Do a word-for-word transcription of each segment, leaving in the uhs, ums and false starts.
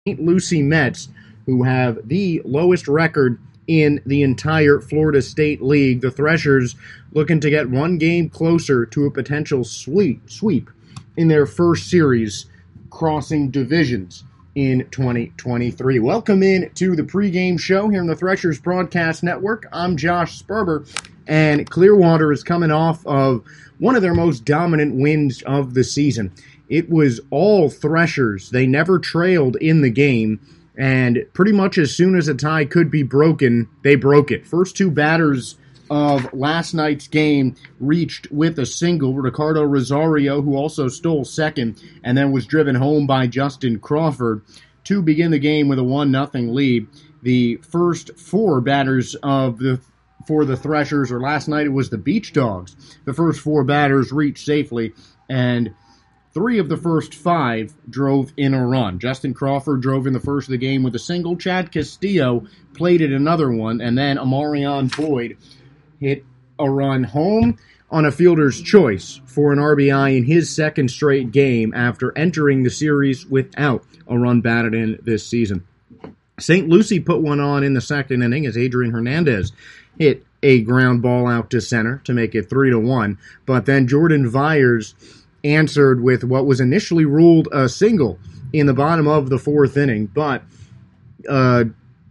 Saint Lucie Mets, who have the lowest record in the entire Florida State League. The Threshers looking to get one game closer to a potential sweep, sweep in their first series, crossing divisions in twenty twenty-three. Welcome in to the pregame show here on the Threshers Broadcast Network. I'm Josh Sperber, and Clearwater is coming off of one of their most dominant wins of the season. It was all Threshers. They never trailed in the game, and pretty much as soon as a tie could be broken, they broke it. First two batters of last night's game reached with a single. Ricardo Rosario, who also stole second, and then was driven home by Justin Crawford to begin the game with a one nothing lead. The first four batters of the for the Threshers, or last night it was the Beach Dogs. The first four batters reached safely, and three of the first five drove in a run. Justin Crawford drove in the first of the game with a single. Chad Castillo plated another one, and then Amarion Boyd hit a run home on a fielder's choice for an R B I in his second straight game after entering the series without a run batted in this season. Saint Lucie put one on in the second inning as Adrian Hernandez hit a ground ball out to center to make it three to one, but then Jordan Vyers answered with what was initially ruled a single in the bottom of the fourth inning, but uh,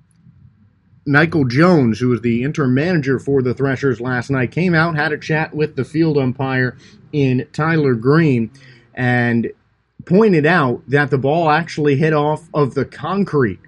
Michael Jones, who was the interim manager for the Threshers last night, came out, had a chat with the field umpire in Tyler Green, and pointed out that the ball actually hit off of the concrete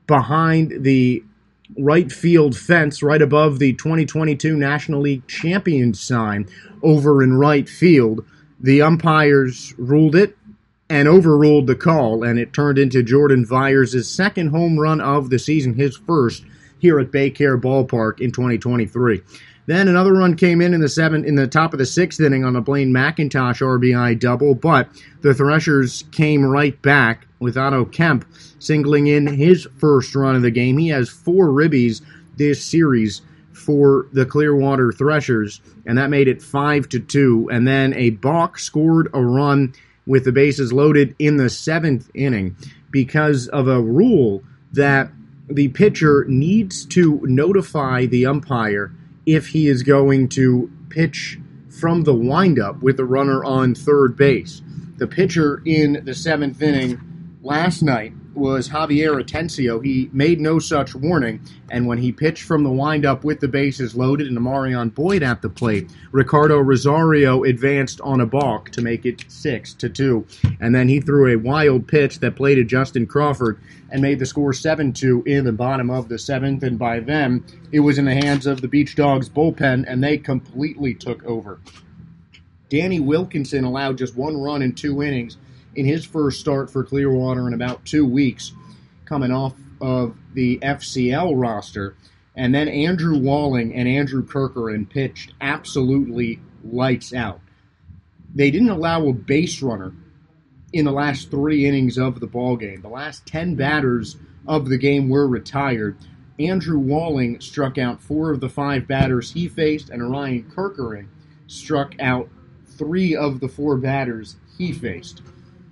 behind the right field fence right above the twenty twenty-two National League Champions sign over in right field. The umpires ruled it and overruled the call, and it turned into Jordan Vyers' second home run of the season, his first here at Baycare Ballpark in twenty twenty-three. Then another run came in in the seventh, in the top of the sixth inning on a Blaine McIntosh R B I double, but the Threshers came right back with Otto Kemp singling in his first run of the game. He has four ribbies this series for the Clearwater Threshers, and that made it five to two. And then a balk scored a run with the bases loaded in the seventh inning because of a rule that the pitcher needs to notify the umpire if he is going to pitch from the windup with the runner on third base. The pitcher in the seventh inning last night was Javier Atencio. He made no such warning, and when he pitched from the windup with the bases loaded and Amarion Boyd at the plate, Ricardo Rosario advanced on a balk to make it six to two. And then he threw a wild pitch that plated Justin Crawford and made the score seven two in the bottom of the seventh, and by then it was in the hands of the Beach Dogs bullpen, and they completely took over. Danny Wilkinson allowed just one run in two innings in his first start for Clearwater in about two weeks, coming off of the F C L roster. And then Andrew Walling and Andrew Kirkerin pitched absolutely lights out. They didn't allow a base runner in the last three innings of the ballgame. The last ten batters of the game were retired. Andrew Walling struck out four of the five batters he faced, and Ryan Kirkerin struck out three of the four batters he faced.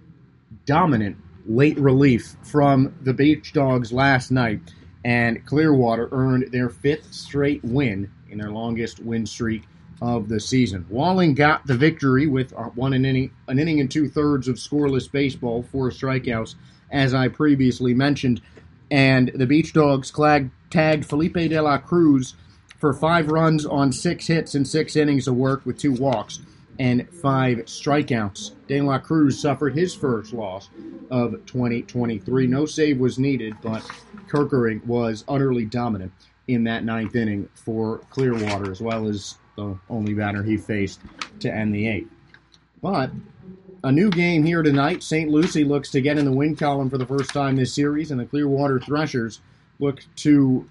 Dominant late relief from the Beach Dogs last night, and Clearwater earned their fifth straight win in their longest win streak of the season. Walling got the victory with one an inning, an inning and two-thirds of scoreless baseball, four strikeouts, as I previously mentioned, and the Beach Dogs tagged Felipe de la Cruz for five runs on six hits and six innings of work with two walks and five strikeouts. De La Cruz suffered his first loss of twenty twenty-three. No save was needed, but Kirkering was utterly dominant in that ninth inning for Clearwater, as well as the only batter he faced to end the eighth. But a new game here tonight. Saint Lucie looks to get in the win column for the first time this series, and the Clearwater Threshers look to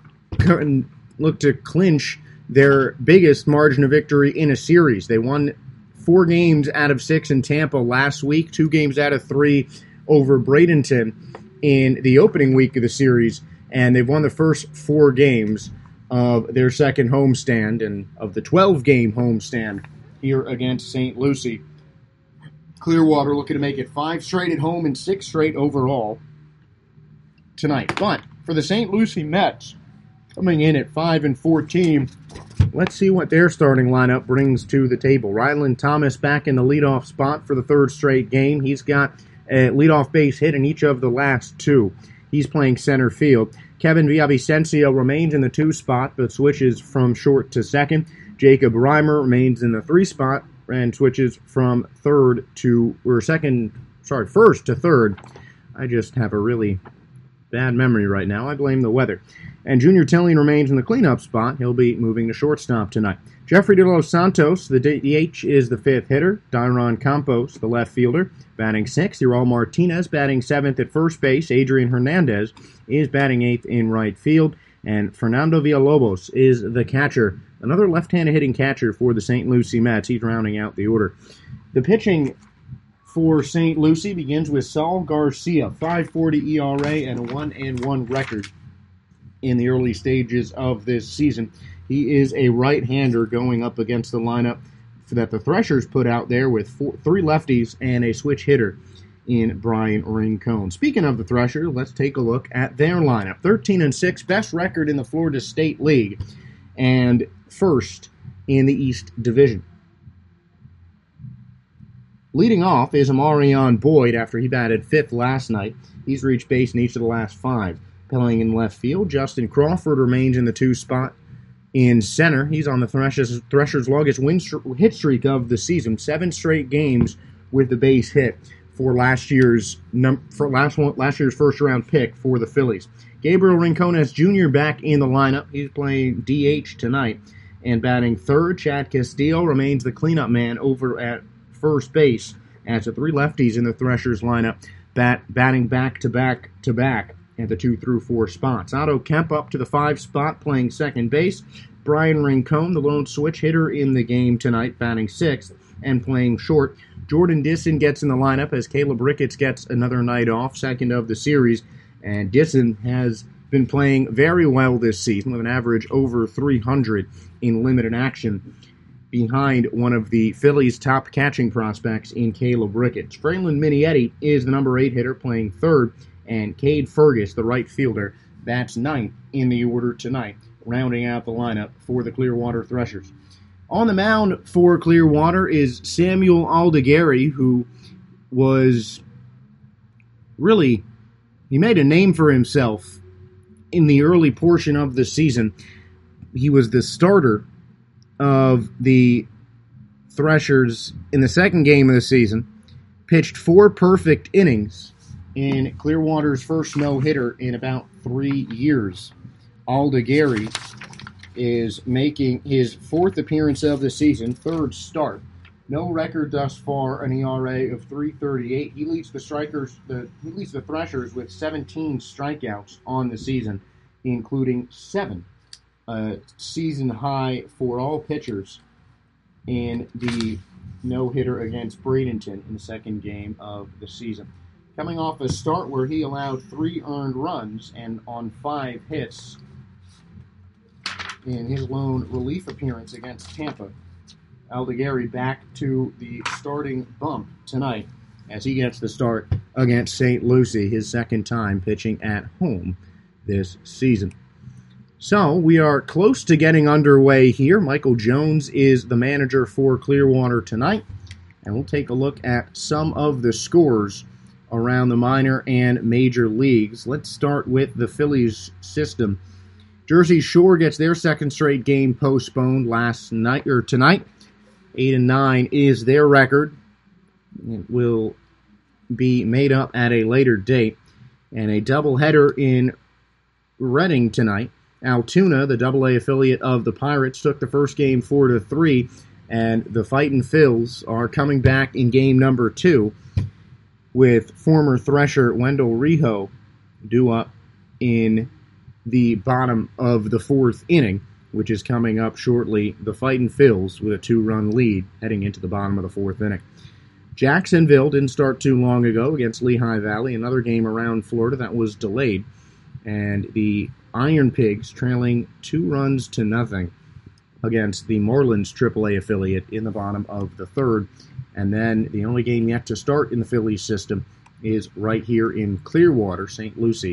look to clinch their biggest margin of victory in a series. They won four games out of six in Tampa last week, two games out of three over Bradenton in the opening week of the series, and they've won the first four games of their second homestand and of the twelve-game homestand here against Saint Lucie. Clearwater looking to make it five straight at home and six straight overall. tonight. But for the Saint Lucie Mets, coming in at five and fourteen, let's see what their starting lineup brings to the table. Ryland Thomas back in the leadoff spot for the third straight game. He's got a leadoff base hit in each of the last two. He's playing center field. Kevin Villavicencio remains in the two spot, but switches from short to second. Jacob Reimer remains in the three spot and switches from third to, or second, sorry, first to third. I just have a really bad memory right now. I blame the weather. And Junior Tilling remains in the cleanup spot. He'll be moving to shortstop tonight. Jeffrey De Los Santos, the D H, is the fifth hitter. Dairon Campos, the left fielder, batting sixth. Ural Martinez batting seventh at first base. Adrian Hernandez is batting eighth in right field. And Fernando Villalobos is the catcher. Another left-handed hitting catcher for the Saint Lucie Mets. He's rounding out the order. The pitching for Saint Lucie begins with Saul Garcia, five forty E R A and a one and one record in the early stages of this season. He is a right-hander going up against the lineup that the Threshers put out there with four, three lefties and a switch hitter in Brian Rincon. Speaking of the Threshers, let's take a look at their lineup. thirteen and six, best record in the Florida State League, and first in the East Division. Leading off is Amarion Boyd after he batted fifth last night. He's reached base in each of the last five. Playing in left field, Justin Crawford remains in the two spot. In center, he's on the Threshers, Threshers' longest win st- hit streak of the season, seven straight games with the base hit for last year's num- for last one, last year's first round pick for the Phillies. Gabriel Rincones Junior back in the lineup. He's playing D H tonight and batting third. Chad Castillo remains the cleanup man over at first base as the three lefties in the Threshers lineup bat batting back to back to back at the two through four spots. Otto Kemp up to the five spot playing second base. Brian Rincon, the lone switch hitter in the game tonight, batting sixth and playing short. Jordan Disson gets in the lineup as Caleb Ricketts gets another night off, second of the series. And Disson has been playing very well this season with an average over three hundred in limited action, behind one of the Phillies' top catching prospects in Caleb Ricketts. Fraylin Minietti is the number eight hitter playing third, and Cade Fergus, the right fielder, bats ninth in the order tonight, rounding out the lineup for the Clearwater Threshers. On the mound for Clearwater is Samuel Aldegari, who was really, he made a name for himself in the early portion of the season. He was the starter of the Threshers in the second game of the season, pitched four perfect innings in Clearwater's first no-hitter in about three years. Aldegari is making his fourth appearance of the season, third start. No record thus far, an E R A of three thirty-eight. He leads the strikers, the he leads the Threshers with seventeen strikeouts on the season, including seven, a season high for all pitchers in the no-hitter against Bradenton in the second game of the season. Coming off a start where he allowed three earned runs and on five hits in his lone relief appearance against Tampa, Aldegari back to the starting bump tonight as he gets the start against Saint Lucie, his second time pitching at home this season. So we are close to getting underway here. Michael Jones is the manager for Clearwater tonight, and we'll take a look at some of the scores around the minor and major leagues. Let's start with the Phillies system. Jersey Shore gets their second straight game postponed last night or tonight. Eight and nine is their record. It will be made up at a later date. And a doubleheader in Reading tonight. Altoona, the double A affiliate of the Pirates, took the first game four to three, and the Fightin' Phils are coming back in game number two, with former Thresher Wendell Rijo due up in the bottom of the fourth inning, which is coming up shortly. The Fightin' Phils with a two-run lead heading into the bottom of the fourth inning. Jacksonville didn't start too long ago against Lehigh Valley, another game around Florida that was delayed, and the Iron Pigs trailing two runs to nothing against the Marlins triple A affiliate in the bottom of the third. And then the only game yet to start in the Phillies system is right here in Clearwater. Saint Lucie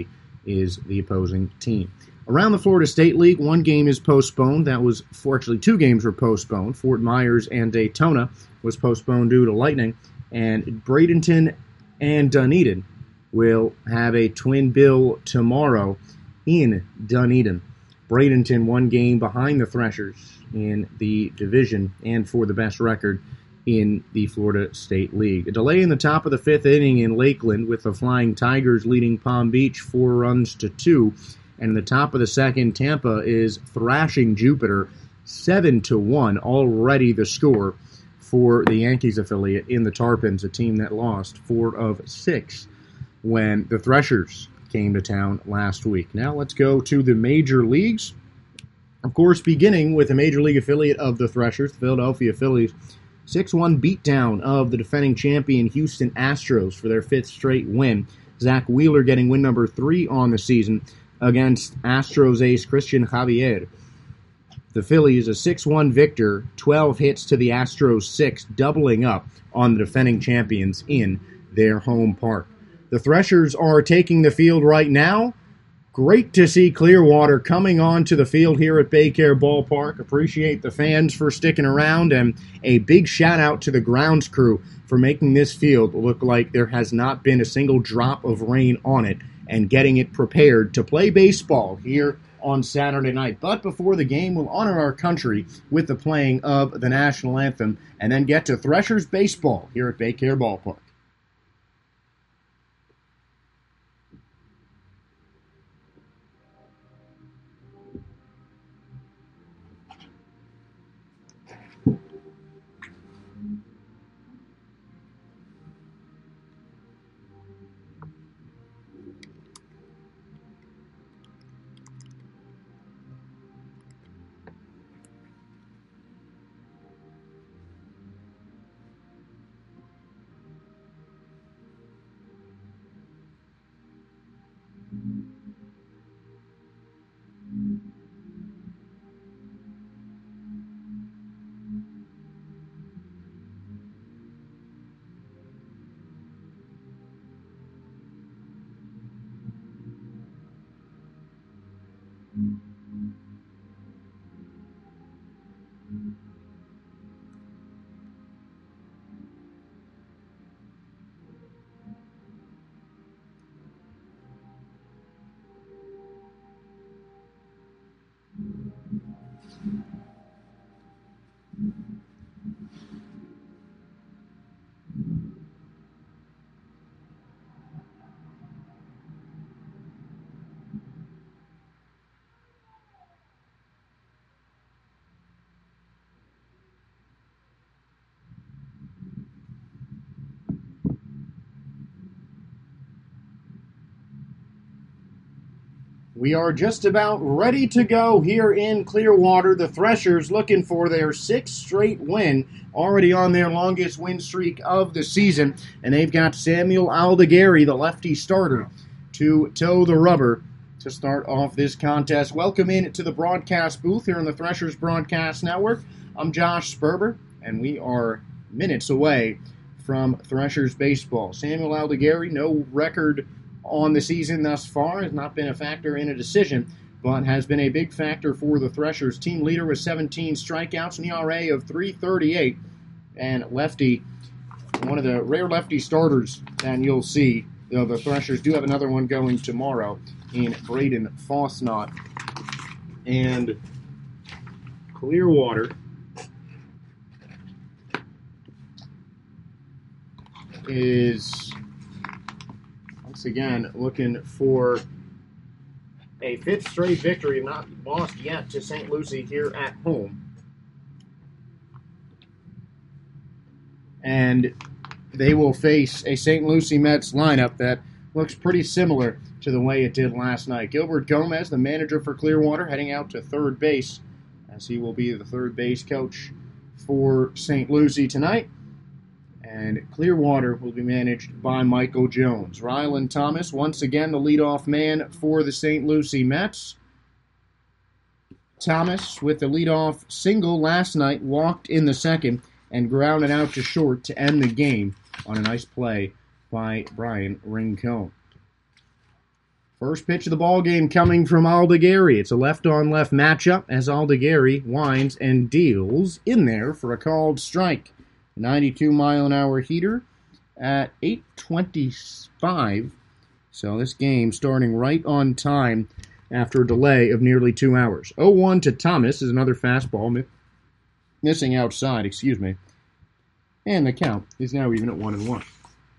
is the opposing team. Around the Florida State League, one game is postponed. That was, for actually two games were postponed. Fort Myers and Daytona was postponed due to lightning. And Bradenton and Dunedin will have a twin bill tomorrow in Dunedin. Bradenton one game behind the Threshers in the division and for the best record in the Florida State League. A delay in the top of the fifth inning in Lakeland with the Flying Tigers leading Palm Beach four runs to two. And in the top of the second, Tampa is thrashing Jupiter seven to one, already the score for the Yankees affiliate in the Tarpons, a team that lost four of six when the Threshers came to town last week. Now let's go to the major leagues. Of course, beginning with the major league affiliate of the Threshers, the Philadelphia Phillies, six one beatdown of the defending champion Houston Astros for their fifth straight win. Zach Wheeler getting win number three on the season against Astros ace Christian Javier. The Phillies, a six one victor, twelve hits to the Astros six, doubling up on the defending champions in their home park. The Threshers are taking the field right now. Great to see Clearwater coming onto the field here at Baycare Ballpark. Appreciate the fans for sticking around, and a big shout out to the grounds crew for making this field look like there has not been a single drop of rain on it and getting it prepared to play baseball here on Saturday night. But before the game, we'll honor our country with the playing of the national anthem and then get to Threshers baseball here at Baycare Ballpark. We are just about ready to go here in Clearwater. The Threshers looking for their sixth straight win, already on their longest win streak of the season. And they've got Samuel Aldegari, the lefty starter, to toe the rubber to start off this contest. Welcome in to the broadcast booth here on the Threshers Broadcast Network. I'm Josh Sperber, and we are minutes away from Threshers baseball. Samuel Aldegari, no record on the season thus far, has not been a factor in a decision, but has been a big factor for the Threshers. Team leader with seventeen strikeouts, an E R A of three thirty-eight, and lefty, one of the rare lefty starters that you'll see. Though the Threshers do have another one going tomorrow in Braden Fosnot. And Clearwater is once again looking for a fifth straight victory, not lost yet, to Saint Lucie here at home. And they will face a Saint Lucie Mets lineup that looks pretty similar to the way it did last night. Gilbert Gomez, the manager for Clearwater, heading out to third base, as he will be the third base coach for Saint Lucie tonight. And Clearwater will be managed by Michael Jones. Rylan Thomas, once again the leadoff man for the Saint Lucie Mets. Thomas, with the leadoff single last night, walked in the second and grounded out to short to end the game on a nice play by Brian Rincon. First pitch of the ball game coming from Aldigueri. It's a left-on-left matchup as Aldigueri winds and deals in there for a called strike. ninety-two mile an hour heater at eight twenty-five. So this game starting right on time after a delay of nearly two hours. oh one to Thomas is another fastball mi- missing outside, excuse me. And the count is now even at one and one.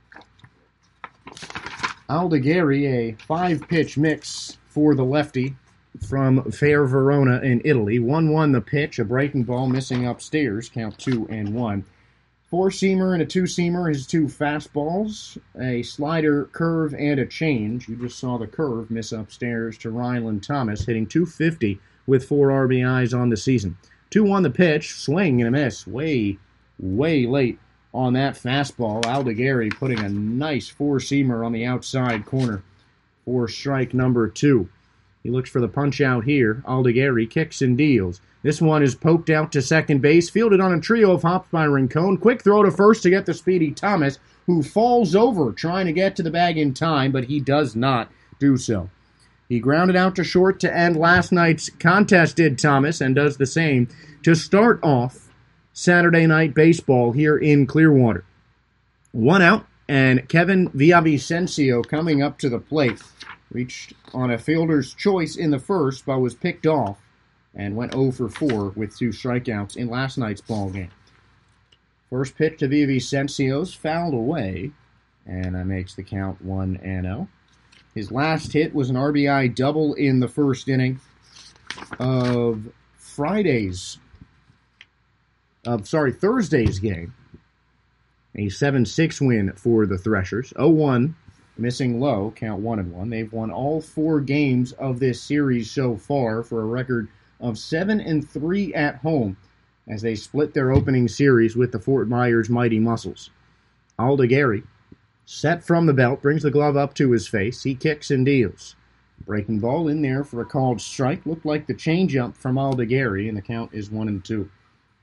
Aldigueri, a five-pitch mix for the lefty from Fair Verona in Italy. one one the pitch, a breaking ball missing upstairs, count two and one. Four-seamer and a two-seamer, his two fastballs, a slider, curve, and a change. You just saw the curve miss upstairs to Ryland Thomas, hitting two fifty with four R B Is on the season. two one the pitch, swing and a miss, way, way late on that fastball. Aldigueri putting a nice four-seamer on the outside corner for strike number two. He looks for the punch-out here. Aldigueri kicks and deals. This one is poked out to second base, fielded on a trio of hops by Rincon. Quick throw to first to get the speedy Thomas, who falls over trying to get to the bag in time, but he does not do so. He grounded out to short to end last night's contest, did Thomas, and does the same to start off Saturday night baseball here in Clearwater. One out, and Kevin Villavicencio coming up to the plate. Reached on a fielder's choice in the first, but was picked off and went oh for four with two strikeouts in last night's ball game. First pitch to Villavicencio's fouled away, and that makes the count one and oh. His last hit was an R B I double in the first inning of Friday's Of, sorry, Thursday's game. A seven six win for the Threshers. oh one, missing low, count one and one. They've won all four games of this series so far for a record of seven and three at home as they split their opening series with the Fort Myers Mighty Muscles. Aldigueri, set from the belt, brings the glove up to his face. He kicks and deals. Breaking ball in there for a called strike. Looked like the changeup from Aldigueri, and the count is one and two.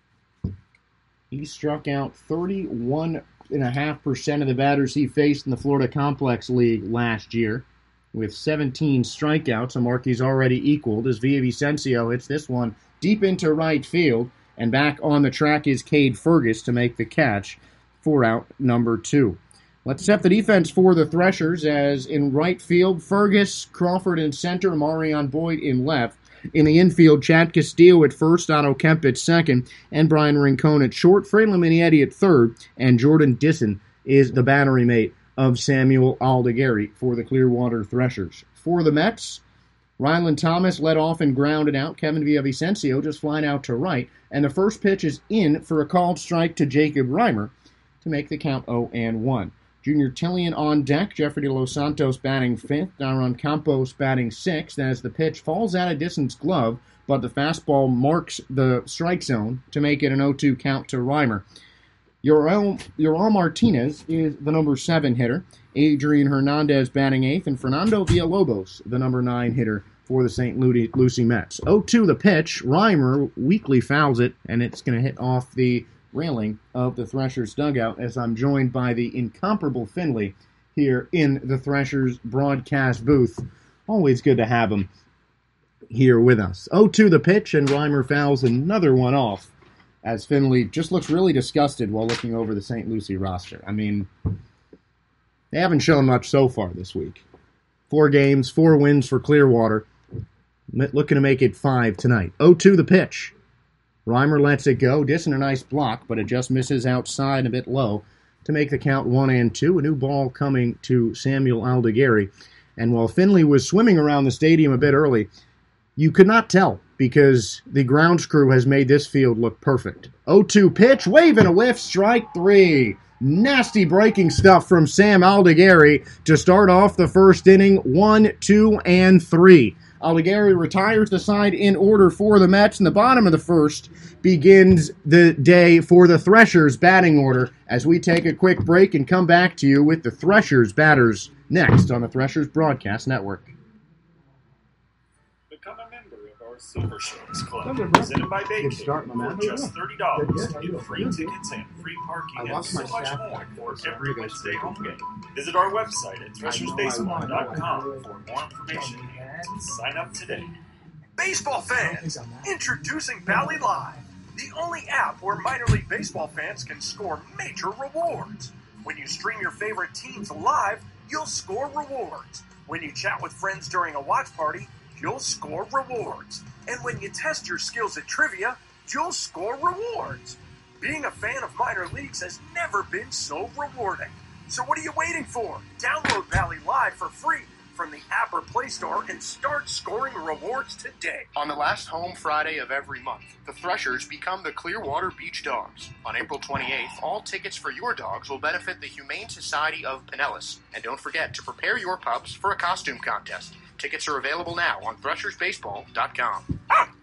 He struck out thirty-one point five percent of the batters he faced in the Florida Complex League last year, with seventeen strikeouts, a mark he's already equaled as Villavicencio hits this one deep into right field, and back on the track is Cade Fergus to make the catch for out number two. Let's set the defense for the Threshers as in right field, Fergus, Crawford in center, Marion Boyd in left. In the infield, Chad Castillo at first, Otto Kemp at second, and Brian Rincon at short, Franklin Minietti at third, and Jordan Disson is the battery mate of Samuel Aldigueri for the Clearwater Threshers. For the Mets, Ryland Thomas led off and grounded out. Kevin Villavicencio just flying out to right, and the first pitch is in for a called strike to Jacob Reimer to make the count oh and one. Junior Tillian on deck, Jeffrey De Los Santos batting fifth, Daron Campos batting sixth as the pitch falls out of Disson's glove, but the fastball marks the strike zone to make it an oh two count to Reimer. Yoel, Yoel Martinez is the number seven hitter, Adrian Hernandez batting eighth, and Fernando Villalobos, the number nine hitter for the Saint Lucie Mets. oh two the pitch, Reimer weakly fouls it, and it's going to hit off the railing of the Threshers dugout as I'm joined by the incomparable Finley here in the Threshers broadcast booth. Always good to have him here with us. oh two the pitch, and Reimer fouls another one off as Finley just looks really disgusted while looking over the Saint Lucie roster. I mean, they haven't shown much so far this week. Four games, four wins for Clearwater. Looking to make it five tonight. oh two the pitch. Reimer lets it go. Disson a nice block, but it just misses outside a bit low to make the count one and two. A new ball coming to Samuel Aldigueri. And while Finley was swimming around the stadium a bit early, you could not tell because the grounds crew has made this field look perfect. oh two pitch, wave and a whiff, strike three. Nasty breaking stuff from Sam Aldigueri to start off the first inning, one, two, and three. Aldigueri retires the side in order for the Mets, and the bottom of the first begins the day for the Threshers batting order as we take a quick break and come back to you with the Threshers batters next on the Threshers Broadcast Network. Become a member of our Silver Sharks Club, Good presented by Baycare. start, my man. For just thirty dollars, Good, good. get free Good. tickets and free parking I and lost so my much staff more back for there, so every I'm gonna Wednesday go home straight game. Visit our website at threshers baseball dot com for more information and sign up today. Baseball fans, introducing Valley Live, the only app where minor league baseball fans can score major rewards. When you stream your favorite teams live, you'll score rewards. When you chat with friends during a watch party, you'll score rewards. And when you test your skills at trivia, you'll score rewards. Being a fan of minor leagues has never been so rewarding. So what are you waiting for? Download Valley Live for free from the app or Play Store and start scoring rewards today. On the last home Friday of every month, the Threshers become the Clearwater Beach Dogs. On April twenty-eighth, all tickets for your dogs will benefit the Humane Society of Pinellas. And don't forget to prepare your pups for a costume contest. Tickets are available now on threshers baseball dot com.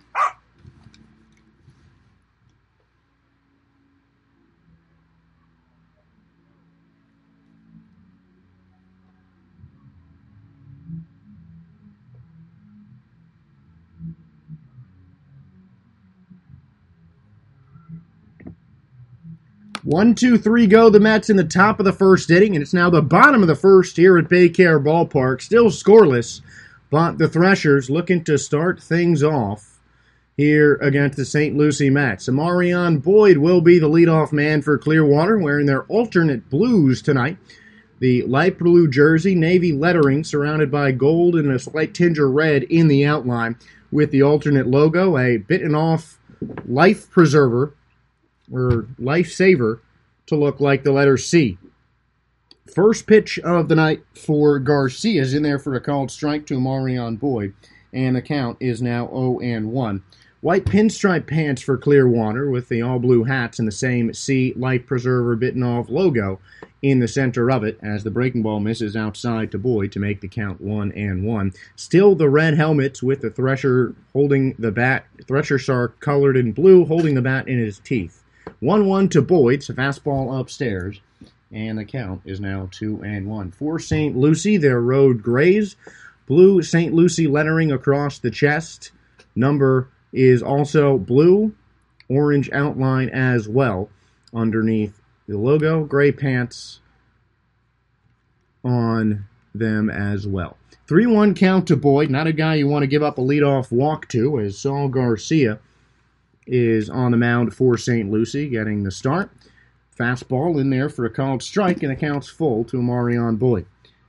One, two, three, go. The Mets in the top of the first inning, and it's now the bottom of the first here at Baycare Ballpark. Still scoreless, but the Threshers looking to start things off here against the Saint Lucie Mets. Amarion Boyd will be the leadoff man for Clearwater, wearing their alternate blues tonight. The light blue jersey, navy lettering, surrounded by gold and a slight tinge of red in the outline, with the alternate logo, a bitten-off life preserver, or lifesaver, to look like the letter C. First pitch of the night for Garcia is in there for a called strike to Amarion Boyd, and the count is now oh and one. White pinstripe pants for Clearwater with the all-blue hats and the same C life preserver bitten-off logo in the center of it as the breaking ball misses outside to Boyd to make the count one and one. Still the red helmets with the Thresher holding the bat, Thresher shark colored in blue holding the bat in his teeth. one one to Boyd, so fastball upstairs, and the count is now two and one. For Saint Lucie, their road grays, blue Saint Lucie lettering across the chest. Number is also blue, orange outline as well underneath the logo. Gray pants on them as well. three one count to Boyd, not a guy you want to give up a leadoff walk to, as Saul Garcia is on the mound for Saint Lucie, getting the start. Fastball in there for a called strike, and the count's full to Amarion Boyd.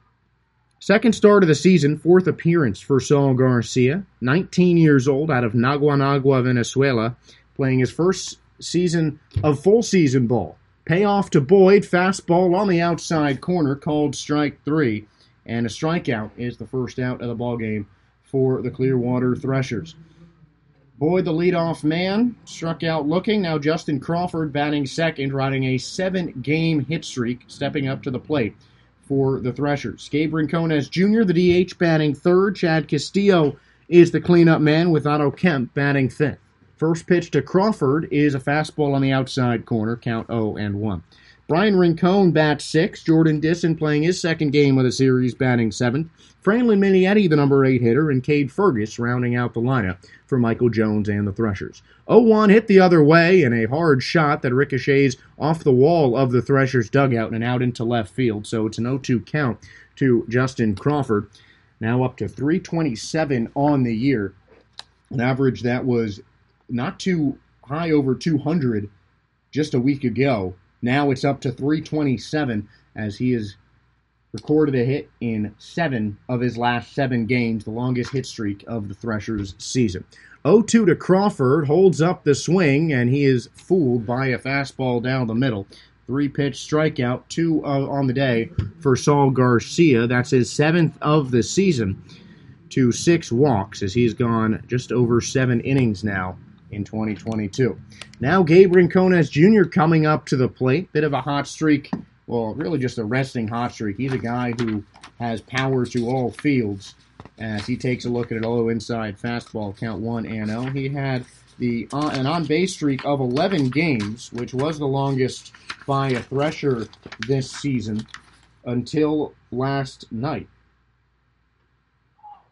Second start of the season, fourth appearance for Saul Garcia, nineteen years old, out of Naguanagua, Venezuela, playing his first season of full season ball. Payoff to Boyd, fastball on the outside corner, called strike three, and a strikeout is the first out of the ballgame for the Clearwater Threshers. Boyd, the leadoff man, struck out looking. Now Justin Crawford batting second, riding a seven-game hit streak, stepping up to the plate for the Threshers. Gabe Rincones Junior, the D H, batting third. Chad Castillo is the cleanup man, with Otto Kemp batting fifth. First pitch to Crawford is a fastball on the outside corner, count oh and one. Brian Rincon bats sixth. Jordan Disson playing his second game of the series, batting seventh. Franklin Minietti, the number eight hitter, and Cade Fergus rounding out the lineup for Michael Jones and the Threshers. oh one hit the other way, and a hard shot that ricochets off the wall of the Threshers' dugout and out into left field. So it's an oh two count to Justin Crawford. Now up to three twenty-seven on the year, an average that was not too high over two hundred just a week ago. Now it's up to three twenty-seven as he has recorded a hit in seven of his last seven games, the longest hit streak of the Threshers season. oh two to Crawford, holds up the swing, and he is fooled by a fastball down the middle. Three-pitch strikeout, two uh, on the day for Saul Garcia. That's his seventh of the season to six walks as he's gone just over seven innings now in twenty twenty-two. Now Gabe Rincones Junior coming up to the plate. Bit of a hot streak. Well, really just a resting hot streak. He's a guy who has power to all fields as he takes a look at a low inside fastball, count one and oh. He had the uh, an on-base streak of eleven games, which was the longest by a Thresher this season until last night.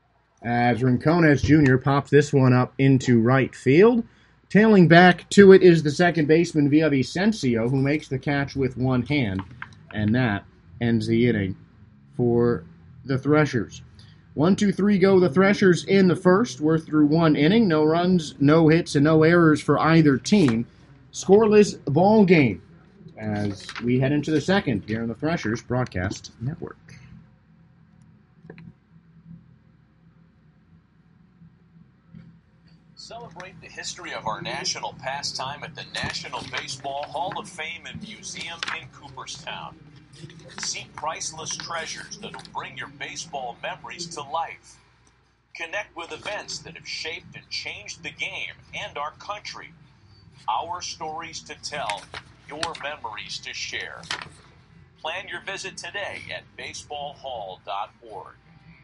as Rincones Junior pops this one up into right field. Tailing back to it is the second baseman Villavicencio, who makes the catch with one hand, and that ends the inning for the Threshers. One, two, three go the Threshers in the first. We're through one inning. No runs, no hits, and no errors for either team. Scoreless ball game as we head into the second here on the Threshers Broadcast Network. Celebrate the history of our national pastime at the National Baseball Hall of Fame and Museum in Cooperstown. See priceless treasures that will bring your baseball memories to life. Connect with events that have shaped and changed the game and our country. Our stories to tell, your memories to share. Plan your visit today at baseball hall dot org.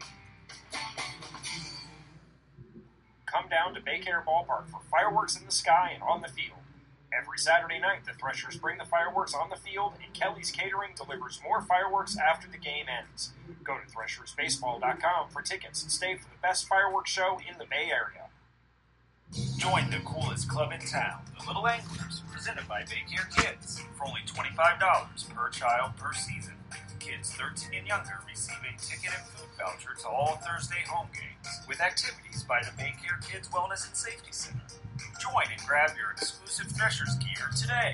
Come down to Baycare Ballpark for fireworks in the sky and on the field. Every Saturday night, the Threshers bring the fireworks on the field, and Kelly's Catering delivers more fireworks after the game ends. Go to Threshers Baseball dot com for tickets and stay for the best fireworks show in the Bay Area. Join the coolest club in town, the Little Anglers, presented by Baycare Kids, for only twenty-five dollars per child per season. Kids thirteen and younger receive a ticket and food voucher to all Thursday home games, with activities by the Baycare Kids Wellness and Safety Center. Join and grab your exclusive Threshers gear today.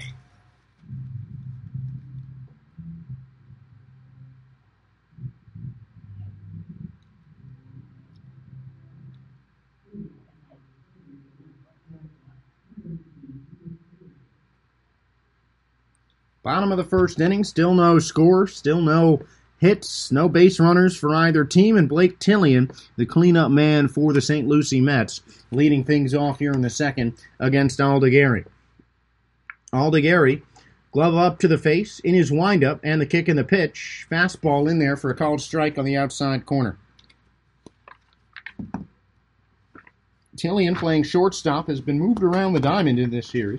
Bottom of the first inning, still no score, still no hits, no base runners for either team, and Blake Tillian, the cleanup man for the Saint Lucie Mets, leading things off here in the second against Aldegary. Aldegary, glove up to the face in his windup, and the kick and the pitch. Fastball in there for a called strike on the outside corner. Tillian, playing shortstop, has been moved around the diamond in this series.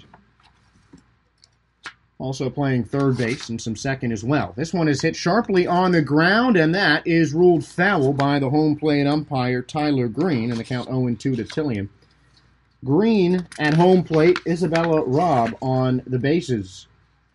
Also playing third base and some second as well. This one is hit sharply on the ground, and that is ruled foul by the home plate umpire, Tyler Green, and the count oh and two to Tillian. Green at home plate, Isabella Robb on the bases.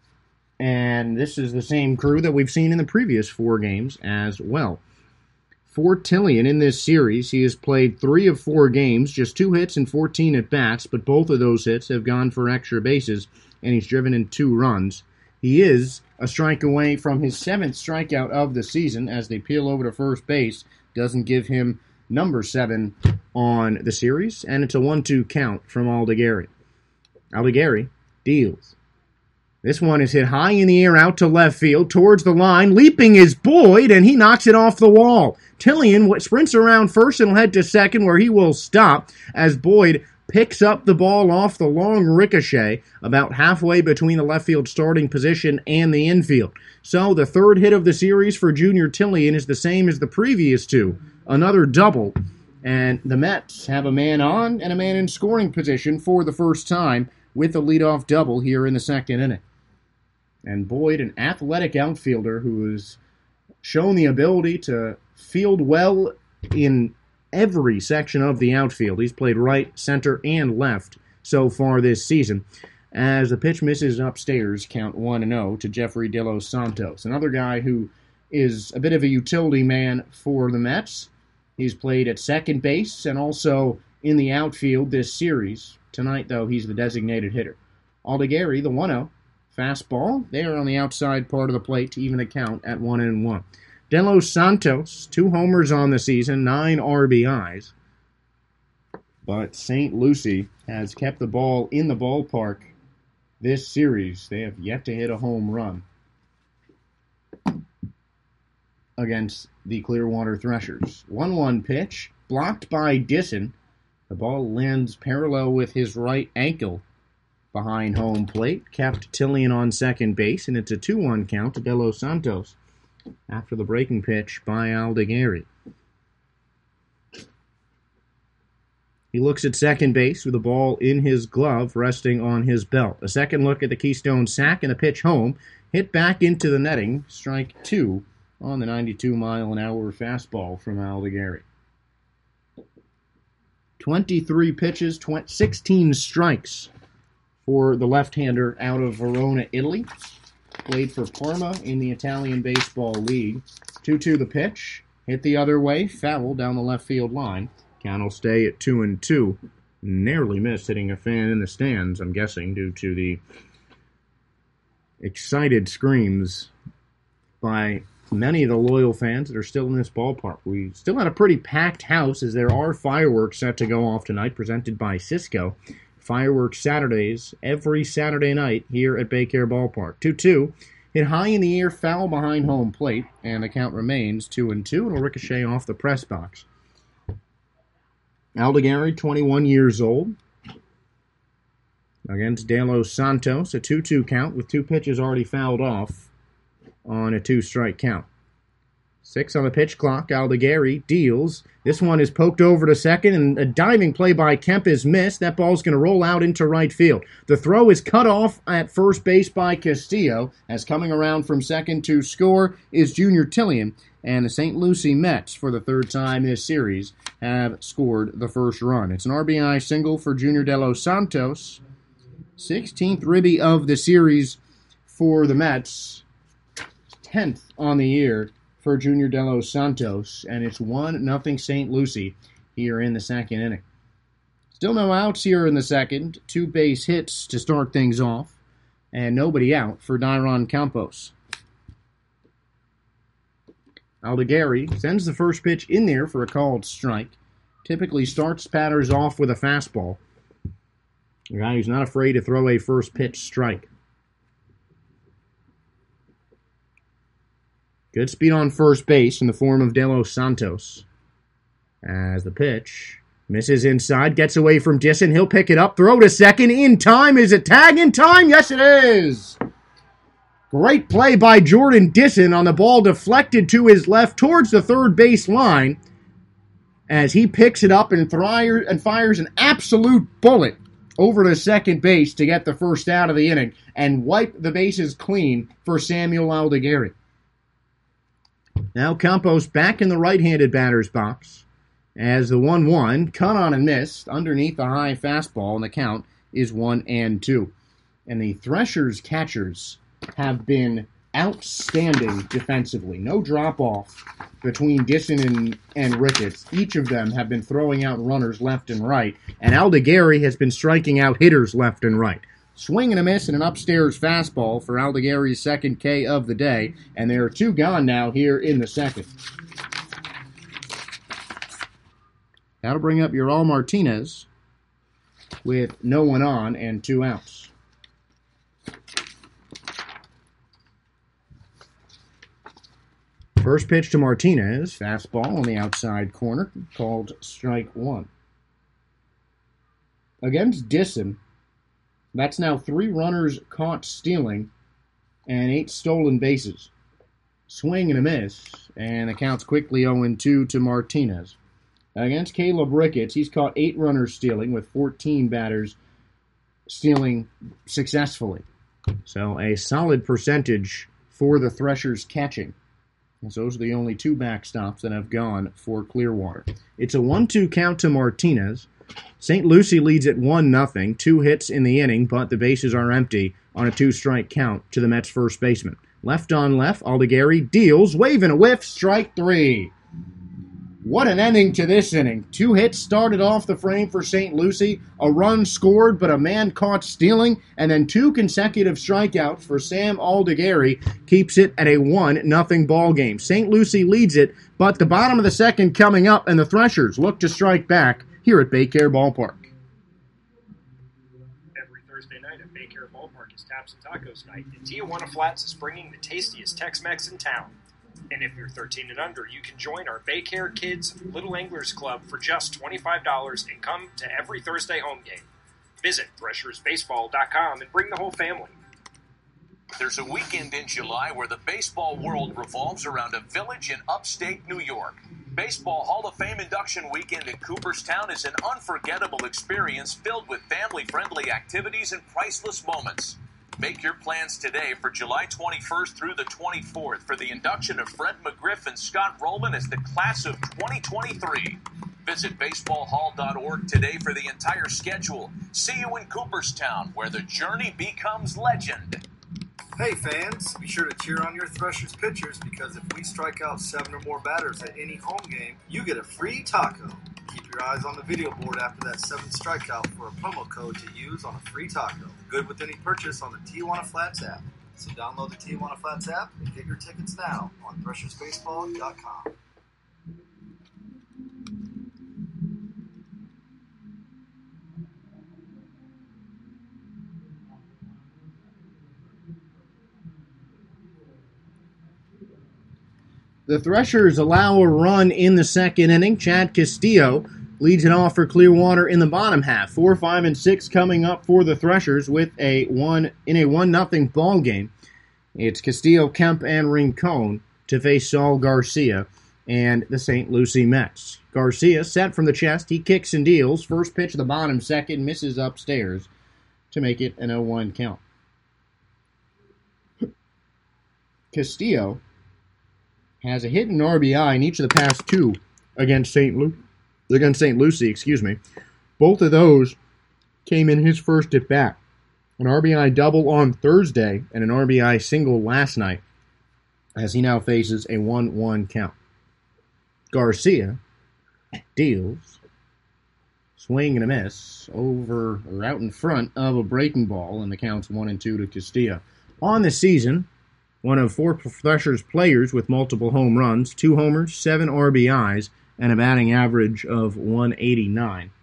And this is the same crew that we've seen in the previous four games as well. For Tillian in this series, he has played three of four games, just two hits and fourteen at-bats, but both of those hits have gone for extra bases, and he's driven in two runs. He is a strike away from his seventh strikeout of the season as they peel over to first base. Doesn't give him number seven on the series, and it's a one two count from Aldegary. Aldegary deals. This one is hit high in the air out to left field towards the line. Leaping is Boyd, and he knocks it off the wall. Tillian sprints around first and will head to second, where he will stop as Boyd picks up the ball off the long ricochet about halfway between the left field starting position and the infield. So the third hit of the series for Junior Tillian is the same as the previous two. Another double. And the Mets have a man on and a man in scoring position for the first time with a leadoff double here in the second inning. And Boyd, an athletic outfielder who has shown the ability to field well in every section of the outfield. He's played right, center, and left so far this season. As the pitch misses upstairs, count one and oh to Jeffrey De Los Santos. Another guy who is a bit of a utility man for the Mets. He's played at second base and also in the outfield this series. Tonight, though, he's the designated hitter. Aldegary, the one oh. Fastball there on the outside part of the plate to even the count at one and one. De Los Santos, two homers on the season, nine R B Is. But Saint Lucie has kept the ball in the ballpark this series. They have yet to hit a home run against the Clearwater Threshers. one one pitch, blocked by Disson. The ball lands parallel with his right ankle behind home plate. Kept Tillian on second base, and it's a two one count to De Los Santos after the breaking pitch by Aldegary. He looks at second base with the ball in his glove resting on his belt. A second look at the Keystone sack and the pitch home. Hit back into the netting. Strike two on the ninety-two mile an hour fastball from Aldegary. twenty-three pitches, sixteen strikes for the left-hander out of Verona, Italy. Played for Parma in the Italian Baseball League. two two the pitch. Hit the other way. Foul down the left field line. Count will stay at two and two. Narrowly missed, hitting a fan in the stands, I'm guessing, due to the excited screams by many of the loyal fans that are still in this ballpark. We still had a pretty packed house as there are fireworks set to go off tonight, presented by Cisco. Fireworks Saturdays every Saturday night here at Baycare Ballpark. two two. Hit high in the air, foul behind home plate, and the count remains two and two. It'll ricochet off the press box. Aldegari, twenty-one years old, against De Los Santos, a two two count with two pitches already fouled off on a two-strike count. Six on the pitch clock. Aldegari deals. This one is poked over to second, and a diving play by Kemp is missed. That ball's going to roll out into right field. The throw is cut off at first base by Castillo, as coming around from second to score is Junior Tillian. And the Saint Lucie Mets, for the third time this series, have scored the first run. It's an R B I single for Junior De Los Santos. sixteenth ribby of the series for the Mets. tenth on the year for Junior De Los Santos, and it's one nothing Saint Lucie here in the second inning. Still no outs here in the second. Two base hits to start things off, and nobody out for Dairon Campos. Aldegari sends the first pitch in there for a called strike. Typically starts batters off with a fastball. A guy who's not afraid to throw a first pitch strike. Good speed on first base in the form of De Los Santos. As the pitch misses inside, gets away from Disson. He'll pick it up, throw to second. In time. Is it tag in time? Yes, it is. Great play by Jordan Disson on the ball deflected to his left towards the third base line as he picks it up and, thri- and fires an absolute bullet over to second base to get the first out of the inning and wipe the bases clean for Samuel Aldegari. Now Campos back in the right-handed batter's box as the one one cut on and missed underneath the high fastball, and the count is one and two. And the Threshers catchers have been outstanding defensively. No drop-off between Disson and, and Ricketts. Each of them have been throwing out runners left and right, and Aldegari has been striking out hitters left and right. Swing and a miss and an upstairs fastball for Aldegari's second K of the day, and there are two gone now here in the second. That'll bring up Ural Martinez with no one on and two outs. First pitch to Martinez, fastball on the outside corner, called strike one. Against Disson, that's now three runners caught stealing and eight stolen bases. Swing and a miss, and the count's quickly oh and two to Martinez. Against Caleb Ricketts, he's caught eight runners stealing with fourteen batters stealing successfully. So a solid percentage for the Threshers catching. And those are the only two backstops that have gone for Clearwater. It's a one two count to Martinez. Saint Lucie leads at one nothing. Two hits in the inning, but the bases are empty on a two-strike count to the Mets' first baseman. Left on left, Aldegari deals, wave and a whiff, strike three. What an ending to this inning. Two hits started off the frame for Saint Lucie, a run scored, but a man caught stealing, and then two consecutive strikeouts for Sam Aldegari keeps it at a one nothing ball game. Saint Lucie leads it, but the bottom of the second coming up, and the Threshers look to strike back here at Baycare Ballpark. Every Thursday night at Baycare Ballpark is Taps and Tacos night, and Tijuana Flats is bringing the tastiest Tex-Mex in town. And if you're thirteen and under, you can join our Baycare Kids Little Anglers Club for just twenty-five dollars and come to every Thursday home game. Visit threshers baseball dot com and bring the whole family. There's a weekend in July where the baseball world revolves around a village in upstate New York. Baseball Hall of Fame induction weekend in Cooperstown is an unforgettable experience filled with family-friendly activities and priceless moments. Make your plans today for July twenty-first through the twenty-fourth for the induction of Fred McGriff and Scott Rowland as the class of twenty twenty-three. Visit baseball hall dot org today for the entire schedule. See you in Cooperstown, where the journey becomes legend. Hey fans, be sure to cheer on your Threshers pitchers, because if we strike out seven or more batters at any home game, you get a free taco. Keep your eyes on the video board after that seventh strikeout for a promo code to use on a free taco. Good with any purchase on the Tijuana Flats app. So download the Tijuana Flats app and get your tickets now on threshers baseball dot com. The Threshers allow a run in the second inning. Chad Castillo leads it off for Clearwater in the bottom half. Four, five, and six coming up for the Threshers with a one in a one nothing ball game. It's Castillo, Kemp, and Rincon to face Saul Garcia and the Saint Lucie Mets. Garcia set from the chest. He kicks and deals. First pitch of the bottom, second, misses upstairs to make it an oh one count. Castillo has a hit and R B I in each of the past two against Saint Lu- against Saint Lucie, excuse me. Both of those came in his first at bat. An R B I double on Thursday and an R B I single last night, as he now faces a one one count. Garcia deals, swing and a miss over or out in front of a breaking ball, and the count's one and two to Castillo. On the season, one of four Threshers players with multiple home runs, two homers, seven R B Is, and a batting average of one eighty-nine.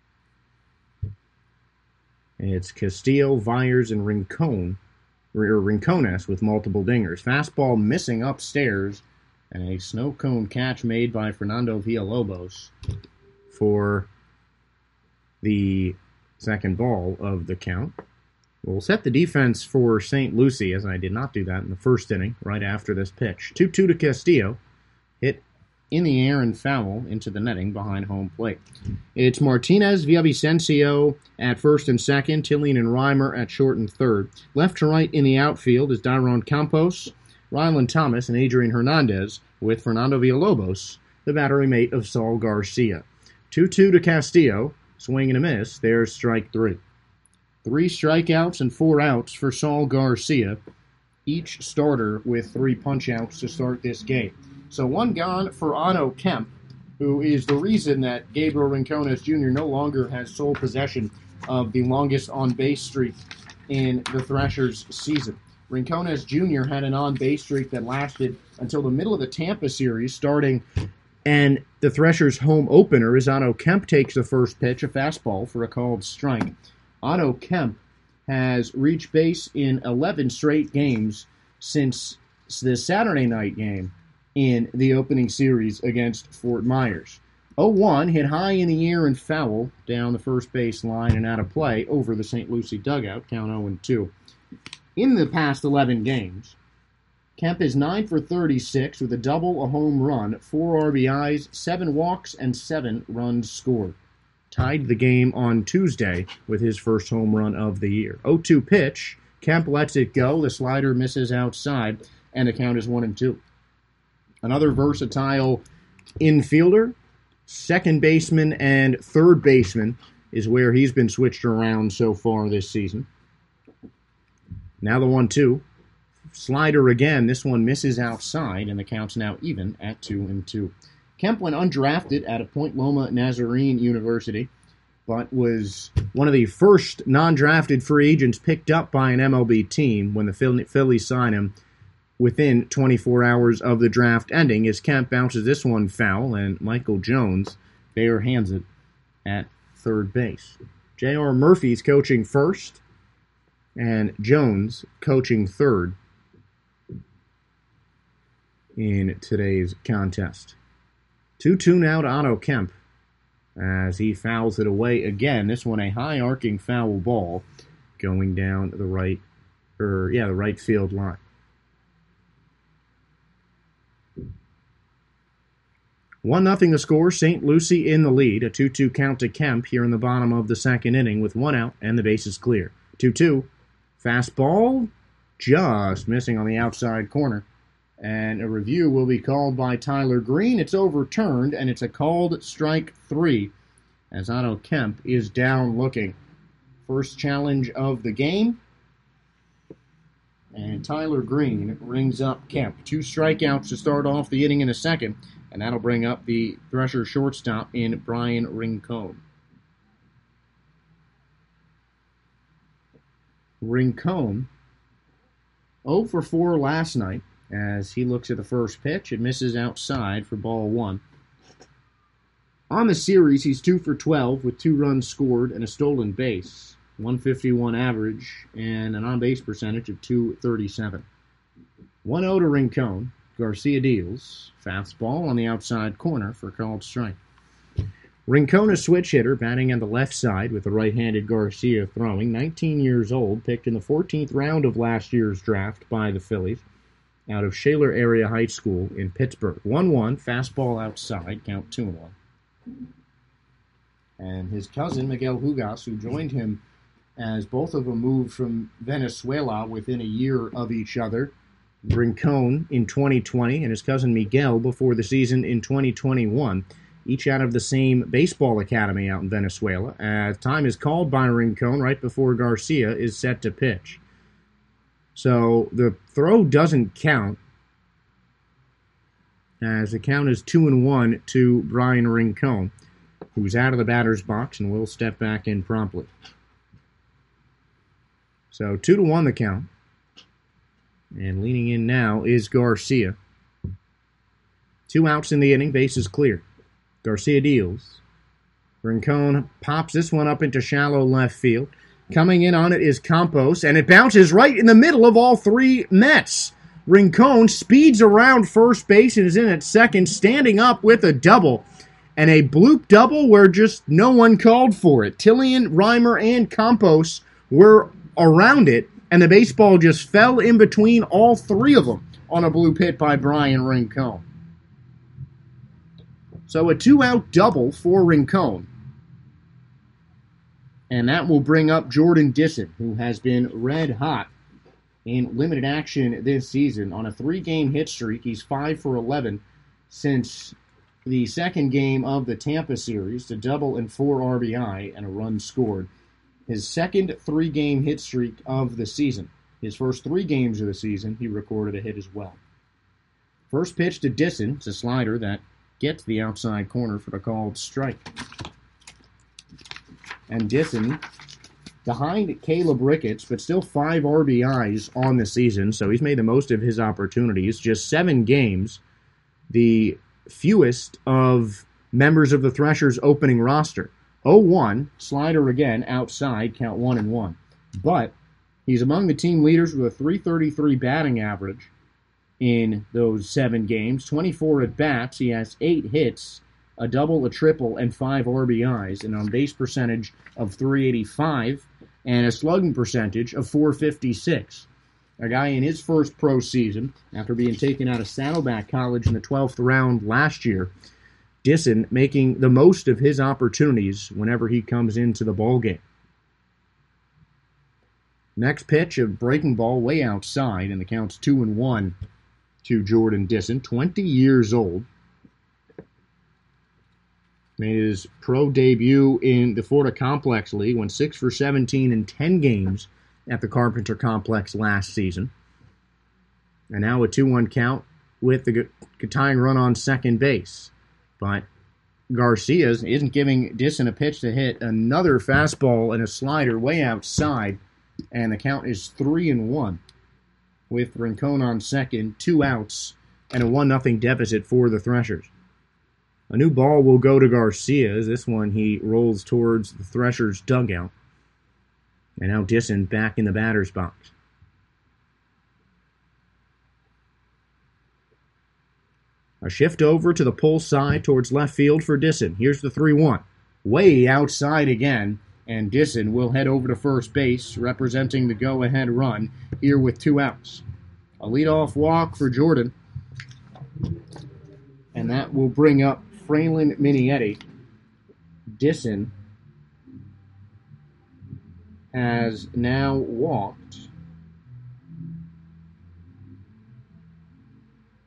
It's Castillo, Vyers, and Rincon, or Rincones with multiple dingers. Fastball missing upstairs, and a snow cone catch made by Fernando Villalobos for the second ball of the count. We'll set the defense for Saint Lucie, as I did not do that in the first inning, right after this pitch. two two to Castillo. Hit in the air and foul into the netting behind home plate. It's Martinez, Villavicencio at first and second, Tillian and Reimer at short and third. Left to right in the outfield is Dairon Campos, Ryland Thomas, and Adrian Hernandez, with Fernando Villalobos, the battery mate of Saul Garcia. two two to Castillo. Swing and a miss. There's strike three. Three strikeouts and four outs for Saul Garcia, each starter with three punch-outs to start this game. So one gone for Otto Kemp, who is the reason that Gabriel Rincones Junior no longer has sole possession of the longest on-base streak in the Threshers season. Rincones Junior had an on-base streak that lasted until the middle of the Tampa series, starting, and the Threshers' home opener is Otto Kemp takes the first pitch, a fastball for a called strike. Otto Kemp has reached base in eleven straight games since the Saturday night game in the opening series against Fort Myers. oh one hit high in the air and foul down the first base line and out of play over the Saint Lucie dugout, count oh and two. In the past eleven games, Kemp is nine for thirty-six with a double, a home run, four R B Is, seven walks, and seven runs scored. Tied the game on Tuesday with his first home run of the year. oh two pitch. Kemp lets it go. The slider misses outside, and the count is one and two. Another versatile infielder, second baseman, and third baseman is where he's been switched around so far this season. Now the one two. Slider again. This one misses outside, and the count's now even at two and two. Kemp went undrafted at a Point Loma Nazarene University, but was one of the first non-drafted free agents picked up by an M L B team when the Phillies signed him within twenty-four hours of the draft ending, as Kemp bounces this one foul, and Michael Jones bare hands it at third base. J R Murphy's coaching first, and Jones coaching third in today's contest. two two now to Otto Kemp as he fouls it away again. This one a high arcing foul ball going down the right, or yeah, the right field line. one nothing the score, Saint Lucie in the lead. A two two count to Kemp here in the bottom of the second inning with one out and the bases clear. two two. Fastball just missing on the outside corner And a review will be called by Tyler Green. It's overturned, and it's a called strike three as Otto Kemp is down looking. First challenge of the game. And Tyler Green rings up Kemp. Two strikeouts to start off the inning in a second, and that'll bring up the Thresher shortstop in Brian Rincon. Rincon, oh for four last night as he looks at the first pitch. It misses outside for ball one. On the series, he's two for twelve with two runs scored and a stolen base, one fifty-one average, and an on-base percentage of two thirty-seven. one oh to Rincon. Garcia deals. Fastball on the outside corner for a called strike. Rincon, a switch hitter, batting on the left side with the right-handed Garcia throwing. nineteen years old, picked in the fourteenth round of last year's draft by the Phillies out of Shaler Area High School in Pittsburgh. one one, fastball outside, count two and one. And his cousin, Miguel Hugas, who joined him as both of them moved from Venezuela within a year of each other. Rincon in twenty twenty and his cousin Miguel before the season in twenty twenty-one. Each out of the same baseball academy out in Venezuela. As time is called by Rincon right before Garcia is set to pitch. So the throw doesn't count, as the count is two and one to Brian Rincon, who's out of the batter's box and will step back in promptly. So two to one the count. And leaning in now is Garcia. Two outs in the inning, bases clear. Garcia deals. Rincon pops this one up into shallow left field. Coming in on it is Campos, and it bounces right in the middle of all three Mets. Rincon speeds around first base and is in at second, standing up with a double. And a bloop double where just no one called for it. Tillian, Reimer, and Campos were around it, and the baseball just fell in between all three of them on a bloop hit by Brian Rincon. So a two-out double for Rincon. And that will bring up Jordan Disson, who has been red hot in limited action this season. On a three-game hit streak, he's five for eleven since the second game of the Tampa series, a double and four R B I and a run scored. His second three-game hit streak of the season. His first three games of the season, he recorded a hit as well. First pitch to Disson. It's a slider that gets the outside corner for the called strike. And Disson behind Caleb Ricketts, but still five R B Is on the season, so he's made the most of his opportunities. Just seven games, the fewest of members of the Threshers' opening roster. oh one, slider again, outside, count one and one. But he's among the team leaders with a three thirty-three batting average in those seven games. twenty-four at-bats, he has eight hits, a double, a triple, and five R B Is, an on-base percentage of three eighty-five, and a slugging percentage of four fifty-six. A guy in his first pro season, after being taken out of Saddleback College in the twelfth round last year, Disson making the most of his opportunities whenever he comes into the ballgame. Next pitch, a breaking ball way outside, and the count's two and one to Jordan Disson, twenty years old. Made his pro debut in the Florida Complex League, went six for seventeen in ten games at the Carpenter Complex last season. And now a two one count with the tying run on second base. But Garcia isn't giving Disson a pitch to hit. Another fastball and a slider way outside, and the count is three and one. With Rincon on second, two outs, and a one nothing deficit for the Threshers. A new ball will go to Garcia, as this one he rolls towards the Threshers' dugout. And now Disson back in the batter's box. A shift over to the pull side towards left field for Disson. Here's the three one. Way outside again, and Disson will head over to first base, representing the go-ahead run here with two outs. A leadoff walk for Jordan, and that will bring up Fralin Minietti. Disson has now walked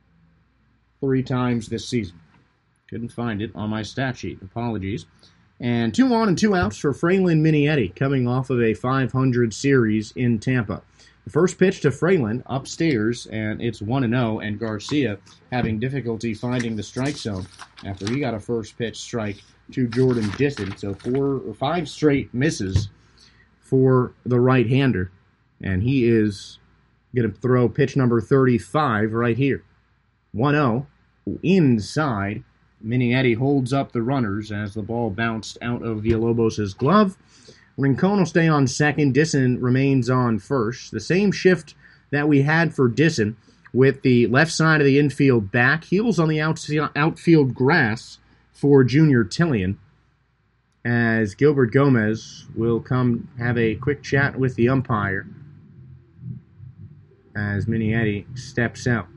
three times this season. Couldn't find it on my stat sheet. Apologies. And two on and two outs for Fralin Minietti, coming off of a five hundred series in Tampa. The first pitch to Fralin upstairs, and it's one and oh, and Garcia having difficulty finding the strike zone after he got a first pitch strike to Jordan Disson. So four or five straight misses for the right-hander, and he is going to throw pitch number thirty-five right here. one oh, inside. Minietti holds up the runners as the ball bounced out of Villalobos' glove. Rincon will stay on second. Disson remains on first. The same shift that we had for Disson with the left side of the infield back. Heels on the out- outfield grass for Junior Tillian, as Gilbert Gomez will come have a quick chat with the umpire as Minietti steps out.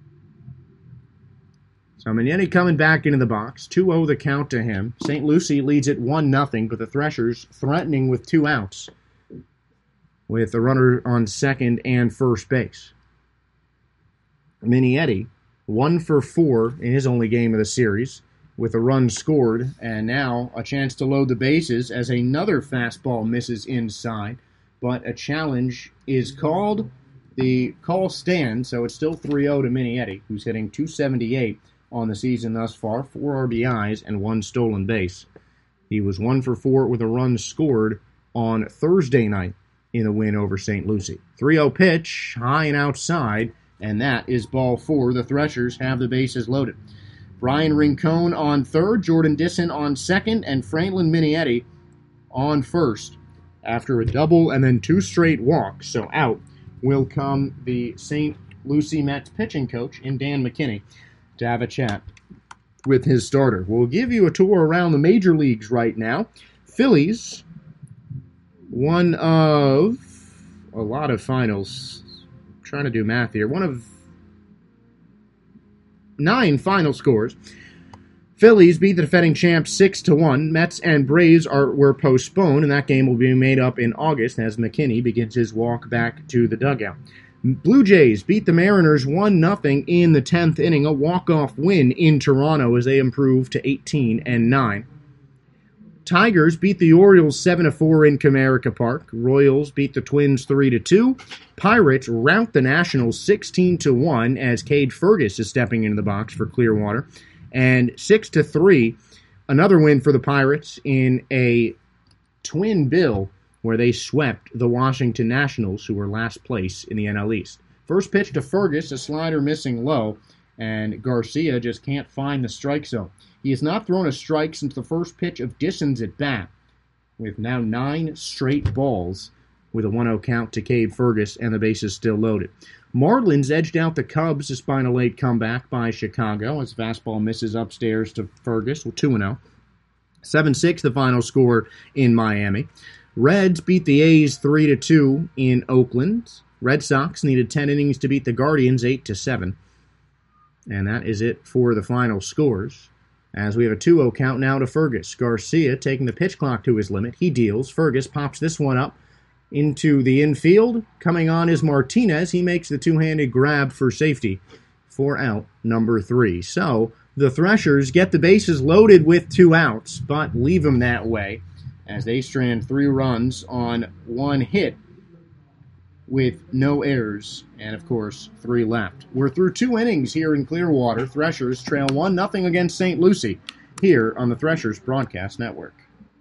So Minietti coming back into the box. two oh the count to him. Saint Lucie leads it one nothing, but the Threshers threatening with two outs with a runner on second and first base. Minietti, one for four in his only game of the series, with a run scored, and now a chance to load the bases as another fastball misses inside, but a challenge is called. The call stands, so it's still three oh to Minietti, who's hitting two seventy-eight on the season thus far, four R B Is and one stolen base. He was one for four with a run scored on Thursday night in the win over Saint Lucie. three oh pitch, high and outside, and that is ball four. The Threshers have the bases loaded. Brian Rincon on third, Jordan Disson on second, and Fralin Minietti on first. After a double and then two straight walks, so out, will come the Saint Lucie Mets pitching coach in Dan McKinney to have a chat with his starter. We'll give you a tour around the major leagues right now. Phillies, one of a lot of finals. I'm trying to do math here. One of nine final scores. Phillies beat the defending champs six to one. Mets and Braves are were postponed, and that game will be made up in August as McKinney begins his walk back to the dugout. Blue Jays beat the Mariners one nothing in the tenth inning, a walk-off win in Toronto as they improved to eighteen and nine. Tigers beat the Orioles seven to four in Comerica Park. Royals beat the Twins three to two. Pirates rout the Nationals sixteen to one as Cade Fergus is stepping into the box for Clearwater. And six to three, another win for the Pirates in a twin bill where they swept the Washington Nationals, who were last place in the N L East. First pitch to Fergus, a slider missing low, and Garcia just can't find the strike zone. He has not thrown a strike since the first pitch of Disson's at bat, with now nine straight balls with a one oh count to Cade Fergus, and the bases still loaded. Marlins edged out the Cubs despite a late comeback by Chicago as fastball misses upstairs to Fergus with two and oh. seven six the final score in Miami. Reds beat the A's three to two in Oakland. Red Sox needed ten innings to beat the Guardians eight to seven. And that is it for the final scores, as we have a two oh count now to Fergus. Garcia taking the pitch clock to his limit. He deals. Fergus pops this one up into the infield. Coming on is Martinez. He makes the two-handed grab for safety for out number three. So the Threshers get the bases loaded with two outs, but leave them that way as they strand three runs on one hit with no errors, and of course, three left. We're through two innings here in Clearwater. Threshers trail one nothing against Saint Lucie here on the Threshers Broadcast Network.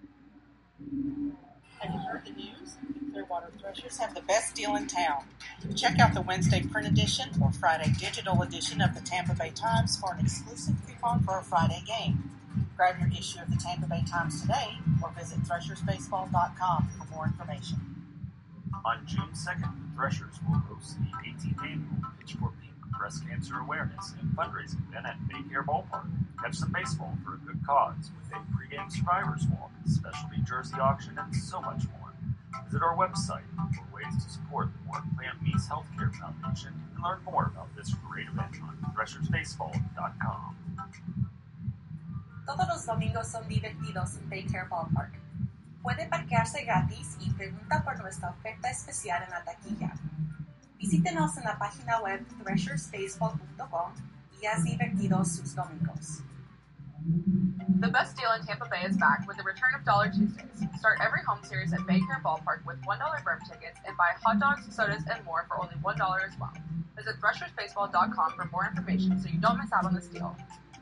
Have you heard the news? Clearwater Threshers have the best deal in town. Check out the Wednesday print edition or Friday digital edition of the Tampa Bay Times for an exclusive coupon for a Friday game. Grab your issue of the Tampa Bay Times today or visit Threshers Baseball dot com for more information. On June second, the Threshers will host the eighteenth annual Pitch for Pink Breast Cancer Awareness and Fundraising event at Baycare Ballpark. Catch some baseball for a good cause with a pregame survivors walk, specialty jersey auction, and so much more. Visit our website for ways to support the Warren Plant Meese Healthcare Foundation and learn more about this great event on Threshers Baseball dot com. Todos los domingos son divertidos en Baycare Ballpark. Puede parquearse gratis y pregunta por nuestra oferta especial en la taquilla. Visítenos en la página web Threshers Baseball punto com y y haz divertidos sus domingos. The best deal in Tampa Bay is back with the return of Dollar Tuesdays. Start every home series at Baycare Ballpark with one dollar Verb tickets and buy hot dogs, sodas, and more for only one dollar as well. Visit Threshers Baseball dot com for more information so you don't miss out on this deal.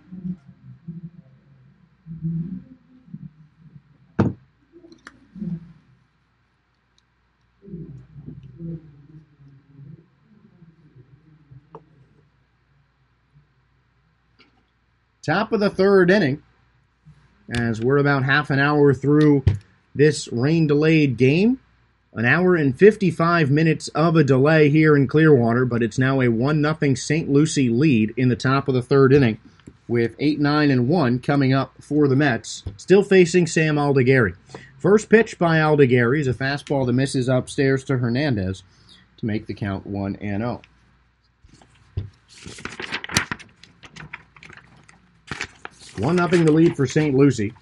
Top of the third inning, as we're about half an hour through this rain-delayed game. An hour and fifty-five minutes of a delay here in Clearwater, but it's now a one nothing Saint Lucie lead in the top of the third inning, with eight, nine, and one coming up for the Mets, still facing Sam Aldeguerri. First pitch by Aldeguerri is a fastball that misses upstairs to Hernandez to make the count one and oh. one nothing the lead for Saint Lucie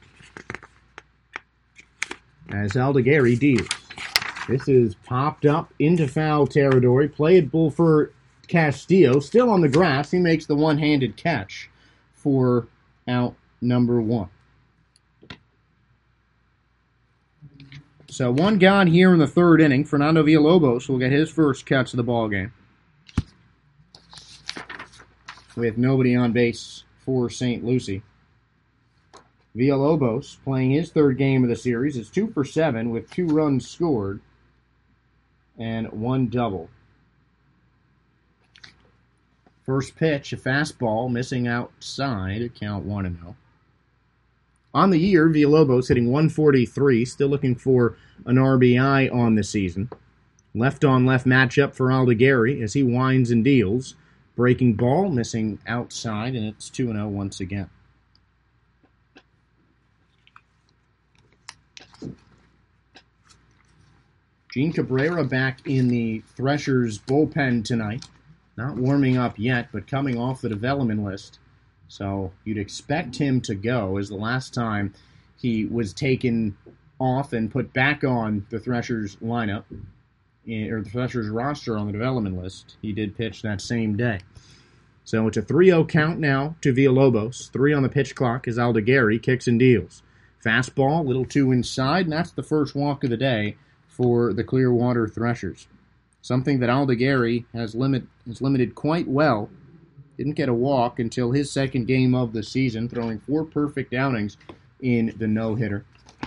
as Aldeguerri deals. This is popped up into foul territory. Playable for Castillo. Still on the grass. He makes the one-handed catch for out number one. So one gone here in the third inning. Fernando Villalobos will get his first catch of the ball game, with nobody on base for Saint Lucie. Villalobos playing his third game of the series is two for seven with two runs scored and one double. First pitch, a fastball missing outside at count one and oh. On the year, Villalobos hitting one forty-three, still looking for an R B I on the season. Left-on-left matchup for Aldeguerri as he winds and deals. Breaking ball, missing outside, and it's two and oh once again. Gene Cabrera back in the Threshers bullpen tonight. Not warming up yet, but coming off the development list. So you'd expect him to go, as the last time he was taken off and put back on the Threshers lineup, or the Threshers roster on the development list. He did pitch that same day. So it's a three oh count now to Villalobos. Three on the pitch clock as Aldeguerri kicks and deals. Fastball, little two inside, and that's the first walk of the day for the Clearwater Threshers. Something that Aldeguerri has, limit, has limited quite well. Didn't get a walk until his second game of the season, throwing four perfect outings in the no-hitter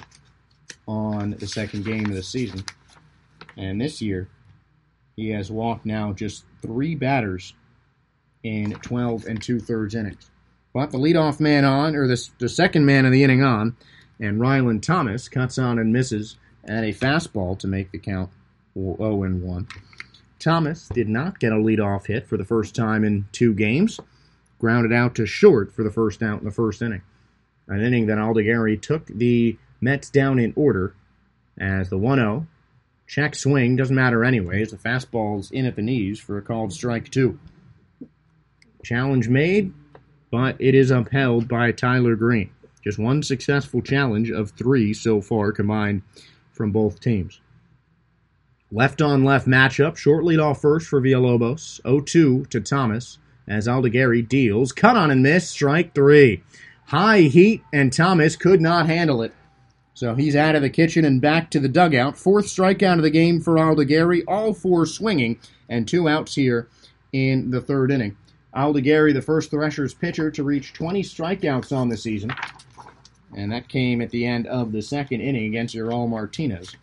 on the second game of the season. And this year, he has walked now just three batters in twelve and two-thirds innings. But the leadoff man on, or the, the second man of the inning on, and Rylan Thomas cuts on and misses at a fastball to make the count oh and one. Thomas did not get a leadoff hit for the first time in two games. Grounded out to short for the first out in the first inning. An inning that Aldeguerri took the Mets down in order as the one oh. Check swing, doesn't matter anyways. The fastball's in at the knees for a called strike two. Challenge made, but it is upheld by Tyler Green. Just one successful challenge of three so far combined from both teams. Left-on-left matchup. Short lead off first for Villalobos. oh two to Thomas as Aldeguerri deals. Cut on and miss. Strike three. High heat, and Thomas could not handle it. So he's out of the kitchen and back to the dugout. Fourth strikeout of the game for Aldeguerri. All four swinging, and two outs here in the third inning. Aldeguerri, the first Threshers pitcher to reach twenty strikeouts on the season. And that came at the end of the second inning against Ural Martinez.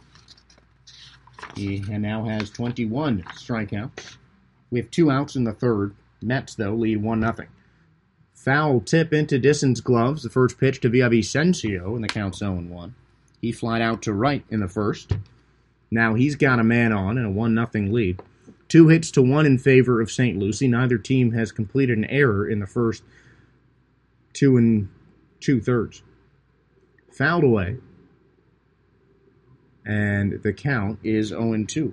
He now has twenty-one strikeouts with two outs in the third. Mets, though, lead one nothing. Foul tip into Disson's gloves. The first pitch to Villavicencio, and the count's oh and one. He flied out to right in the first. Now he's got a man on and a one nothing lead. Two hits to one in favor of Saint Lucie. Neither team has completed an error in the first two and two-thirds. Fouled away. And the count is oh and two.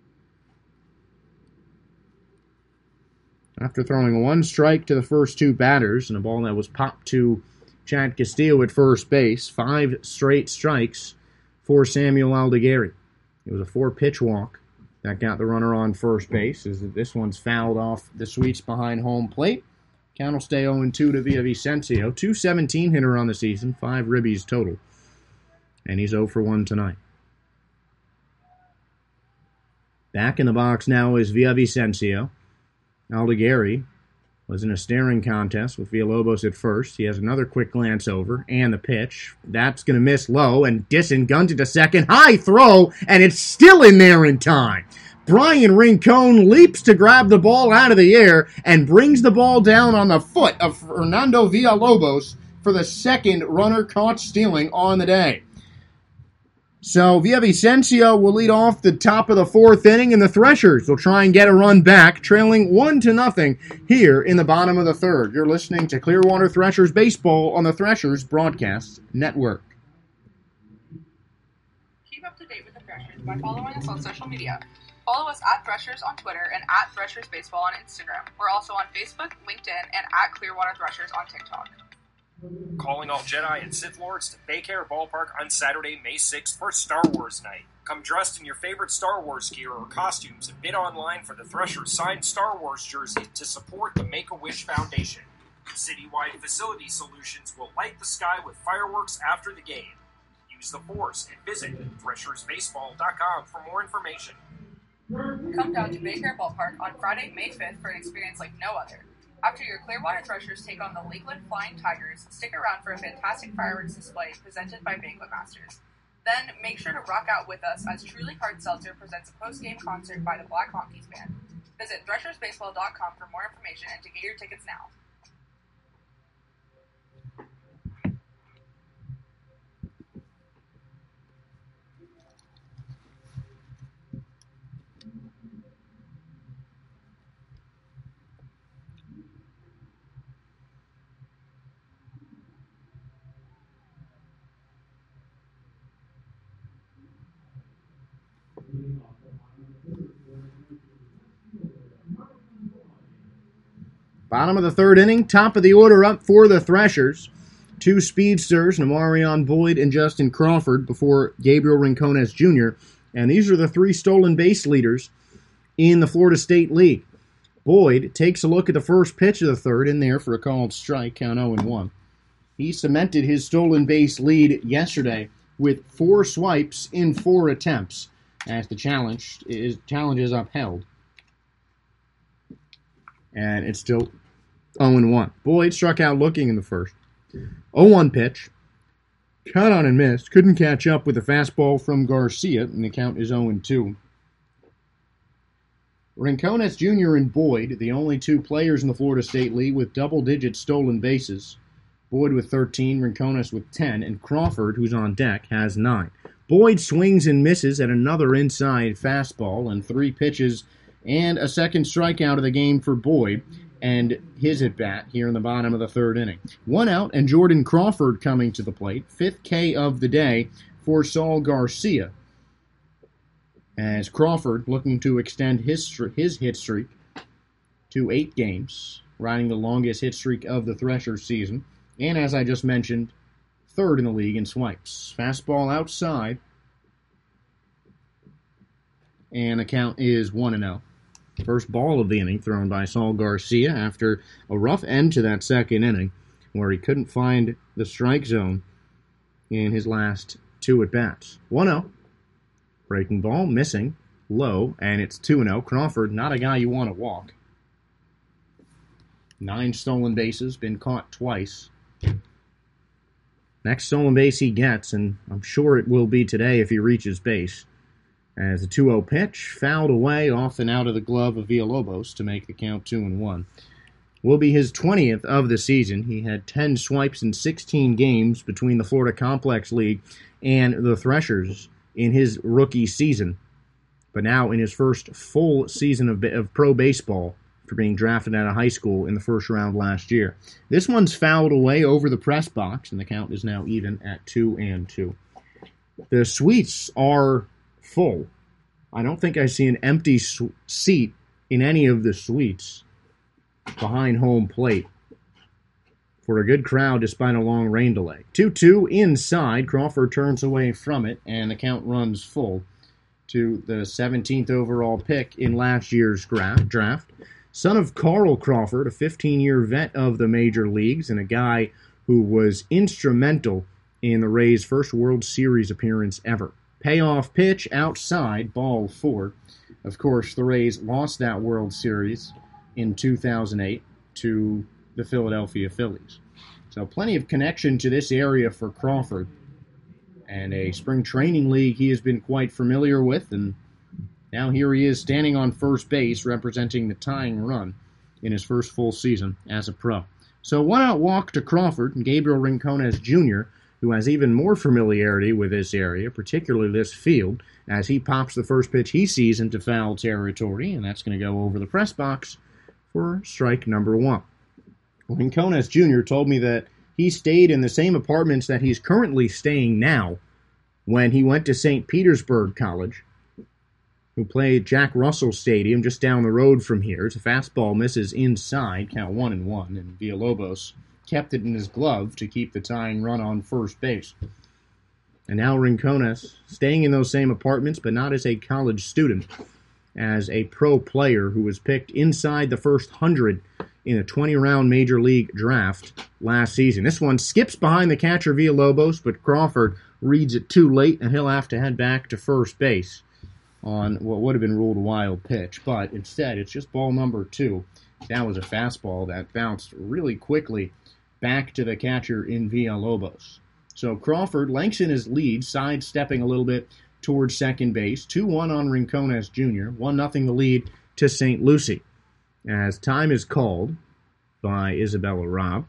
After throwing one strike to the first two batters and a ball that was popped to Chad Castillo at first base, five straight strikes for Samuel Aldeguerri. It was a four-pitch walk that got the runner on first base, as this one's fouled off the sweeps behind home plate. Count will stay oh and two to Villavicencio. two seventeen hitter on the season, five ribbies total. And he's oh for one tonight. Back in the box now is Villavicencio. Aldigueri was in a staring contest with Villalobos at first. He has another quick glance over, and the pitch. That's going to miss low, and Disson guns it to second. High throw, and it's still in there in time. Brian Rincon leaps to grab the ball out of the air and brings the ball down on the foot of Fernando Villalobos for the second runner caught stealing on the day. So Villavicencio will lead off the top of the fourth inning, and the Threshers will try and get a run back, trailing one to nothing here in the bottom of the third. You're listening to Clearwater Threshers Baseball on the Threshers Broadcast Network. Keep up to date with the Threshers by following us on social media. Follow us at Threshers on Twitter and at Threshers Baseball on Instagram. We're also on Facebook, LinkedIn, and at Clearwater Threshers on TikTok. Calling all Jedi and Sith Lords to Baycare Ballpark on Saturday, May sixth for Star Wars Night. Come dressed in your favorite Star Wars gear or costumes and bid online for the Threshers signed Star Wars jersey to support the Make-A-Wish Foundation. Citywide Facility Solutions will light the sky with fireworks after the game. Use the Force and visit Threshers Baseball dot com for more information. Come down to Baycare Ballpark on Friday, May fifth for an experience like no other. After your Clearwater Threshers take on the Lakeland Flying Tigers, stick around for a fantastic fireworks display presented by Banquet Masters. Then, make sure to rock out with us as Truly Hard Seltzer presents a post-game concert by the Black Honkies Band. Visit Threshers Baseball dot com for more information and to get your tickets now. Bottom of the third inning, top of the order up for the Threshers. Two speedsters, Namarion Boyd and Justin Crawford, before Gabriel Rincones Junior And these are the three stolen base leaders in the Florida State League. Boyd takes a look at the first pitch of the third, in there for a called strike, count oh and one. He cemented his stolen base lead yesterday with four swipes in four attempts, as the challenge is, challenge is upheld. And it's still oh and one. Boyd struck out looking in the first. oh one pitch. Caught on and missed. Couldn't catch up with the fastball from Garcia, and the count is oh and two. Rincones Junior and Boyd, the only two players in the Florida State League with double-digit stolen bases. Boyd with thirteen, Rincones with ten, and Crawford, who's on deck, has nine. Boyd swings and misses at another inside fastball, and three pitches and a second strikeout of the game for Boyd, and his at-bat here in the bottom of the third inning. One out, and Jordan Crawford coming to the plate. Fifth K of the day for Saul Garcia, as Crawford looking to extend his, his hit streak to eight games, riding the longest hit streak of the Threshers season, and as I just mentioned, third in the league in swipes. Fastball outside, and the count is one and oh. First ball of the inning thrown by Saul Garcia after a rough end to that second inning where he couldn't find the strike zone in his last two at-bats. one oh. Breaking ball, missing, low, and it's two and oh. Crawford, not a guy you want to walk. Nine stolen bases, been caught twice. Next stolen base he gets, and I'm sure it will be today if he reaches base, as a two oh pitch fouled away off and out of the glove of Villalobos to make the count two and one. Will be his twentieth of the season. He had ten swipes in sixteen games between the Florida Complex League and the Threshers in his rookie season. But now in his first full season of, of pro baseball for being drafted out of high school in the first round last year. This one's fouled away over the press box, and the count is now even at two and two. The suites are full. I don't think I see an empty su- seat in any of the suites behind home plate for a good crowd despite a long rain delay. two two inside. Crawford turns away from it, and the count runs full to the seventeenth overall pick in last year's gra- draft. son of Carl Crawford, a fifteen-year vet of the major leagues and a guy who was instrumental in the Rays' first World Series appearance ever. Payoff pitch outside, ball four. Of course, the Rays lost that World Series in two thousand eight to the Philadelphia Phillies. So plenty of connection to this area for Crawford, and a spring training league he has been quite familiar with, and now here he is standing on first base representing the tying run in his first full season as a pro. So one out walk to Crawford, and Gabriel Rincones Junior, who has even more familiarity with this area, particularly this field, as he pops the first pitch he sees into foul territory, and that's going to go over the press box for strike number one. Rincones Junior told me that he stayed in the same apartments that he's currently staying now when he went to Saint Petersburg College, who played Jack Russell Stadium just down the road from here. It's a fastball misses inside, count one and one, and Villalobos kept it in his glove to keep the tying run on first base. And now Rincones, staying in those same apartments, but not as a college student, as a pro player who was picked inside the first hundred in a twenty-round Major League draft last season. This one skips behind the catcher Villalobos, but Crawford reads it too late, and he'll have to head back to first base on what would have been ruled a wild pitch. But instead, it's just ball number two. That was a fastball that bounced really quickly back to the catcher in Villalobos. So Crawford lengthens his lead, sidestepping a little bit towards second base. two one on Rincones Junior one nothing the lead to Saint Lucie. As time is called by Isabella Robb.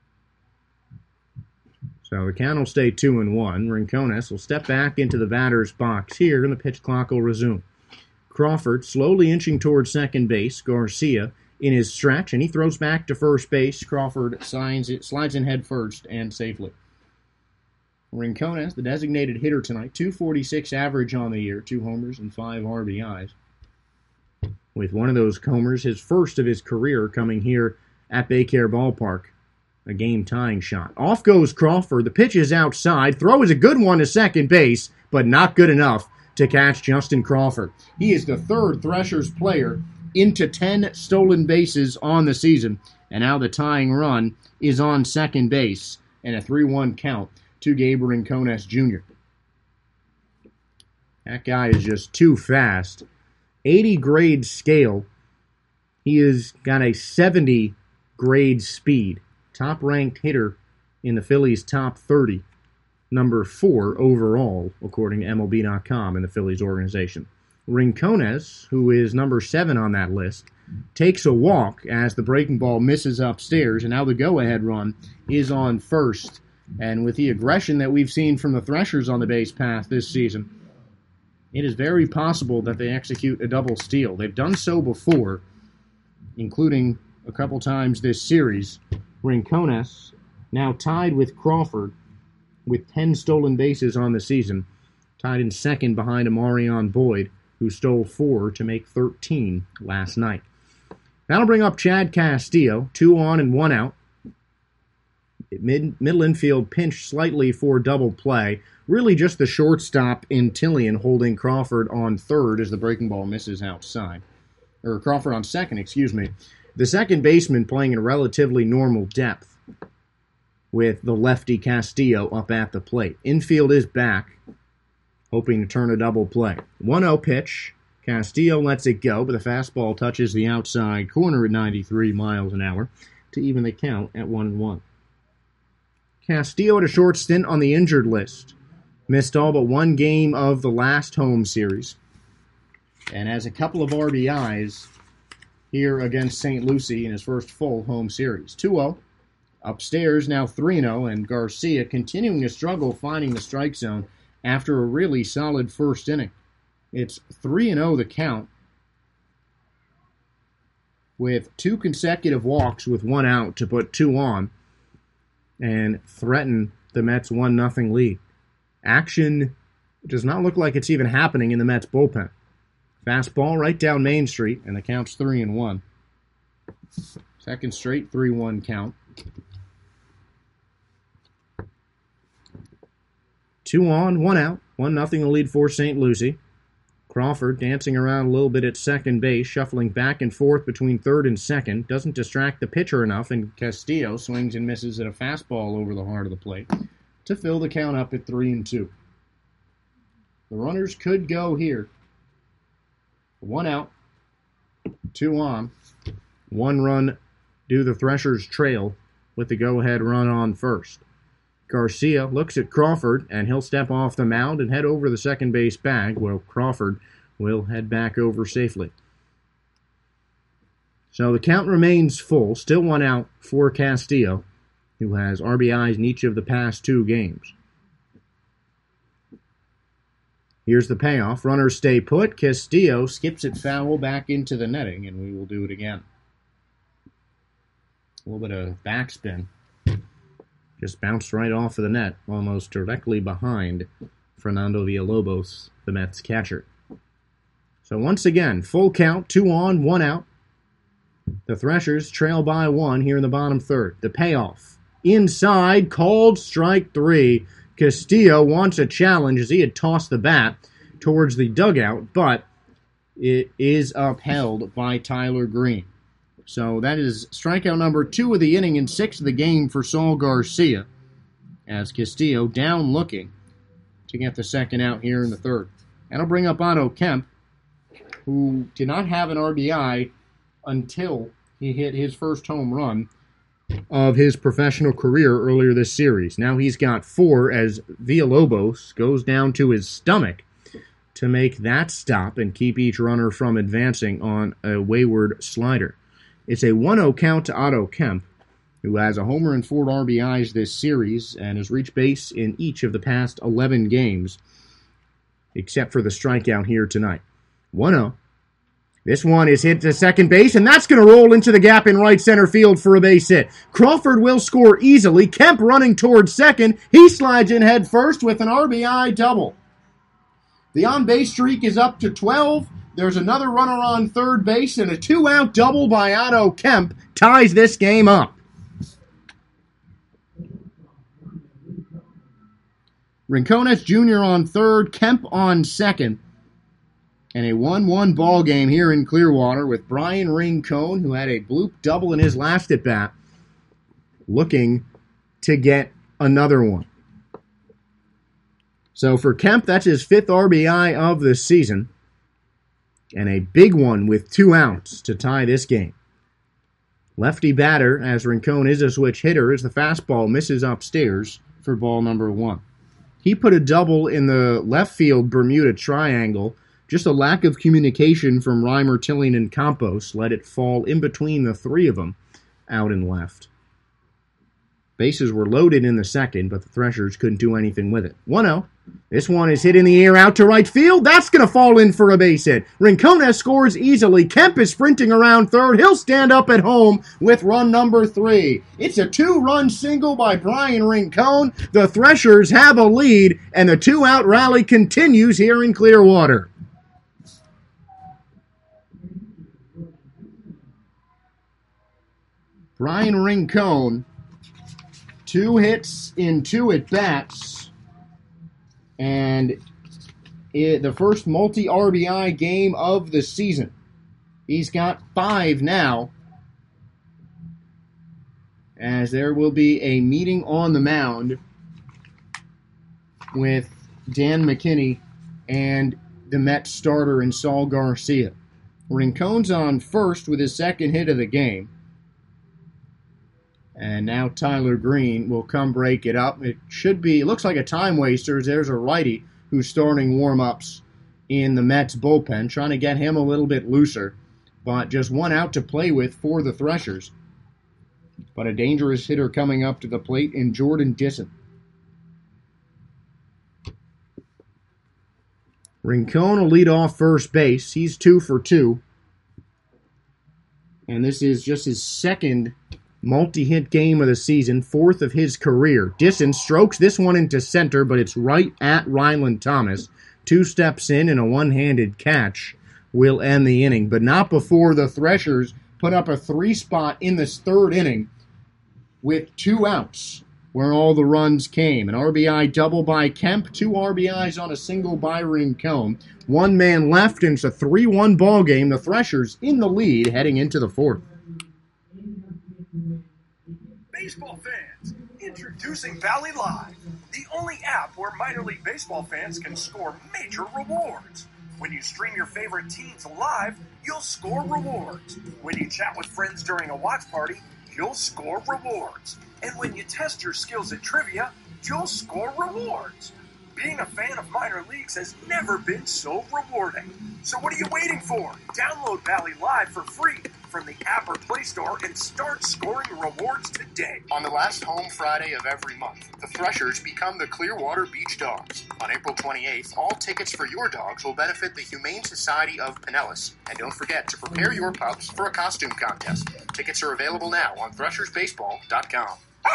So the count will stay two and one. Rincones will step back into the batter's box here, and the pitch clock will resume. Crawford slowly inching towards second base. Garcia in his stretch, and he throws back to first base. Crawford signs it, slides in head first and safely. Rincones, the designated hitter tonight, two forty-six average on the year, two homers and five R B Is. With one of those homers, his first of his career, coming here at Baycare Ballpark. A game-tying shot. Off goes Crawford. The pitch is outside. Throw is a good one to second base, but not good enough to catch Justin Crawford. He is the third Threshers player into ten stolen bases on the season, and now the tying run is on second base, and a three one count to Gabe Rincones Junior That guy is just too fast. eighty grade scale. He has got a seventy grade speed. Top-ranked hitter in the Phillies' top thirty. Number four overall, according to M L B dot com in the Phillies organization. Rincones, who is number seven on that list, takes a walk as the breaking ball misses upstairs, and now the go-ahead run is on first. And with the aggression that we've seen from the Threshers on the base path this season, it is very possible that they execute a double steal. They've done so before, including a couple times this series. Rincones, now tied with Crawford, with ten stolen bases on the season, tied in second behind Amarion Boyd, who stole four to make thirteen last night. That'll bring up Chad Castillo, two on and one out. Mid, middle infield pinched slightly for double play. Really just the shortstop in Tillian holding Crawford on third as the breaking ball misses outside. Or Crawford on second, excuse me. The second baseman playing in relatively normal depth with the lefty Castillo up at the plate. Infield is back, hoping to turn a double play. one oh pitch. Castillo lets it go, but the fastball touches the outside corner at ninety-three miles an hour to even the count at one and one. Castillo had a short stint on the injured list. Missed all but one game of the last home series. And has a couple of R B Is here against Saint Lucie in his first full home series. two oh. Upstairs, now three oh, and Garcia continuing to struggle finding the strike zone after a really solid first inning. It's three oh the count, with two consecutive walks with one out to put two on and threaten the Mets' one nothing lead. Action does not look like it's even happening in the Mets bullpen. Fastball right down Main Street, and the count's three and one. Second straight three one count. Two on, one out. One nothing the lead for Saint Lucie. Crawford dancing around a little bit at second base, shuffling back and forth between third and second. Doesn't distract the pitcher enough, and Castillo swings and misses at a fastball over the heart of the plate to fill the count up at three and two. The runners could go here. One out, two on. One run do the Threshers trail with the go-ahead run on first. Garcia looks at Crawford, and he'll step off the mound and head over the second base bag, while Crawford will head back over safely. So the count remains full, still one out for Castillo, who has R B Is in each of the past two games. Here's the payoff. Runners stay put. Castillo skips it foul back into the netting, and we will do it again. A little bit of backspin. Just bounced right off of the net, almost directly behind Fernando Villalobos, the Mets catcher. So once again, full count, two on, one out. The Threshers trail by one here in the bottom third. The payoff. Inside, called strike three. Castillo wants a challenge as he had tossed the bat towards the dugout, but it is upheld by Tyler Green. So that is strikeout number two of the inning and six of the game for Saul Garcia, as Castillo down looking to get the second out here in the third. That'll bring up Otto Kemp, who did not have an R B I until he hit his first home run of his professional career earlier this series. Now he's got four as Villalobos goes down to his stomach to make that stop and keep each runner from advancing on a wayward slider. It's a one oh count to Otto Kemp, who has a homer and four R B Is this series and has reached base in each of the past eleven games, except for the strikeout here tonight. one oh. This one is hit to second base, and that's going to roll into the gap in right center field for a base hit. Crawford will score easily. Kemp running towards second. He slides in head first with an R B I double. The on-base streak is up to twelve. There's another runner on third base, and a two-out double by Otto Kemp ties this game up. Rincones Junior on third, Kemp on second. And a one one ball game here in Clearwater with Brian Rincon, who had a bloop double in his last at-bat, looking to get another one. So for Kemp, that's his fifth R B I of the season. And a big one with two outs to tie this game. Lefty batter, as Rincon is a switch hitter, as the fastball misses upstairs for ball number one. He put a double in the left field Bermuda Triangle. Just a lack of communication from Reimer, Tilling, and Campos let it fall in between the three of them out and left. Bases were loaded in the second, but the Threshers couldn't do anything with it. one oh. This one is hit in the air out to right field. That's going to fall in for a base hit. Rincones scores easily. Kemp is sprinting around third. He'll stand up at home with run number three. It's a two-run single by Brian Rincon. The Threshers have a lead, and the two-out rally continues here in Clearwater. Brian Rincon, two hits in two at-bats. And it, the first multi-R B I game of the season. He's got five now, as there will be a meeting on the mound with Dan McKinney and the Mets starter in Saul Garcia. Rincon's on first with his second hit of the game. And now Tyler Green will come break it up. It should be, it looks like a time waster, as there's a righty who's starting warm-ups in the Mets bullpen, trying to get him a little bit looser. But just one out to play with for the Threshers. But a dangerous hitter coming up to the plate in Jordan Disson. Rincon will lead off first base. He's two for two. And this is just his second multi-hit game of the season, fourth of his career. Disson strokes this one into center, but it's right at Ryland Thomas. Two steps in and a one-handed catch will end the inning, but not before the Threshers put up a three-spot in this third inning with two outs where all the runs came. An R B I double by Kemp, two R B Is on a single by Rincon. One man left, and it's a three one ball game. The Threshers in the lead heading into the fourth. Baseball fans, introducing Valley Live, the only app where minor league baseball fans can score major rewards. When you stream your favorite teams live, you'll score rewards. When you chat with friends during a watch party, you'll score rewards. And when you test your skills at trivia, you'll score rewards. Being a fan of minor leagues has never been so rewarding. So what are you waiting for? Download Valley Live for free from the app or Play Store and start scoring rewards today. On the last home Friday of every month, the Threshers become the Clearwater Beach Dogs. On April twenty-eighth, all tickets for your dogs will benefit the Humane Society of Pinellas. And don't forget to prepare your pups for a costume contest. Tickets are available now on threshers baseball dot com.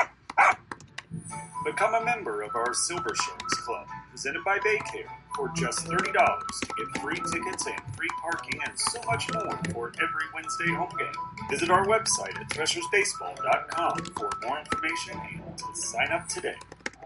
Become a member of our Silver Sharks Club, presented by Baycare, for just thirty dollars to get free tickets and free parking and so much more for every Wednesday home game. Visit our website at threshers baseball dot com for more information and to sign up today.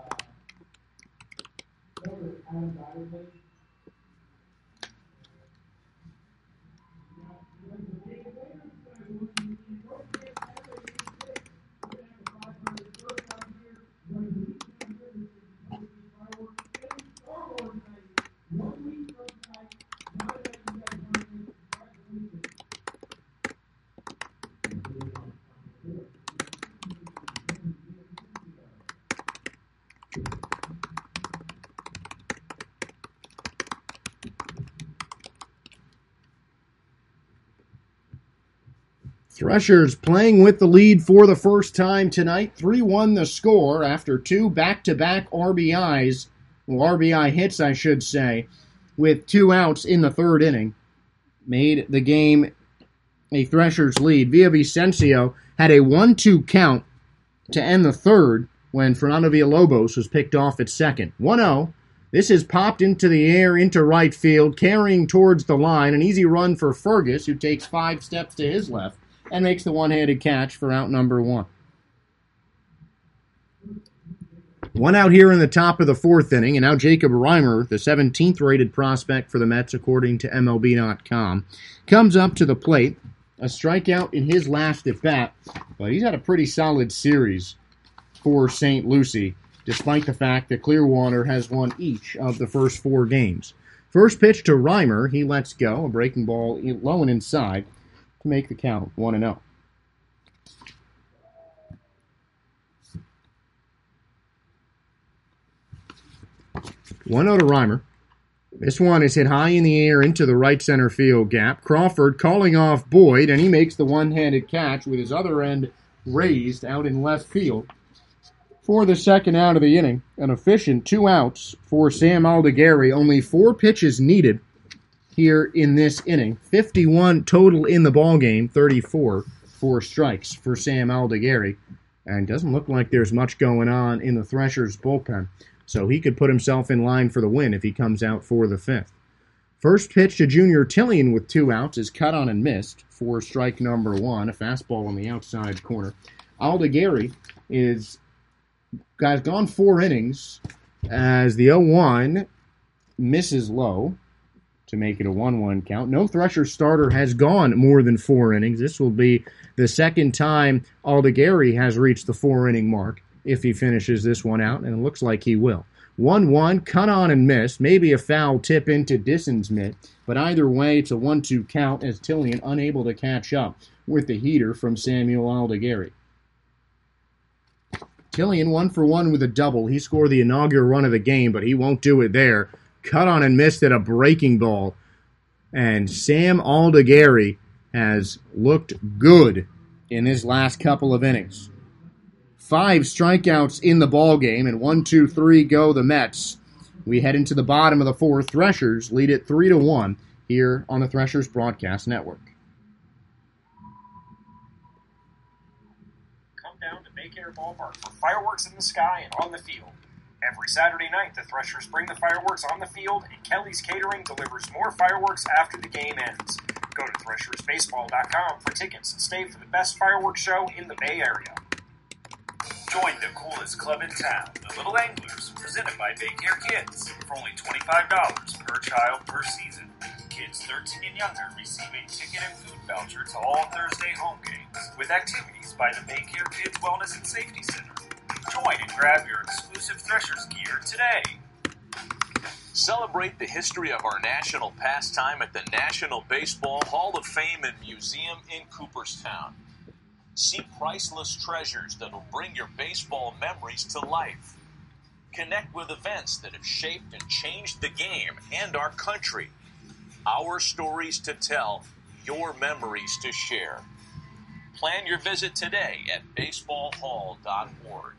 Threshers playing with the lead for the first time tonight. three one the score after two back-to-back R B Is, well, R B I hits, I should say, with two outs in the third inning. Made the game a Threshers lead. Villavicencio had a one two count to end the third when Fernando Villalobos was picked off at second. one oh. This is popped into the air, into right field, carrying towards the line. An easy run for Fergus, who takes five steps to his left and makes the one-handed catch for out number one. One out here in the top of the fourth inning, and now Jacob Reimer, the seventeenth rated prospect for the Mets according to M L B dot com, comes up to the plate. A strikeout in his last at-bat, but he's had a pretty solid series for Saint Lucie, despite the fact that Clearwater has won each of the first four games. First pitch to Reimer, he lets go, a breaking ball low and inside, to make the count one and oh. one oh to Reimer. This one is hit high in the air into the right center field gap. Crawford calling off Boyd, and he makes the one-handed catch with his other end raised out in left field for the second out of the inning. An efficient two outs for Sam Aldegari. Only four pitches needed here in this inning. fifty-one total in the ballgame, thirty-four for strikes for Sam Aldegari. And doesn't look like there's much going on in the Threshers bullpen, so he could put himself in line for the win if he comes out for the fifth. First pitch to Junior Tillian with two outs is cut on and missed for strike number one, a fastball on the outside corner. Aldegari is has gone four innings as the oh one misses low to make it a one one count. No Thresher starter has gone more than four innings. This will be the second time Aldegari has reached the four-inning mark if he finishes this one out, and it looks like he will. one one, cut on and missed. Maybe a foul tip into Disson's mitt, but either way, it's a one two count as Tillian unable to catch up with the heater from Samuel Aldegari. Tillian one for one with a double. He scored the inaugural run of the game, but he won't do it there. Cut on and missed at a breaking ball. And Sam Aldegari has looked good in his last couple of innings. Five strikeouts in the ballgame, and one, two, three go the Mets. We head into the bottom of the fourth. Threshers lead it three to one here on the Threshers Broadcast Network. Come down to Baycare Ballpark for fireworks in the sky and on the field. Every Saturday night, the Threshers bring the fireworks on the field, and Kelly's Catering delivers more fireworks after the game ends. Go to threshers baseball dot com for tickets and stay for the best fireworks show in the Bay Area. Join the coolest club in town, the Little Anglers, presented by Baycare Kids, for only twenty-five dollars per child per season. Kids thirteen and younger receive a ticket and food voucher to all Thursday home games, with activities by the Baycare Kids Wellness and Safety Center. Join and grab your exclusive Threshers gear today. Celebrate the history of our national pastime at the National Baseball Hall of Fame and Museum in Cooperstown. See priceless treasures that'll bring your baseball memories to life. Connect with events that have shaped and changed the game and our country. Our stories to tell, your memories to share. Plan your visit today at baseball hall dot org.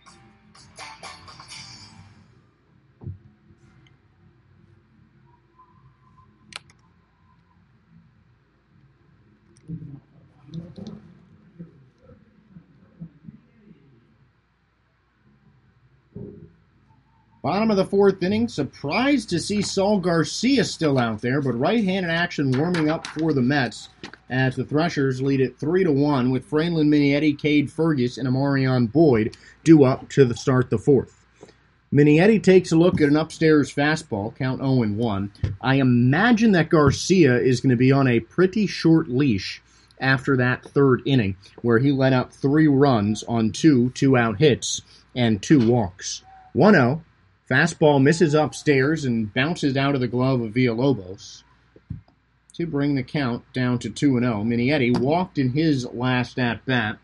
Bottom of the fourth inning, surprised to see Saul Garcia still out there, but right-handed action warming up for the Mets as the Threshers lead it three to one with Fralin Minietti, Cade Fergus, and Amarion Boyd due up to the start the fourth. Minietti takes a look at an upstairs fastball, count oh and one. I imagine that Garcia is going to be on a pretty short leash after that third inning, where he let up three runs on two two-out hits and two walks. one oh. Fastball misses upstairs and bounces out of the glove of Villalobos to bring the count down to two and oh. Minietti walked in his last at-bat.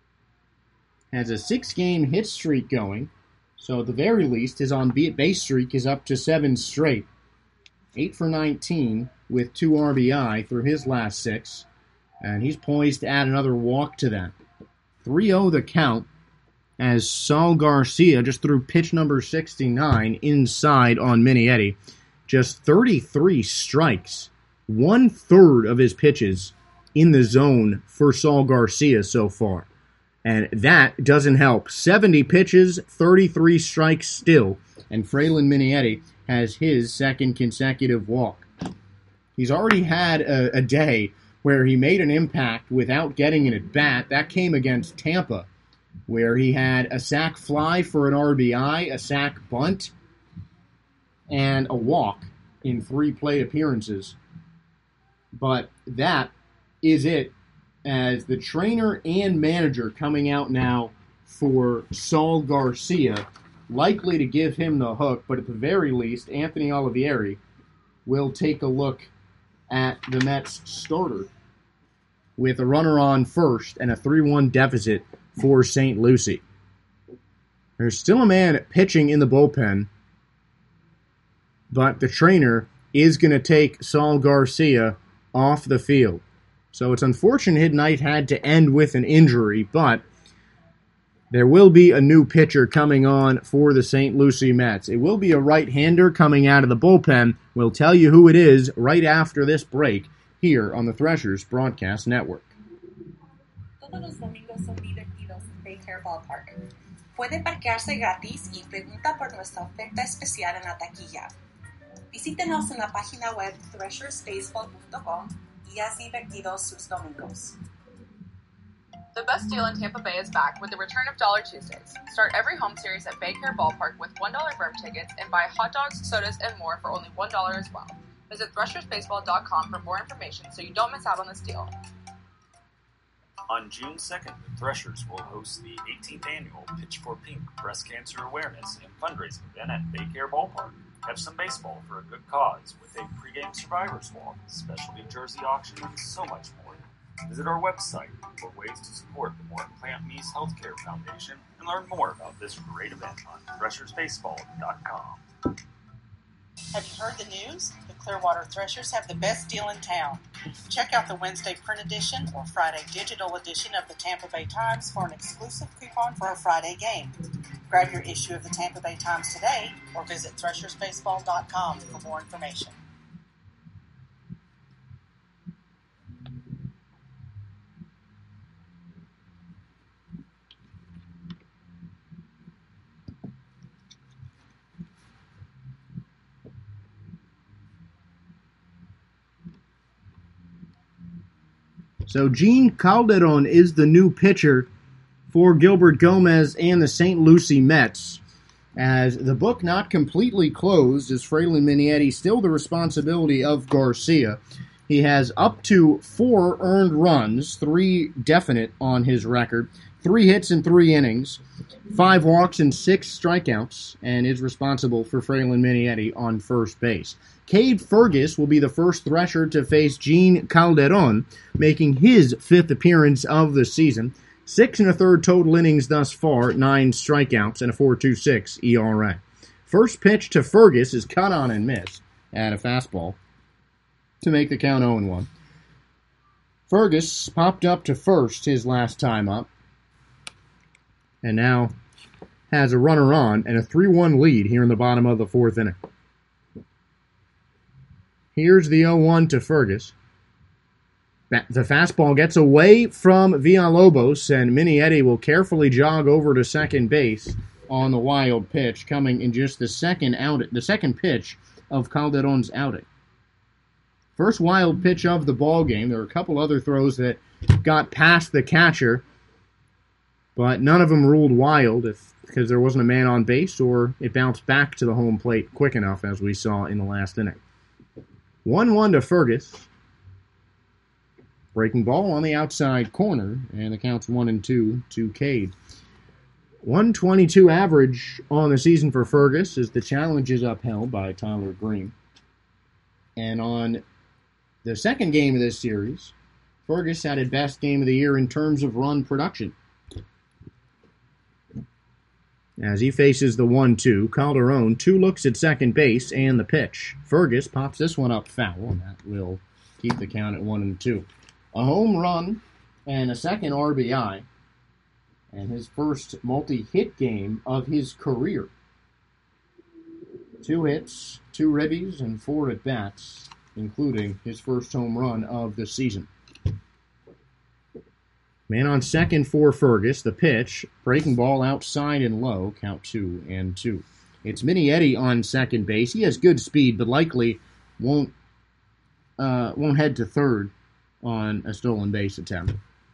Has a six-game hit streak going, so at the very least his on-base streak is up to seven straight. eight for nineteen with two R B I through his last six, and he's poised to add another walk to that. three oh the count, as Saul Garcia just threw pitch number sixty-nine inside on Minietti. Just thirty-three strikes, one-third of his pitches in the zone for Saul Garcia so far. And that doesn't help. seventy pitches, thirty-three strikes still, and Fralin Minietti has his second consecutive walk. He's already had a, a day where he made an impact without getting an at-bat. That came against Tampa, where he had a sac fly for an R B I, a sac bunt, and a walk in three plate appearances. But that is it, as the trainer and manager coming out now for Saul Garcia, likely to give him the hook, but at the very least, Anthony Olivieri will take a look at the Mets starter with a runner on first and a three one deficit for Saint Lucie. There's still a man pitching in the bullpen, but the trainer is going to take Saul Garcia off the field. So it's unfortunate his night had to end with an injury, but there will be a new pitcher coming on for the Saint Lucie Mets. It will be a right-hander coming out of the bullpen. We'll tell you who it is right after this break here on the Threshers Broadcast Network. Todos los domingos son divertidos en Baycare Ballpark. Puede parquearse gratis y pregunta por nuestra oferta especial en la taquilla. Visítenos en la página web threshers baseball dot com y haz divertidos sus domingos. The best deal in Tampa Bay is back with the return of Dollar Tuesdays. Start every home series at Baycare Ballpark with one dollar Verb tickets and buy hot dogs, sodas, and more for only one dollar as well. Visit threshers baseball dot com for more information so you don't miss out on this deal. On June second, the Threshers will host the eighteenth annual Pitch for Pink Breast Cancer Awareness and Fundraising event at Baycare Ballpark. Have some baseball for a good cause with a pregame survivors walk, specialty jersey auction, and so much more. Visit our website for ways to support the Morton Plant Meese Healthcare Foundation and learn more about this great event on threshers baseball dot com. Have you heard the news? The Clearwater Threshers have the best deal in town. Check out the Wednesday print edition or Friday digital edition of the Tampa Bay Times for an exclusive coupon for a Friday game. Grab your issue of the Tampa Bay Times today or visit threshers baseball dot com for more information. So Gene Calderon is the new pitcher for Gilbert Gomez and the Saint Lucie Mets. As the book not completely closed, is Fralin Minietti still the responsibility of Garcia. He has up to four earned runs, three definite on his record, three hits in three innings, five walks and six strikeouts, and is responsible for Fralin Minietti on first base. Cade Fergus will be the first Thresher to face Gene Calderon, making his fifth appearance of the season. Six and a third total innings thus far, nine strikeouts, and a four point two six E R A. First pitch to Fergus is cut on and missed at a fastball to make the count oh and one. Fergus popped up to first his last time up, and now has a runner on and a three one lead here in the bottom of the fourth inning. Here's the oh one to Fergus. The fastball gets away from Villalobos, and Minietti will carefully jog over to second base on the wild pitch, coming in just the second out, the second pitch of Calderon's outing. First wild pitch of the ball game. There were a couple other throws that got past the catcher, but none of them ruled wild if because there wasn't a man on base or it bounced back to the home plate quick enough, as we saw in the last inning. one one to Fergus. Breaking ball on the outside corner, and the count's one and two to Cade. one twenty-two average on the season for Fergus as the challenge is upheld by Tyler Green. And on the second game of this series, Fergus had his best game of the year in terms of run production. As he faces the one two, Calderon, two looks at second base and the pitch. Fergus pops this one up foul, and that will keep the count at one and two. A home run and a second R B I, and his first multi-hit game of his career. Two hits, two ribbies, and four at-bats, including his first home run of the season. Man on second for Fergus. The pitch, breaking ball outside and low, count two and two. It's Minietti on second base. He has good speed, but likely won't uh, won't head to third on a stolen base attempt.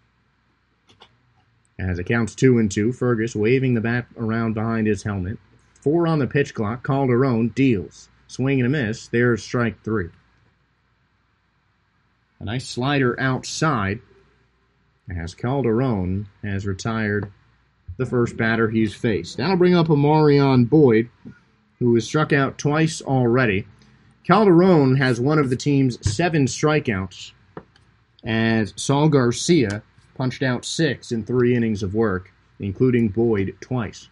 As it counts two and two, Fergus waving the bat around behind his helmet. Four on the pitch clock. Calderon deals. Swing and a miss. There's strike three. A nice slider outside as Calderon has retired the first batter he's faced. That'll bring up Amarion Boyd, who has struck out twice already. Calderon has one of the team's seven strikeouts, as Saul Garcia punched out six in three innings of work, including Boyd twice.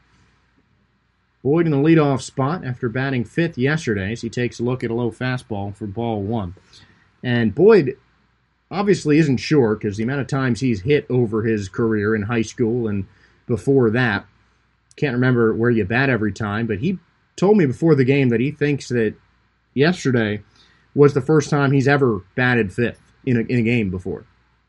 Boyd in the leadoff spot after batting fifth yesterday as he takes a look at a low fastball for ball one. And Boyd obviously isn't sure because the amount of times he's hit over his career in high school and before that, can't remember where you bat every time, but he told me before the game that he thinks that yesterday was the first time he's ever batted fifth in a, in a game before.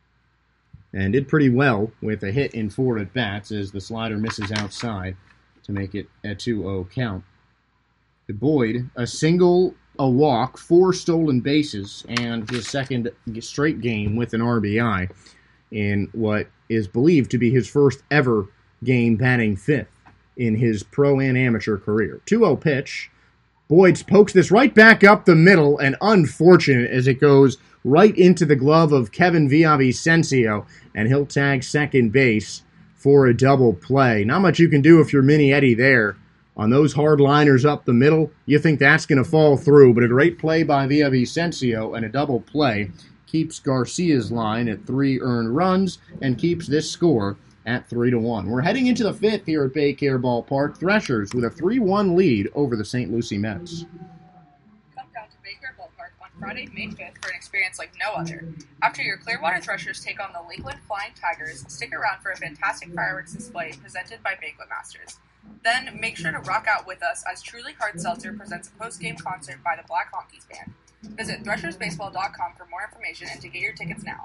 And did pretty well with a hit in four at-bats as the slider misses outside to make it a two oh count. To Boyd, a single, a walk, four stolen bases, and his second straight game with an R B I in what is believed to be his first ever game batting fifth in his pro and amateur career. two oh pitch. Boyd pokes this right back up the middle, and unfortunate as it goes right into the glove of Kevin Villavicencio, and he'll tag second base for a double play. Not much you can do if you're Minietti there. On those hard liners up the middle, you think that's going to fall through, but a great play by Villavicencio and a double play keeps Garcia's line at three earned runs and keeps this score at three to one. We're heading into the fifth here at Baycare Ballpark. Threshers with a three one lead over the Saint Lucie Mets. Come down to Baycare Ballpark on Friday, May fifth for an experience like no other. After your Clearwater Threshers take on the Lakeland Flying Tigers, stick around for a fantastic fireworks display presented by Banquet Masters. Then make sure to rock out with us as Truly Hard Seltzer presents a post-game concert by the Black Honkies Band. Visit threshers baseball dot com for more information and to get your tickets now.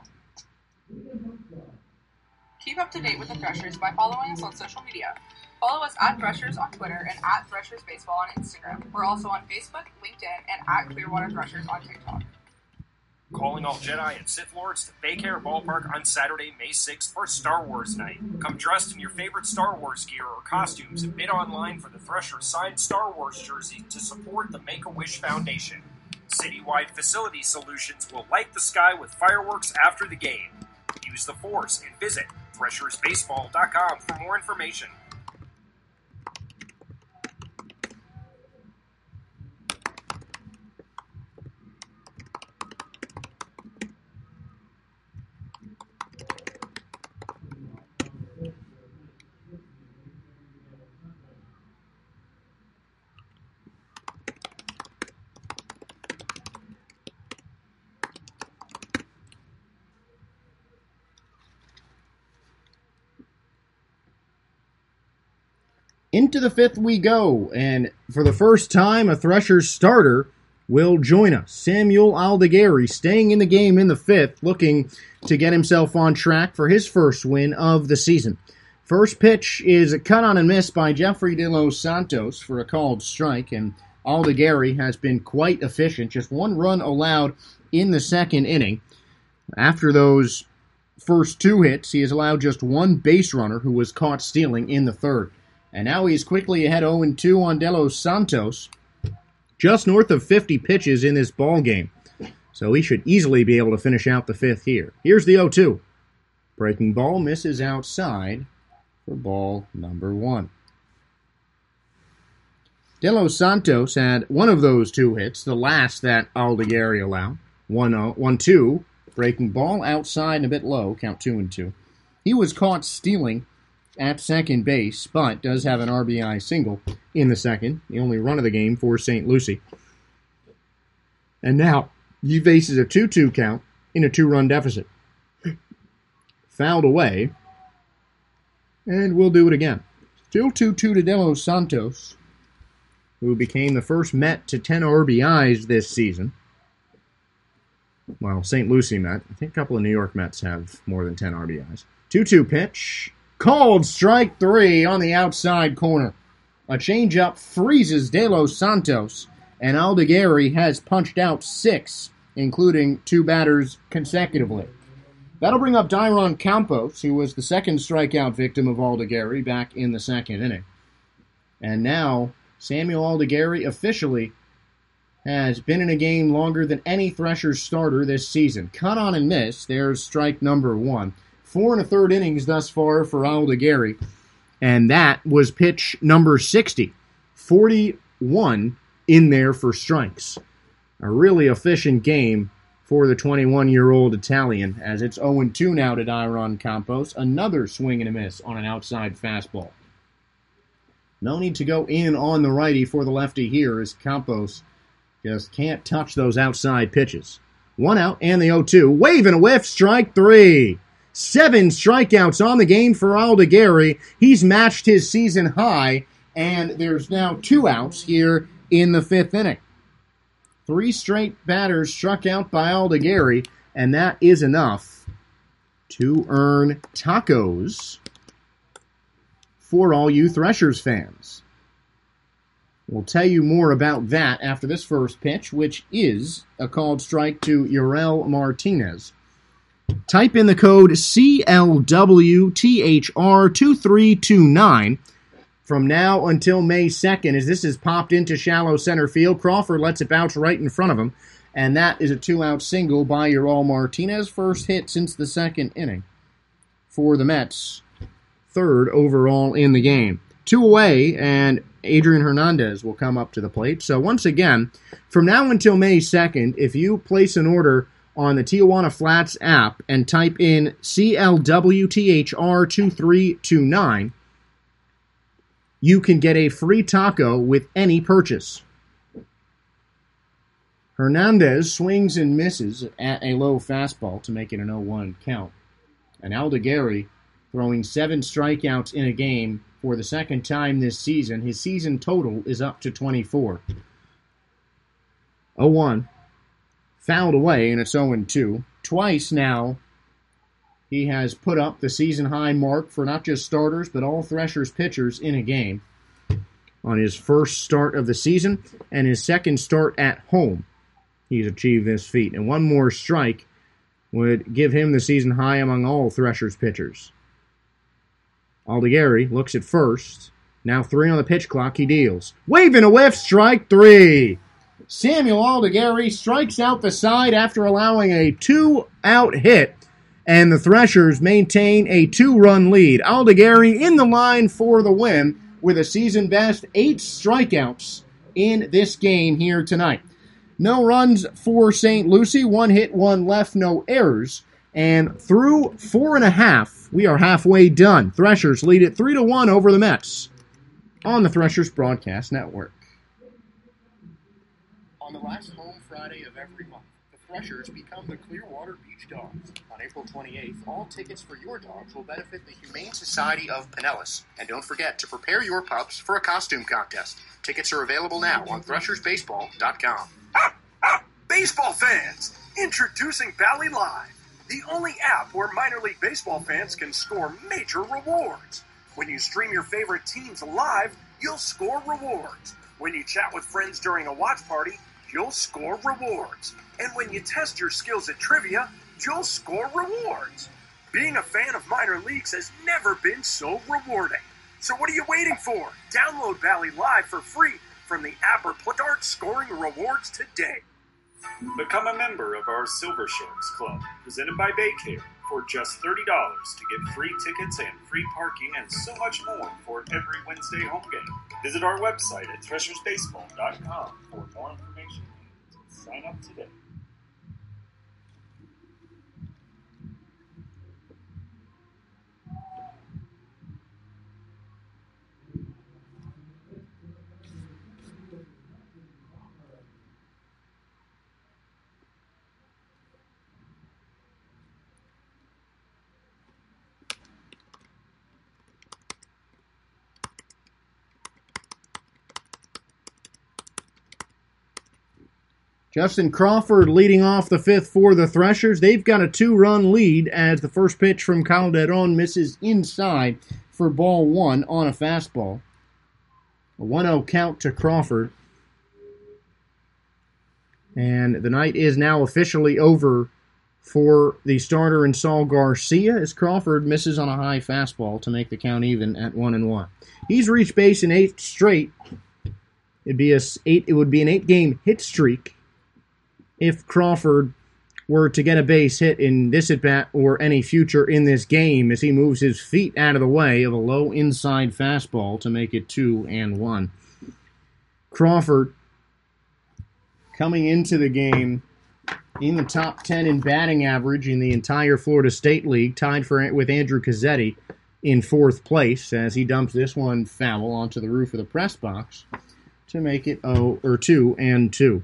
Keep up to date with the Threshers by following us on social media. Follow us at Threshers on Twitter and at Threshers Baseball on Instagram. We're also on Facebook, LinkedIn, and at Clearwater Threshers on TikTok. Calling all Jedi and Sith Lords to Baycare Ballpark on Saturday, May sixth for Star Wars Night. Come dressed in your favorite Star Wars gear or costumes and bid online for the Thresher signed Star Wars jersey to support the Make-A-Wish Foundation. Citywide Facility Solutions will light the sky with fireworks after the game. Use the Force and visit threshers baseball dot com for more information. Into the fifth we go, and for the first time, a Threshers starter will join us. Samuel Aldegari staying in the game in the fifth, looking to get himself on track for his first win of the season. First pitch is a cut on and miss by Jeffrey De Los Santos for a called strike, and Aldegari has been quite efficient. Just one run allowed in the second inning. After those first two hits, he has allowed just one base runner who was caught stealing in the third. And now he's quickly ahead oh and two on De Los Santos. Just north of fifty pitches in this ball game. So he should easily be able to finish out the fifth here. Here's the oh two. Breaking ball misses outside for ball number one. De Los Santos had one of those two hits, the last that Aldegari allowed. one two. Breaking ball outside and a bit low, count two and two. He was caught stealing at second base, but does have an R B I single in the second, the only run of the game for Saint Lucie. And now, he faces a two two count in a two-run deficit. Fouled away, and we'll do it again. Still two two to De Los Santos, who became the first Met to ten R B Is this season. Well, Saint Lucie Met. I think a couple of New York Mets have more than ten R B Is. two two pitch. Called strike three on the outside corner. A changeup freezes De Los Santos, and Aldegari has punched out six, including two batters consecutively. That'll bring up Dairon Campos, who was the second strikeout victim of Aldegari back in the second inning. And now, Samuel Aldegari officially has been in a game longer than any Threshers starter this season. Cut on and miss, there's strike number one. Four and a third innings thus far for Aldegari, and that was pitch number sixty. forty-one in there for strikes. A really efficient game for the twenty-one-year-old Italian, as it's oh and two now to Dairon Campos. Another swing and a miss on an outside fastball. No need to go in on the righty for the lefty here, as Campos just can't touch those outside pitches. One out and the oh two. Wave and a whiff, strike three. Seven strikeouts on the game for Aldegari. He's matched his season high, and there's now two outs here in the fifth inning. Three straight batters struck out by Aldegari, and that is enough to earn tacos for all you Threshers fans. We'll tell you more about that after this first pitch, which is a called strike to Yorel Martinez. Type in the code C L W T H R two three two nine from now until May second, as this is popped into shallow center field. Crawford lets it bounce right in front of him, and that is a two-out single by Yorel Martinez, first hit since the second inning for the Mets, third overall in the game. Two away, and Adrian Hernandez will come up to the plate. So once again, from now until May second, if you place an order on the Tijuana Flats app and type in C L W T H R two three two nine, you can get a free taco with any purchase. Hernandez swings and misses at a low fastball to make it an oh one count. And Aldegari throwing seven strikeouts in a game for the second time this season. His season total is up to twenty-four. oh one. Fouled away, and it's oh and two. Twice now, he has put up the season-high mark for not just starters, but all Threshers pitchers in a game on his first start of the season and his second start at home. he's achieved this feat. And one more strike would give him the season high among all Threshers pitchers. Aldegari looks at first. Now three on the pitch clock, he deals. Waving a whiff, strike three. Samuel Aldegari strikes out the side after allowing a two-out hit, and the Threshers maintain a two-run lead. Aldegari in the line for the win with a season-best eight strikeouts in this game here tonight. No runs for Saint Lucie, one hit, one left, no errors. And through four and a half, we are halfway done. Threshers lead it three to one over the Mets on the Threshers Broadcast Network. On the last home Friday of every month, the Threshers become the Clearwater Beach Dogs. On April twenty-eighth, all tickets for your dogs will benefit the Humane Society of Pinellas. And don't forget to prepare your pups for a costume contest. Tickets are available now on threshers baseball dot com. Baseball fans, introducing Bally Live, the only app where minor league baseball fans can score major rewards. When you stream your favorite teams live, you'll score rewards. When you chat with friends during a watch party, you'll score rewards. And when you test your skills at trivia, you'll score rewards. Being a fan of minor leagues has never been so rewarding. So what are you waiting for? Download Bally Live for free from the app or start scoring rewards today. Become a member of our Silver Sharks Club, presented by Baycare, for just thirty dollars to get free tickets and free parking and so much more for every Wednesday home game. Visit our website at threshers baseball dot com for more information and sign up today. Justin Crawford leading off the fifth for the Threshers. They've got a two-run lead as the first pitch from Calderon misses inside for ball one on a fastball. A one oh count to Crawford. And the night is now officially over for the starter in Saul Garcia as Crawford misses on a high fastball to make the count even at one and one. He's reached base in eight straight. It'd be a eight. It would be an eight-game hit streak if Crawford were to get a base hit in this at-bat or any future in this game as he moves his feet out of the way of a low inside fastball to make it two and one. Crawford coming into the game in the top ten in batting average in the entire Florida State League, tied for with Andrew Cazzetti in fourth place as he dumps this one foul onto the roof of the press box to make it oh or two and two.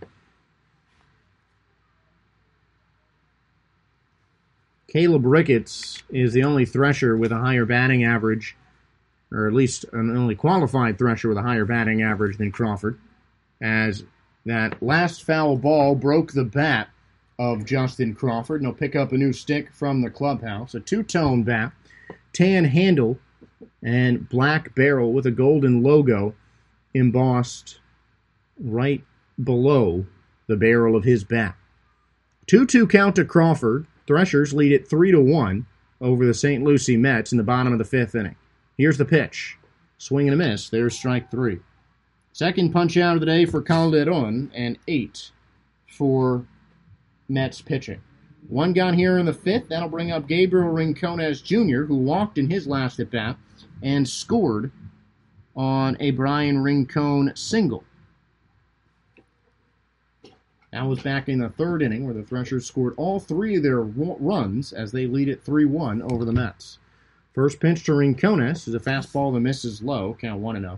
Caleb Ricketts is the only Thresher with a higher batting average, or at least an only qualified Thresher with a higher batting average than Crawford, as that last foul ball broke the bat of Justin Crawford, and he'll pick up a new stick from the clubhouse. A two-tone bat, tan handle, and black barrel with a golden logo embossed right below the barrel of his bat. two two count to Crawford. Threshers lead it three to one over the Saint Lucie Mets in the bottom of the fifth inning. Here's the pitch. Swing and a miss. There's strike three. Second punch out of the day for Calderon, and eight for Mets pitching. One gone here in the fifth. That'll bring up Gabriel Rincones Junior, who walked in his last at-bat and scored on a Brian Rincon single. That was back in the third inning where the Threshers scored all three of their runs as they lead it three one over the Mets. First pitch to Rincones is a fastball that misses low, count one and oh.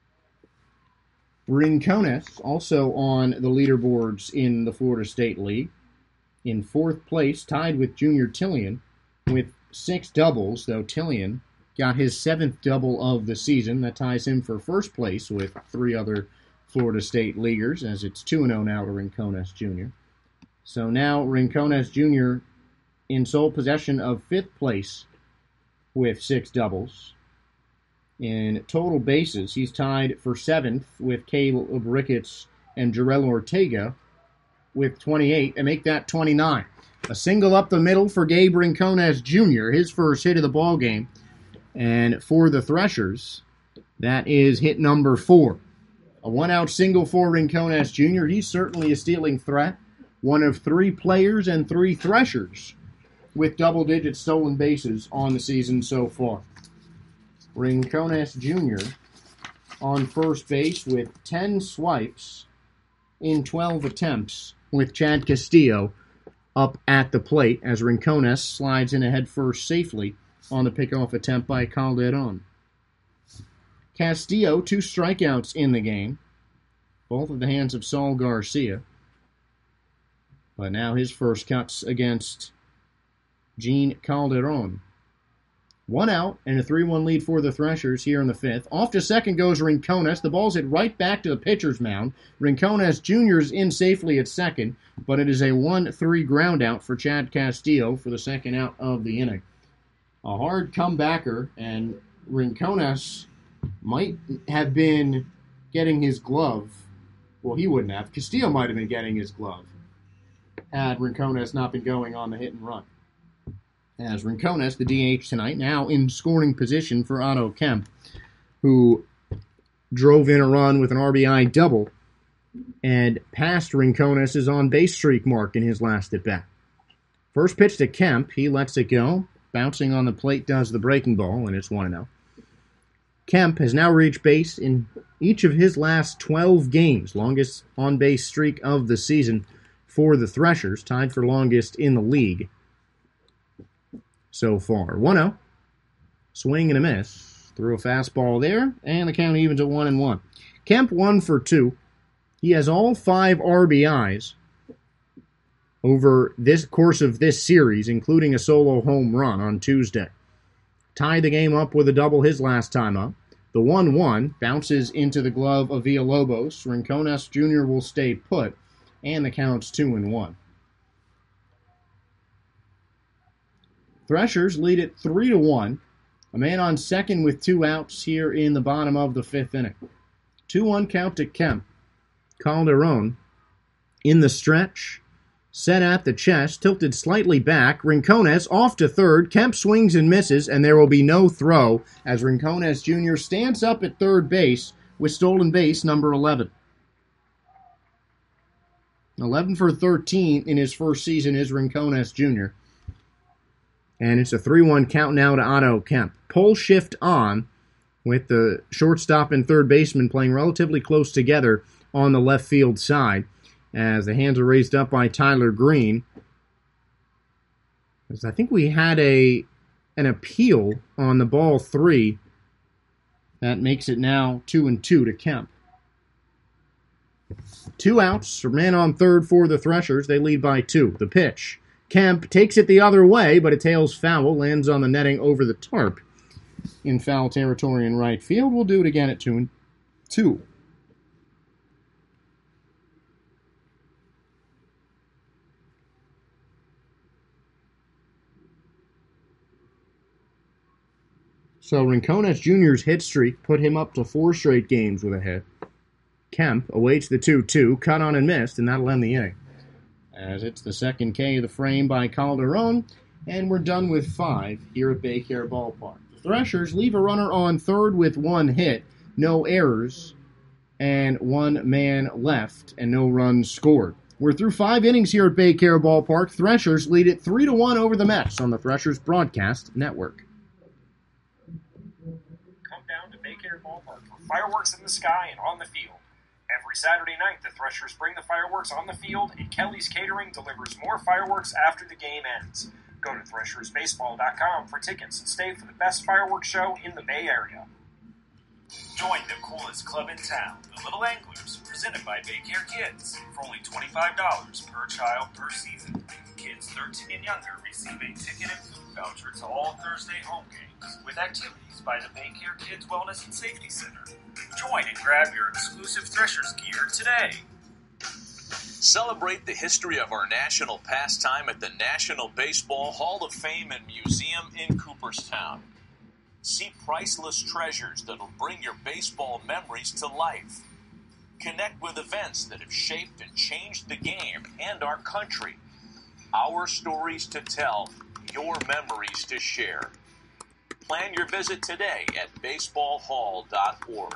Rincones also on the leaderboards in the Florida State League. In fourth place, tied with Junior Tillian with six doubles, though Tillian got his seventh double of the season. That ties him for first place with three other Florida State Leaguers, as it's two and oh now to Rincones Junior So now Rincones Junior in sole possession of fifth place with six doubles. In total bases, he's tied for seventh with Caleb Ricketts and Jarrell Ortega with twenty-eight and make that twenty-nine. A single up the middle for Gabe Rincones Junior, his first hit of the ball game. And for the Threshers, that is hit number four. A one-out single for Rincones Junior He's certainly a stealing threat. One of three players and three Threshers with double-digit stolen bases on the season so far. Rincones Junior on first base with ten swipes in twelve attempts, with Chad Castillo up at the plate as Rincones slides in ahead first safely on the pickoff attempt by Calderon. Castillo, two strikeouts in the game, both at the hands of Saul Garcia. But now his first cuts against Gene Calderon. One out and a three one lead for the Threshers here in the fifth. Off to second goes Rincones. The ball's hit right back to the pitcher's mound. Rincones Junior's in safely at second, but it is a one three ground out for Chad Castillo for the second out of the inning. A hard comebacker, and Rincones might have been getting his glove. Well, he wouldn't have. Castillo might have been getting his glove had Rincones not been going on the hit and run. As Rincones, the D H tonight, now in scoring position for Otto Kemp, who drove in a run with an R B I double and passed Rincones' on-base streak mark in his last at-bat. First pitch to Kemp, he lets it go. Bouncing on the plate does the breaking ball, and it's one and oh. Kemp has now reached base in each of his last twelve games, longest on-base streak of the season for the Threshers, tied for longest in the league so far. one oh. Swing and a miss. Threw a fastball there, and the count evens at one and one. Kemp one for two. He has all five R B Is over this course of this series, including a solo home run on Tuesday. Tied the game up with a double his last time up. The one one bounces into the glove of Villalobos. Rincones Junior will stay put, and the count's two and one. Threshers lead it three to one. A man on second with two outs here in the bottom of the fifth inning. two one count to Kemp. Calderon in the stretch, set at the chest, tilted slightly back. Rincones off to third. Kemp swings and misses, and there will be no throw as Rincones Junior stands up at third base with stolen base number eleven. eleven for thirteen in his first season is Rincones Junior And it's a three one count now to Otto Kemp. Pole shift on with the shortstop and third baseman playing relatively close together on the left field side as the hands are raised up by Tyler Green. As I think we had a an appeal on the ball three. That makes it now two and two to Kemp. Two outs, man on third for the Threshers. They lead by two. The pitch. Kemp takes it the other way, but it tails foul, lands on the netting over the tarp in foul territory in right field. We'll do it again at two and two. So Rincones Junior's hit streak put him up to four straight games with a hit. Kemp awaits the two two, cut on and missed, and that'll end the inning. As it's the second K of the frame by Calderon, and we're done with five here at Baycare Ballpark. The Threshers leave a runner on third with one hit, no errors, and one man left, and no runs scored. We're through five innings here at Baycare Ballpark. Threshers lead it three to one over the Mets on the Threshers Broadcast Network. Come down to Baycare Ballpark for fireworks in the sky and on the field. Every Saturday night, the Threshers bring the fireworks on the field, and Kelly's Catering delivers more fireworks after the game ends. Go to Threshers Baseball dot com for tickets and stay for the best fireworks show in the Bay Area. Join the coolest club in town, the Little Anglers, presented by Baycare Kids, for only twenty-five dollars per child per season. Kids thirteen and younger receive a ticket and food voucher to all Thursday home games, with activities by the Baycare Kids Wellness and Safety Center. Join and grab your exclusive Threshers gear today. Celebrate the history of our national pastime at the National Baseball Hall of Fame and Museum in Cooperstown. See priceless treasures that'll bring your baseball memories to life. Connect with events that have shaped and changed the game and our country. Our stories to tell, your memories to share. Plan your visit today at baseball hall dot org.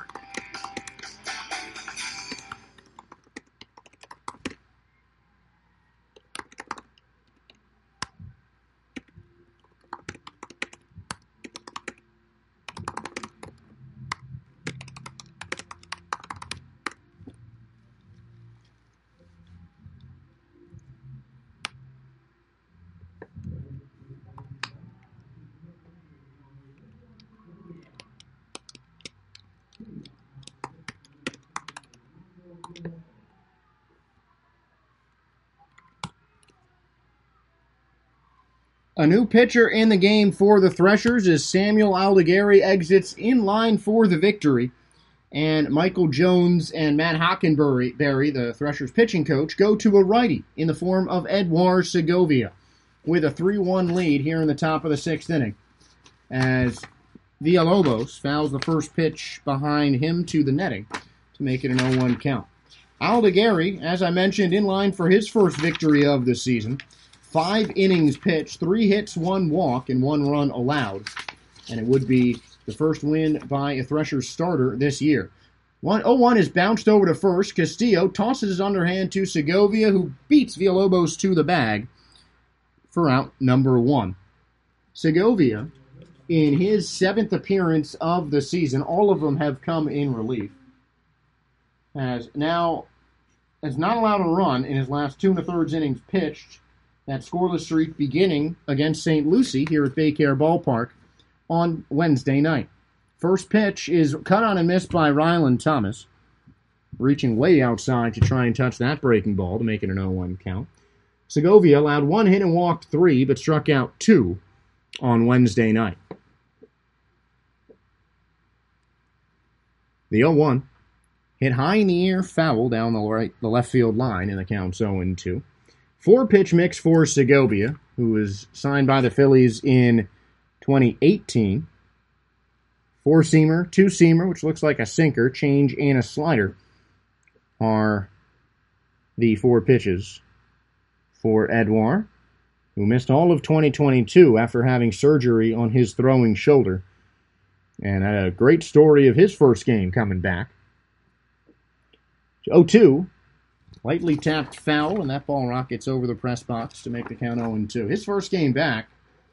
A new pitcher in the game for the Threshers as Samuel Aldegari exits in line for the victory. And Michael Jones and Matt Hockenberry, the Threshers pitching coach, go to a righty in the form of Edouard Segovia with a three one lead here in the top of the sixth inning. As Villalobos fouls the first pitch behind him to the netting to make it an oh one count. Aldegari, as I mentioned, in line for his first victory of the season. Five innings pitched, three hits, one walk, and one run allowed. And it would be the first win by a Threshers starter this year. oh one is bounced over to first. Castillo tosses his underhand to Segovia, who beats Villalobos to the bag for out number one. Segovia, in his seventh appearance of the season, all of them have come in relief, has now has not allowed a run in his last two and a thirds innings pitched. That scoreless streak beginning against Saint Lucie here at Baycare Ballpark on Wednesday night. First pitch is cut on and missed by Ryland Thomas, reaching way outside to try and touch that breaking ball to make it an oh one count. Segovia allowed one hit and walked three, but struck out two on Wednesday night. The oh one hit high in the air, foul down the right, the left field line, and the count's oh two. Four-pitch mix for Segovia, who was signed by the Phillies in twenty eighteen. Four-seamer, two-seamer, which looks like a sinker, change, and a slider are the four pitches for Edouard, who missed all of twenty twenty-two after having surgery on his throwing shoulder. And had a great story of his first game coming back. oh two. Lightly tapped foul, and that ball rockets over the press box to make the count oh two. His first game back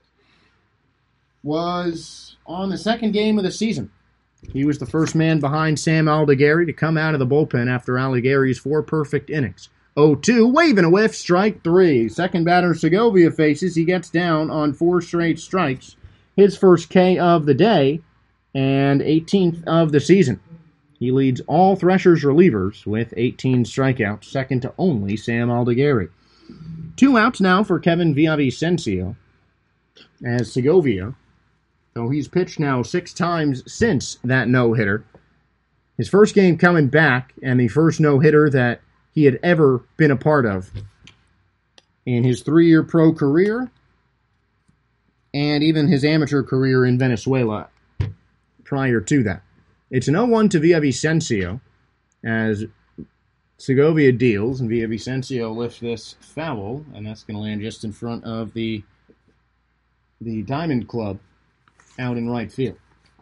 was on the second game of the season. He was the first man behind Sam Aldegari to come out of the bullpen after Aldegari's four perfect innings. oh two, waving a whiff, strike three. Second batter Segovia faces. He gets down on four straight strikes. His first K of the day and eighteenth of the season. He leads all Threshers relievers with eighteen strikeouts, second to only Sam Aldegari. Two outs now for Kevin Villavicencio as Segovia, though he's pitched now six times since that no-hitter. His first game coming back and the first no-hitter that he had ever been a part of in his three-year pro career and even his amateur career in Venezuela prior to that. It's an oh one to Villavicencio as Segovia deals, and Villavicencio lifts this foul, and that's going to land just in front of the the Diamond Club out in right field.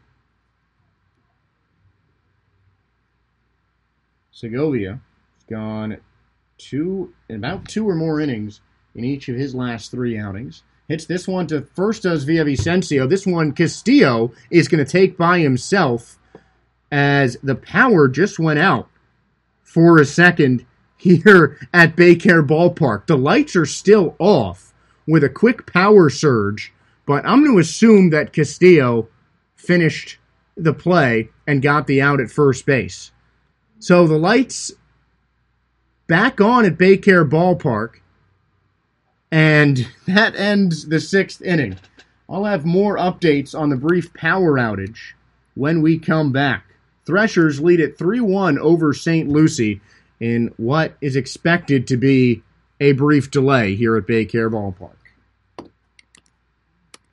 Segovia has gone two, about two or more innings in each of his last three outings. Hits this one to first does Villavicencio. This one Castillo is going to take by himself as the power just went out for a second here at Baycare Ballpark. The lights are still off with a quick power surge, but I'm going to assume that Castillo finished the play and got the out at first base. So the lights back on at Baycare Ballpark, and that ends the sixth inning. I'll have more updates on the brief power outage when we come back. Threshers lead at three one over Saint Lucie in what is expected to be a brief delay here at Baycare Ballpark.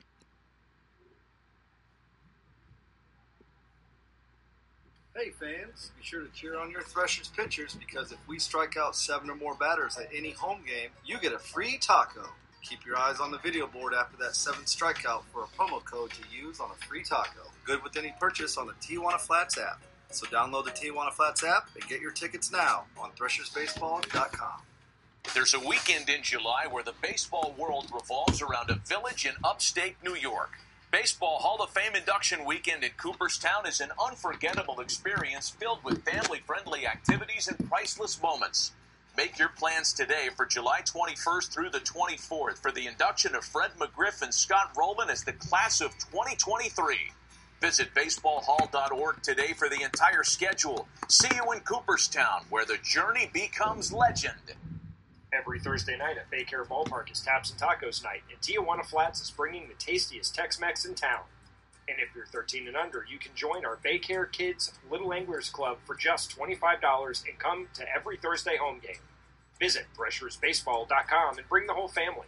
Hey fans, fans, be sure to cheer on your Threshers pitchers because if we strike out seven or more batters at any home game, you get a free taco. Keep your eyes on the video board after that seventh strikeout for a promo code to use on a free taco. Good with any purchase on the Tijuana Flats app. So download the Tijuana Flats app and get your tickets now on Threshers Baseball dot com. There's a weekend in July where the baseball world revolves around a village in upstate New York. Baseball Hall of Fame induction weekend in Cooperstown is an unforgettable experience filled with family-friendly activities and priceless moments. Make your plans today for July twenty-first through the twenty-fourth for the induction of Fred McGriff and Scott Rowland as the class of twenty twenty-three. Visit baseball hall dot org today for the entire schedule. See you in Cooperstown, where the journey becomes legend. Every Thursday night at Baycare Ballpark is Taps and Tacos night, and Tijuana Flats is bringing the tastiest Tex-Mex in town. And if you're thirteen and under, you can join our Baycare Kids Little Anglers Club for just twenty-five dollars and come to every Thursday home game. Visit Threshers Baseball dot com and bring the whole family.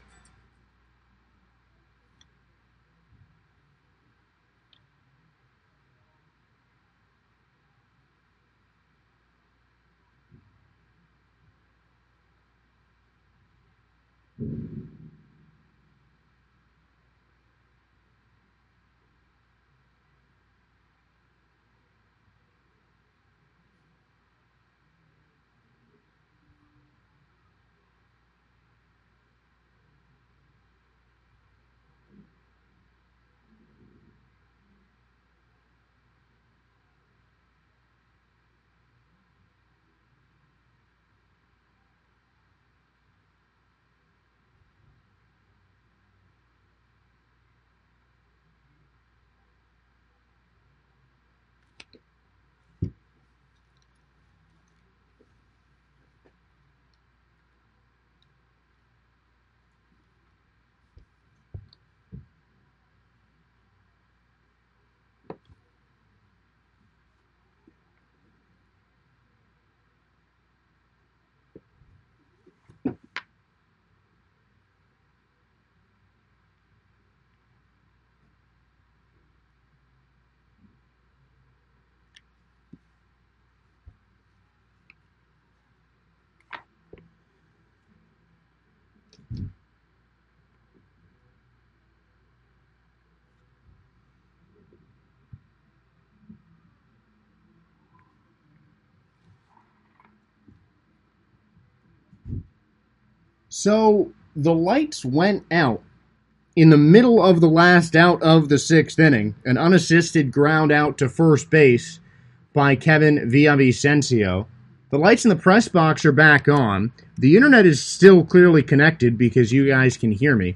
So the lights went out in the middle of the last out of the sixth inning, an unassisted ground out to first base by Kevin Villavicencio. The lights in the press box are back on. The internet is still clearly connected because you guys can hear me.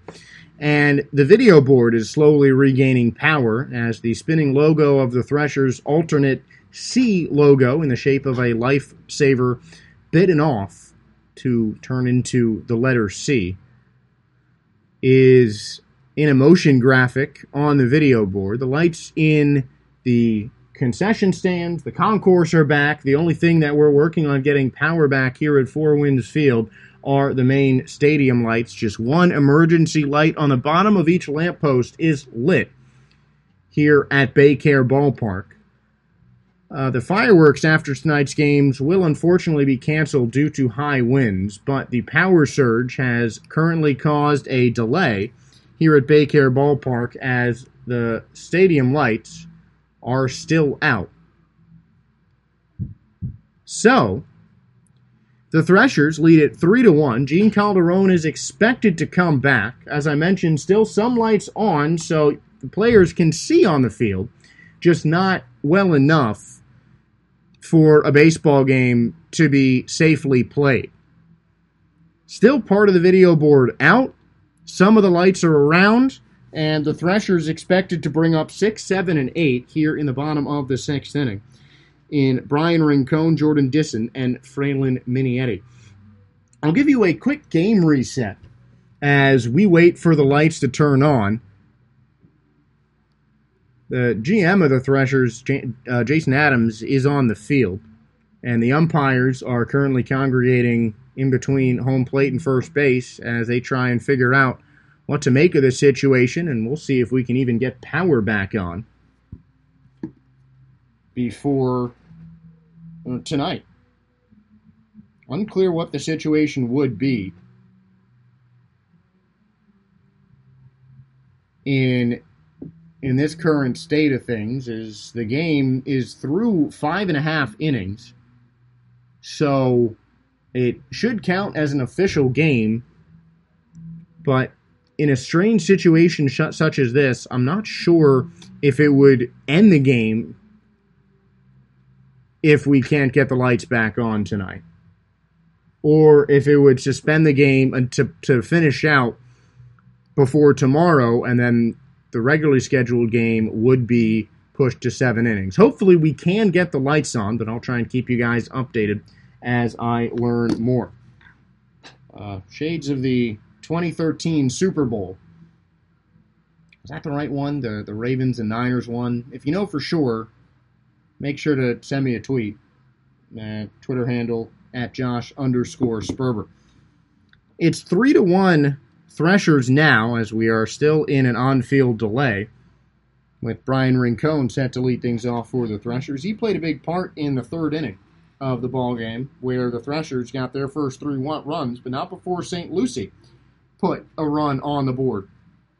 And the video board is slowly regaining power as the spinning logo of the Threshers' alternate C logo in the shape of a lifesaver bitten off to turn into the letter C is in a motion graphic on the video board. The lights in the concession stands, the concourse are back. The only thing that we're working on getting power back here at Four Winds Field are the main stadium lights. Just one emergency light on the bottom of each lamppost is lit here at Baycare Ballpark. Uh, the fireworks after tonight's games will unfortunately be canceled due to high winds, but the power surge has currently caused a delay here at Baycare Ballpark as the stadium lights are still out. So, the Threshers lead at three to one. Gene Calderon is expected to come back. As I mentioned, still some lights on, so the players can see on the field, just not well enough for a baseball game to be safely played. Still part of the video board out. Some of the lights are around, and the Threshers expected to bring up six, seven, and eight here in the bottom of the sixth inning in Brian Rincon, Jordan Disson, and Fralin Minietti. I'll give you a quick game reset as we wait for the lights to turn on. The G M of the Threshers, uh, Jason Adams, is on the field, and the umpires are currently congregating in between home plate and first base as they try and figure out what to make of this situation, and we'll see if we can even get power back on before tonight. Unclear what the situation would be in in this current state of things, is the game is through five and a half innings, so it should count as an official game, but in a strange situation sh- such as this, I'm not sure if it would end the game if we can't get the lights back on tonight, or if it would suspend the game to, to finish out before tomorrow, and then the regularly scheduled game would be pushed to seven innings. Hopefully we can get the lights on, but I'll try and keep you guys updated as I learn more. Uh, shades of the twenty thirteen Super Bowl. Is that the right one? The, the Ravens and Niners one? If you know for sure, make sure to send me a tweet. Uh, Twitter handle at Josh underscore Sperber. It's three to one Threshers now, as we are still in an on-field delay, with Brian Rincon set to lead things off for the Threshers. He played a big part in the third inning of the ball game, where the Threshers got their first three runs, but not before Saint Lucie put a run on the board.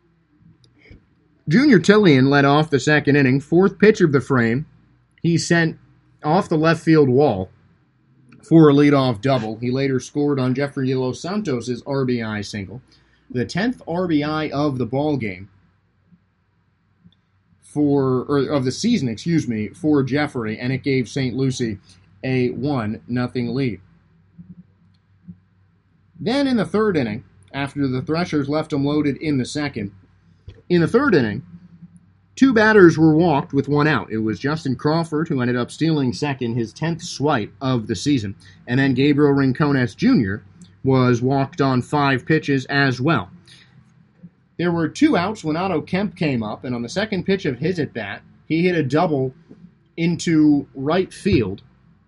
Junior Tillian led off the second inning, fourth pitch of the frame. He sent off the left field wall for a leadoff double. He later scored on Jeffrey De Los Santos' R B I single, the tenth R B I of the ball game for, or of the season, excuse me, for Jeffrey, and it gave Saint Lucie a one nothing lead. Then in the third inning, after the Threshers left them loaded in the second, in the third inning, two batters were walked with one out. It was Justin Crawford, who ended up stealing second, his tenth swipe of the season, and then Gabriel Rincones Junior was walked on five pitches as well. There were two outs when Otto Kemp came up, and on the second pitch of his at-bat, he hit a double into right field.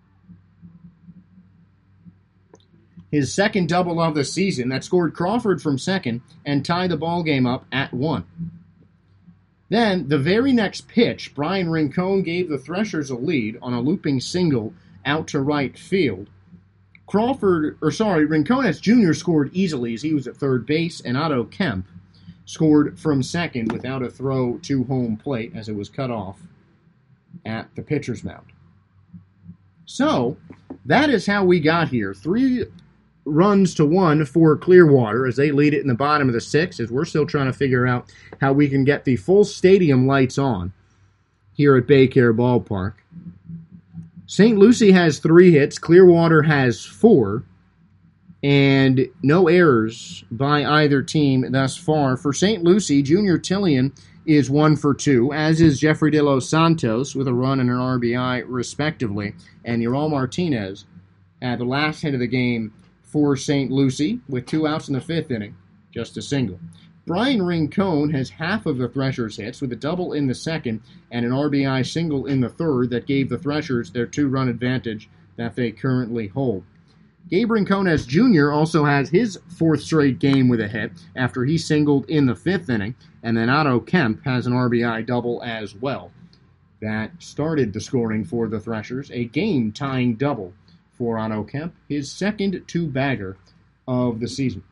His second double of the season that scored Crawford from second and tied the ball game up at one. Then, the very next pitch, Brian Rincon gave the Threshers a lead on a looping single out to right field. Crawford, or sorry, Rincones Junior scored easily as he was at third base, and Otto Kemp scored from second without a throw to home plate as it was cut off at the pitcher's mound. So, that is how we got here. Three runs to one for Clearwater as they lead it in the bottom of the sixth, as we're still trying to figure out how we can get the full stadium lights on here at Baycare Ballpark. Saint Lucie has three hits, Clearwater has four, and no errors by either team thus far. For Saint Lucie, Junior Tillian is one for two, as is Jeffrey De Los Santos with a run and an R B I respectively, and Ural Martinez had the last hit of the game for Saint Lucie with two outs in the fifth inning, just a single. Brian Rincon has half of the Threshers' hits with a double in the second and an R B I single in the third that gave the Threshers their two-run advantage that they currently hold. Gabe Rincones Junior also has his fourth straight game with a hit after he singled in the fifth inning, and then Otto Kemp has an R B I double as well. That started the scoring for the Threshers, a game-tying double for Otto Kemp, his second two-bagger of the season.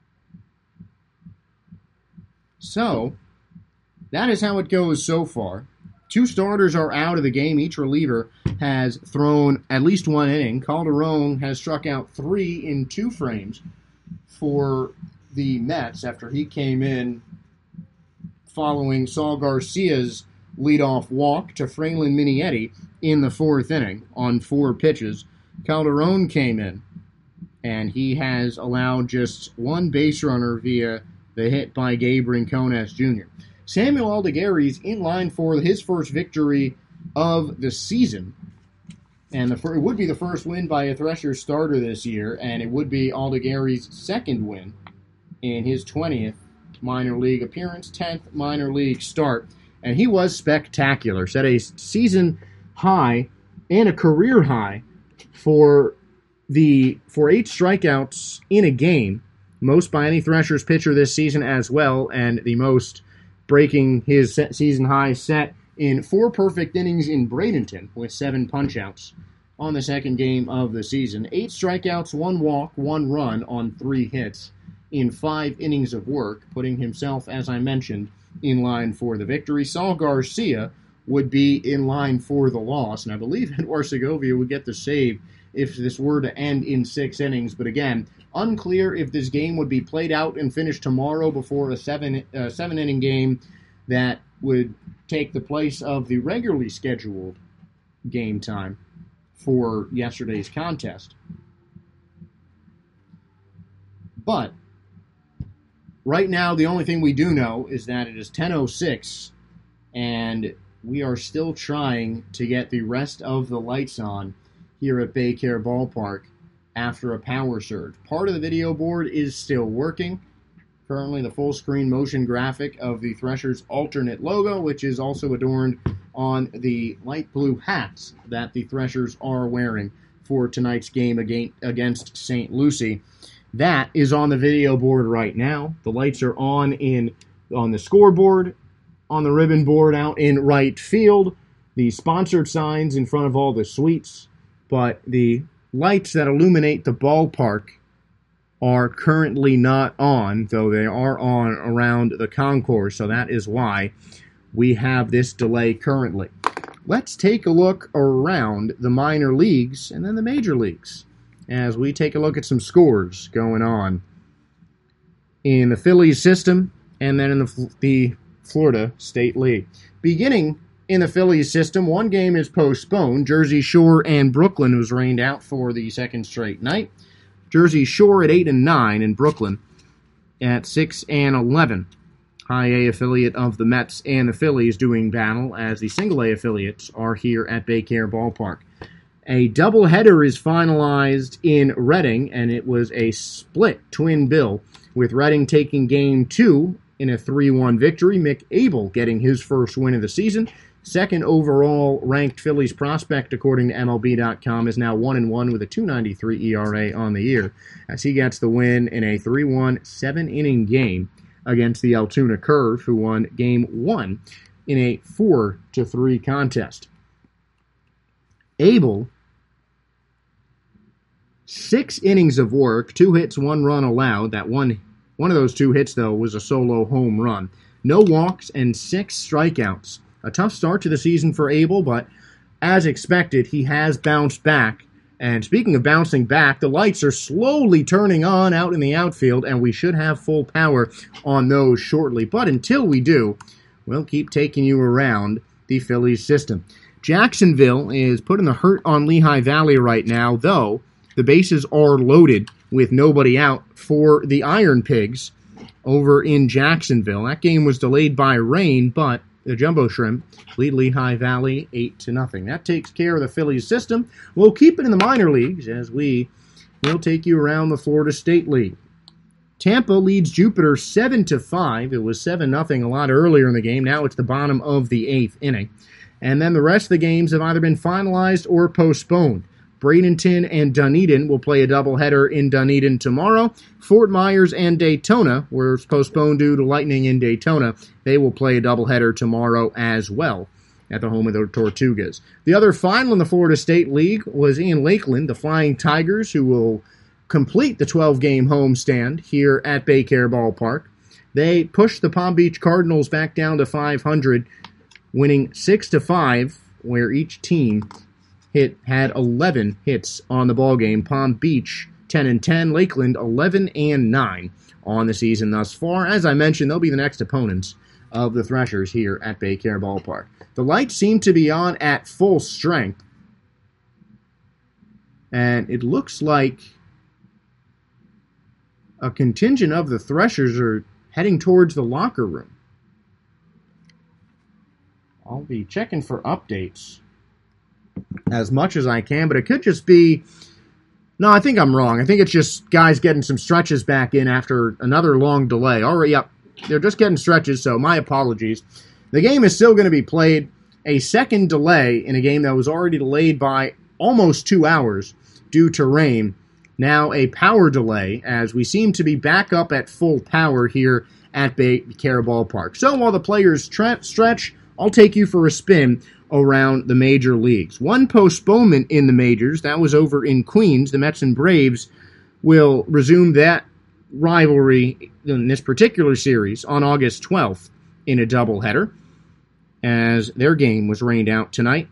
So, that is how it goes so far. Two starters are out of the game. Each reliever has thrown at least one inning. Calderon has struck out three in two frames for the Mets after he came in following Saul Garcia's leadoff walk to Fralin Minietti in the fourth inning on four pitches. Calderon came in, and he has allowed just one base runner via the hit by Gabe Rincones Junior Samuel Aldigueri's in line for his first victory of the season, and the, it would be the first win by a Threshers starter this year, and it would be Aldigueri's second win in his twentieth minor league appearance, tenth minor league start, and he was spectacular. Set a season high and a career high for the for eight strikeouts in a game, most by any Threshers pitcher this season as well, and the most breaking his set season high set in four perfect innings in Bradenton with seven punch-outs on the second game of the season. Eight strikeouts, one walk, one run on three hits in five innings of work, putting himself, as I mentioned, in line for the victory. Saul Garcia would be in line for the loss, and I believe Edward Segovia would get the save if this were to end in six innings. But again, unclear if this game would be played out and finished tomorrow before a seven uh, seven inning game that would take the place of the regularly scheduled game time for yesterday's contest. But right now, the only thing we do know is that it is ten oh six, and we are still trying to get the rest of the lights on here at Baycare Ballpark after a power surge. Part of the video board is still working. Currently, the full-screen motion graphic of the Threshers' alternate logo, which is also adorned on the light blue hats that the Threshers are wearing for tonight's game against Saint Lucie. That is on the video board right now. The lights are on in on the scoreboard, on the ribbon board out in right field, the sponsored signs in front of all the suites, but the lights that illuminate the ballpark are currently not on, though they are on around the concourse, so that is why we have this delay currently. Let's take a look around the minor leagues and then the major leagues as we take a look at some scores going on in the Phillies system and then in the, the Florida State League. Beginning in the Phillies system, one game is postponed. Jersey Shore and Brooklyn was rained out for the second straight night. Jersey Shore at eight and nine, and Brooklyn at six and eleven. High A affiliate of the Mets and the Phillies doing battle as the single A affiliates are here at Baycare Ballpark. A doubleheader is finalized in Reading, and it was a split twin bill, with Reading taking game two in a three one victory. Mick Abel getting his first win of the season. Second overall ranked Phillies prospect, according to M L B dot com, is now one and one with a two ninety-three E R A on the year, as he gets the win in a three one seven-inning game against the Altoona Curve, who won game one in a four to three contest. Abel, six innings of work, two hits, one run allowed. That one, one of those two hits, though, was a solo home run. No walks and six strikeouts. A tough start to the season for Abel, but as expected, he has bounced back. And speaking of bouncing back, the lights are slowly turning on out in the outfield, and we should have full power on those shortly. But until we do, we'll keep taking you around the Phillies system. Jacksonville is putting the hurt on Lehigh Valley right now, though the bases are loaded with nobody out for the Iron Pigs over in Jacksonville. That game was delayed by rain, but the Jumbo Shrimp lead Lehigh Valley eight to nothing. That takes care of the Phillies system. We'll keep it in the minor leagues as we will take you around the Florida State League. Tampa leads Jupiter seven to five. It was seven nothing a lot earlier in the game. Now it's the bottom of the eighth inning. And then the rest of the games have either been finalized or postponed. Bradenton and Dunedin will play a doubleheader in Dunedin tomorrow. Fort Myers and Daytona were postponed due to lightning in Daytona. They will play a doubleheader tomorrow as well at the home of the Tortugas. The other final in the Florida State League was in Lakeland, the Flying Tigers, who will complete the twelve-game homestand here at Baycare Ballpark. They pushed the Palm Beach Cardinals back down to five hundred, winning six to five, where each team hit had eleven hits on the ballgame. Palm Beach ten and ten, Lakeland eleven and nine on the season thus far. As I mentioned, they'll be the next opponents of the Threshers here at Baycare Ballpark. The lights seem to be on at full strength, and it looks like a contingent of the Threshers are heading towards the locker room. I'll be checking for updates as much as I can, but it could just be... No, I think I'm wrong. I think it's just guys getting some stretches back in after another long delay. All right, yep, they're just getting stretches, so my apologies. The game is still going to be played. A second delay in a game that was already delayed by almost two hours due to rain. Now a power delay, as we seem to be back up at full power here at Baycare Ballpark. So while the players tre- stretch, I'll take you for a spin around the major leagues. One postponement in the majors, that was over in Queens. The Mets and Braves will resume that rivalry in this particular series on August twelfth in a doubleheader, as their game was rained out tonight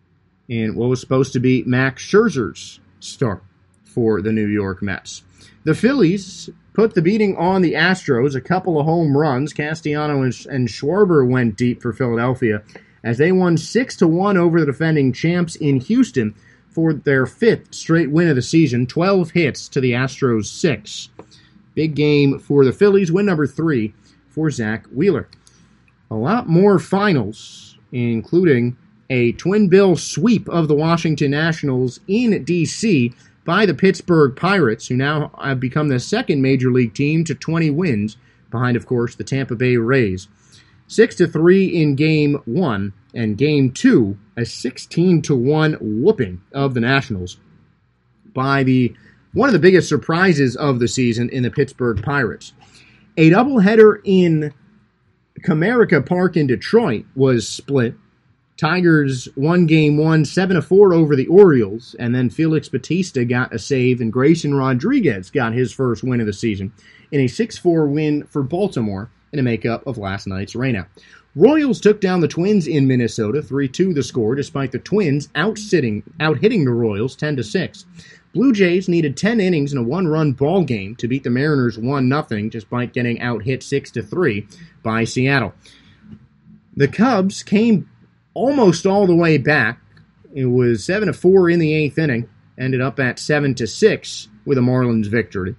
in what was supposed to be Max Scherzer's start for the New York Mets. The Phillies put the beating on the Astros, a couple of home runs. Castellanos and, and Schwarber went deep for Philadelphia as they won six to one over the defending champs in Houston for their fifth straight win of the season, twelve hits to the Astros six. Big game for the Phillies, win number three for Zach Wheeler. A lot more finals, including a twin bill sweep of the Washington Nationals in D C by the Pittsburgh Pirates, who now have become the second major league team to twenty wins, behind, of course, the Tampa Bay Rays. six to three in Game one, and Game two, a sixteen to one whooping of the Nationals by the one of the biggest surprises of the season in the Pittsburgh Pirates. A doubleheader in Comerica Park in Detroit was split. Tigers won Game one, seven to four over the Orioles, and then Felix Bautista got a save, and Grayson Rodriguez got his first win of the season in a six four win for Baltimore in a makeup of last night's rainout. Royals took down the Twins in Minnesota, three two the score, despite the Twins out-sitting, out-hitting the Royals ten to six. Blue Jays needed ten innings in a one-run ball game to beat the Mariners one nothing, despite getting out-hit six to three by Seattle. The Cubs came almost all the way back. It was seven to four in the eighth inning, ended up at seven to six with a Marlins victory.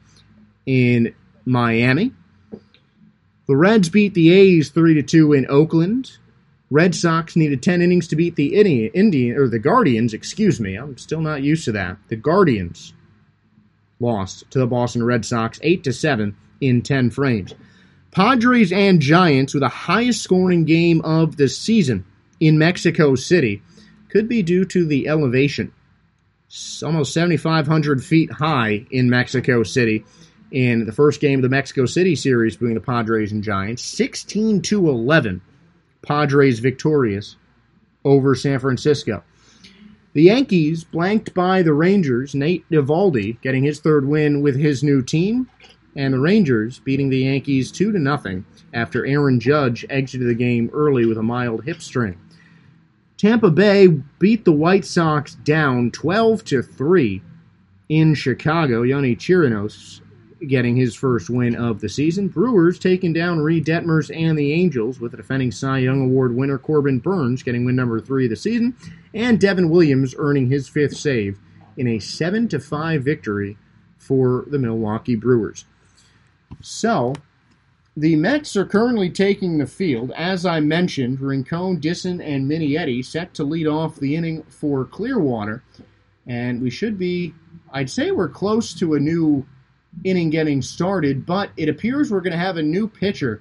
In Miami, the Reds beat the A's three to two in Oakland. Red Sox needed ten innings to beat the Indian, Indian or the Guardians, excuse me. I'm still not used to that. The Guardians lost to the Boston Red Sox eight to seven in ten frames. Padres and Giants with the highest scoring game of the season in Mexico City. Could be due to the elevation. It's almost seventy-five hundred feet high in Mexico City in the first game of the Mexico City series between the Padres and Giants. sixteen to eleven. Padres victorious over San Francisco. The Yankees blanked by the Rangers, Nate Eovaldi getting his third win with his new team, and the Rangers beating the Yankees two to nothing after Aaron Judge exited the game early with a mild hip strain. Tampa Bay beat the White Sox down twelve to three in Chicago. Yonny Chirinos getting his first win of the season. Brewers taking down Reed Detmers and the Angels, with the defending Cy Young Award winner Corbin Burns getting win number three of the season, and Devin Williams earning his fifth save in a seven to five victory for the Milwaukee Brewers. So, the Mets are currently taking the field. As I mentioned, Rincon, Disson, and Minietti set to lead off the inning for Clearwater, and we should be, I'd say we're close to a new inning getting started, but it appears we're going to have a new pitcher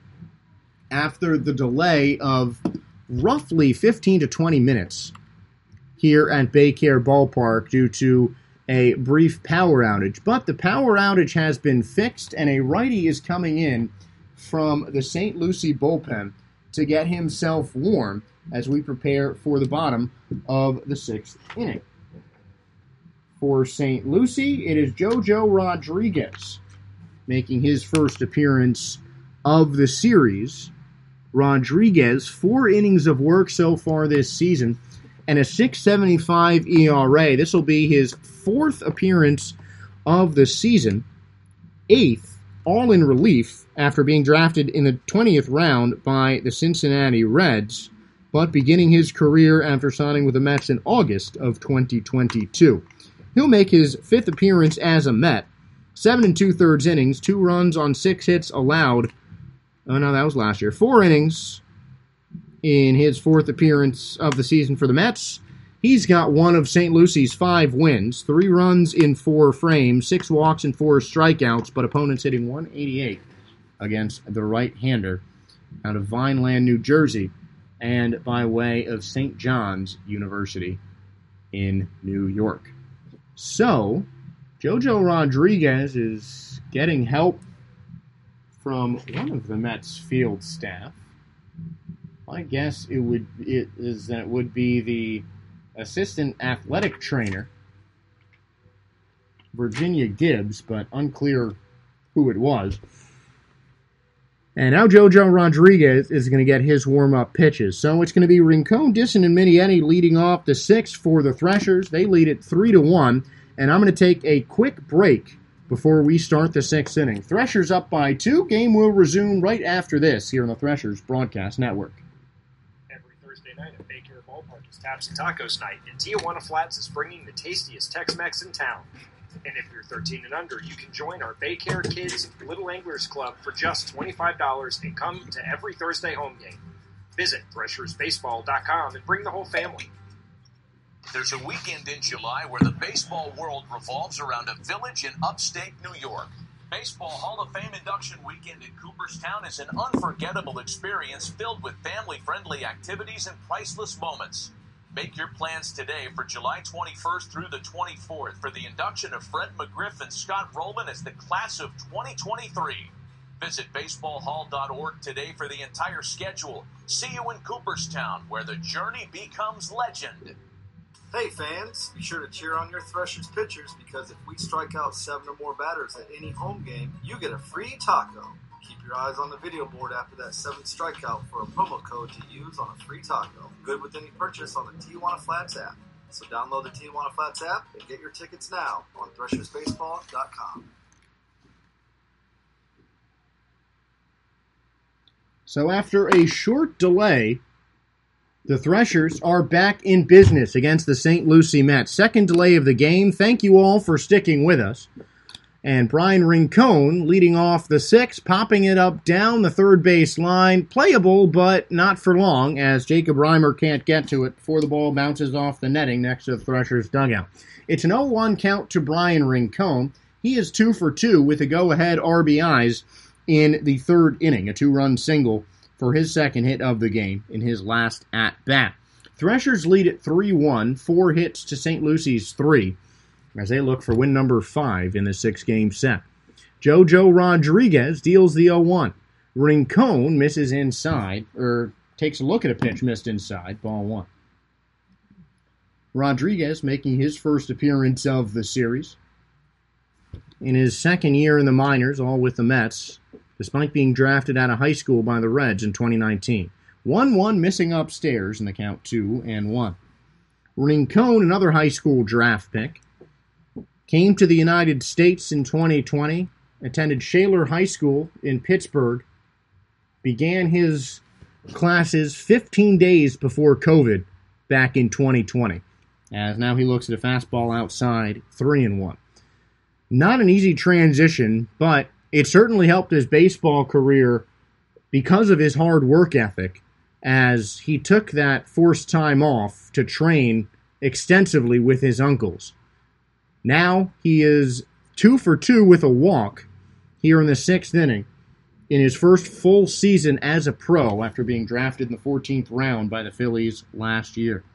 after the delay of roughly fifteen to twenty minutes here at Baycare Ballpark due to a brief power outage. But the power outage has been fixed, and a righty is coming in from the Saint Lucie bullpen to get himself warm as we prepare for the bottom of the sixth inning. For Saint Lucie, it is Jojo Rodriguez making his first appearance of the series. Rodriguez, four innings of work so far this season, and a six seventy-five E R A. This will be his fourth appearance of the season, eighth, all in relief, after being drafted in the twentieth round by the Cincinnati Reds, but beginning his career after signing with the Mets in August of twenty twenty-two. He'll make his fifth appearance as a Met. Seven and two-thirds innings, two runs on six hits allowed. Oh, no, that was last year. Four innings in his fourth appearance of the season for the Mets. He's got one of Saint Lucie's five wins, three runs in four frames, six walks and four strikeouts, but opponents hitting one eighty-eight against the right-hander out of Vineland, New Jersey, and by way of Saint John's University in New York. So, Jojo Rodriguez is getting help from one of the Mets field staff. I guess it would it is that it would be the assistant athletic trainer, Virginia Gibbs, but unclear who it was. And now JoJo Rodriguez is going to get his warm-up pitches. So it's going to be Rincon, Disson, and Minietti leading off the sixth for the Threshers. They lead it three to one, and I'm going to take a quick break before we start the sixth inning. Threshers up by two. Game will resume right after this here on the Threshers Broadcast Network. Night at Baycare Ballpark is Taps and Tacos Night, and Tijuana Flats is bringing the tastiest Tex-Mex in town. And if you're thirteen and under, you can join our Baycare Kids Little Anglers Club for just twenty-five dollars and come to every Thursday home game. Visit Threshers Baseball dot com and bring the whole family. There's a weekend in July where the baseball world revolves around a village in upstate New York. Baseball Hall of Fame Induction Weekend in Cooperstown is an unforgettable experience filled with family-friendly activities and priceless moments. Make your plans today for July twenty-first through the twenty-fourth for the induction of Fred McGriff and Scott Rolen as the class of twenty twenty-three. Visit baseball hall dot org today for the entire schedule. See you in Cooperstown, where the journey becomes legend. Hey fans, be sure to cheer on your Threshers pitchers because if we strike out seven or more batters at any home game, you get a free taco. Keep your eyes on the video board after that seventh strikeout for a promo code to use on a free taco. Good with any purchase on the Tijuana Flats app. So download the Tijuana Flats app and get your tickets now on Threshers Baseball dot com. So after a short delay, the Threshers are back in business against the Saint Lucie Mets. Second delay of the game. Thank you all for sticking with us. And Brian Rincon leading off the sixth, popping it up down the third base line. Playable, but not for long, as Jacob Reimer can't get to it before the ball bounces off the netting next to the Threshers' dugout. It's an oh one count to Brian Rincon. He is two for two with the go-ahead R B Is in the third inning, a two-run single for his second hit of the game in his last at-bat. Threshers lead at three one, four hits to Saint Lucie's three, as they look for win number five in the six-game set. JoJo Rodriguez deals the oh one. Rincon misses inside, or takes a look at a pitch missed inside, ball one. Rodriguez making his first appearance of the series. In his second year in the minors, all with the Mets, despite being drafted out of high school by the Reds in twenty nineteen. one one missing upstairs in the count two and one. Rincon, another high school draft pick, came to the United States in twenty twenty, attended Shaler High School in Pittsburgh, began his classes fifteen days before COVID back in twenty twenty, as now he looks at a fastball outside, three and one. Not an easy transition, but it certainly helped his baseball career because of his hard work ethic, as he took that forced time off to train extensively with his uncles. Now he is two for two with a walk here in the sixth inning in his first full season as a pro after being drafted in the fourteenth round by the Phillies last year.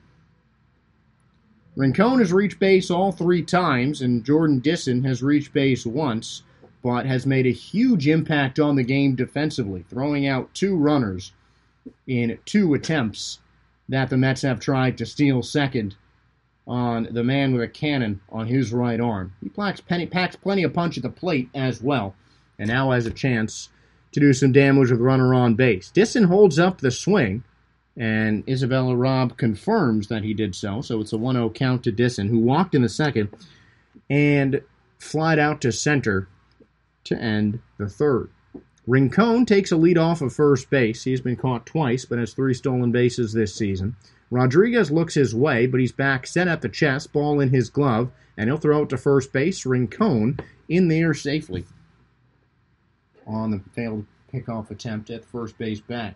Rincon has reached base all three times, and Jordan Disson has reached base once, but has made a huge impact on the game defensively, throwing out two runners in two attempts that the Mets have tried to steal second on the man with a cannon on his right arm. He packs plenty, packs plenty of punch at the plate as well, and now has a chance to do some damage with runner on base. Disson holds up the swing, and Isabella Robb confirms that he did so, so it's a one oh count to Disson, who walked in the second and flied out to center to end the third. Rincon takes a lead off of first base. He's been caught twice, but has three stolen bases this season. Rodriguez looks his way, but he's back set at the chest, ball in his glove, and he'll throw it to first base. Rincon in there safely on the failed pickoff attempt at the first base bat.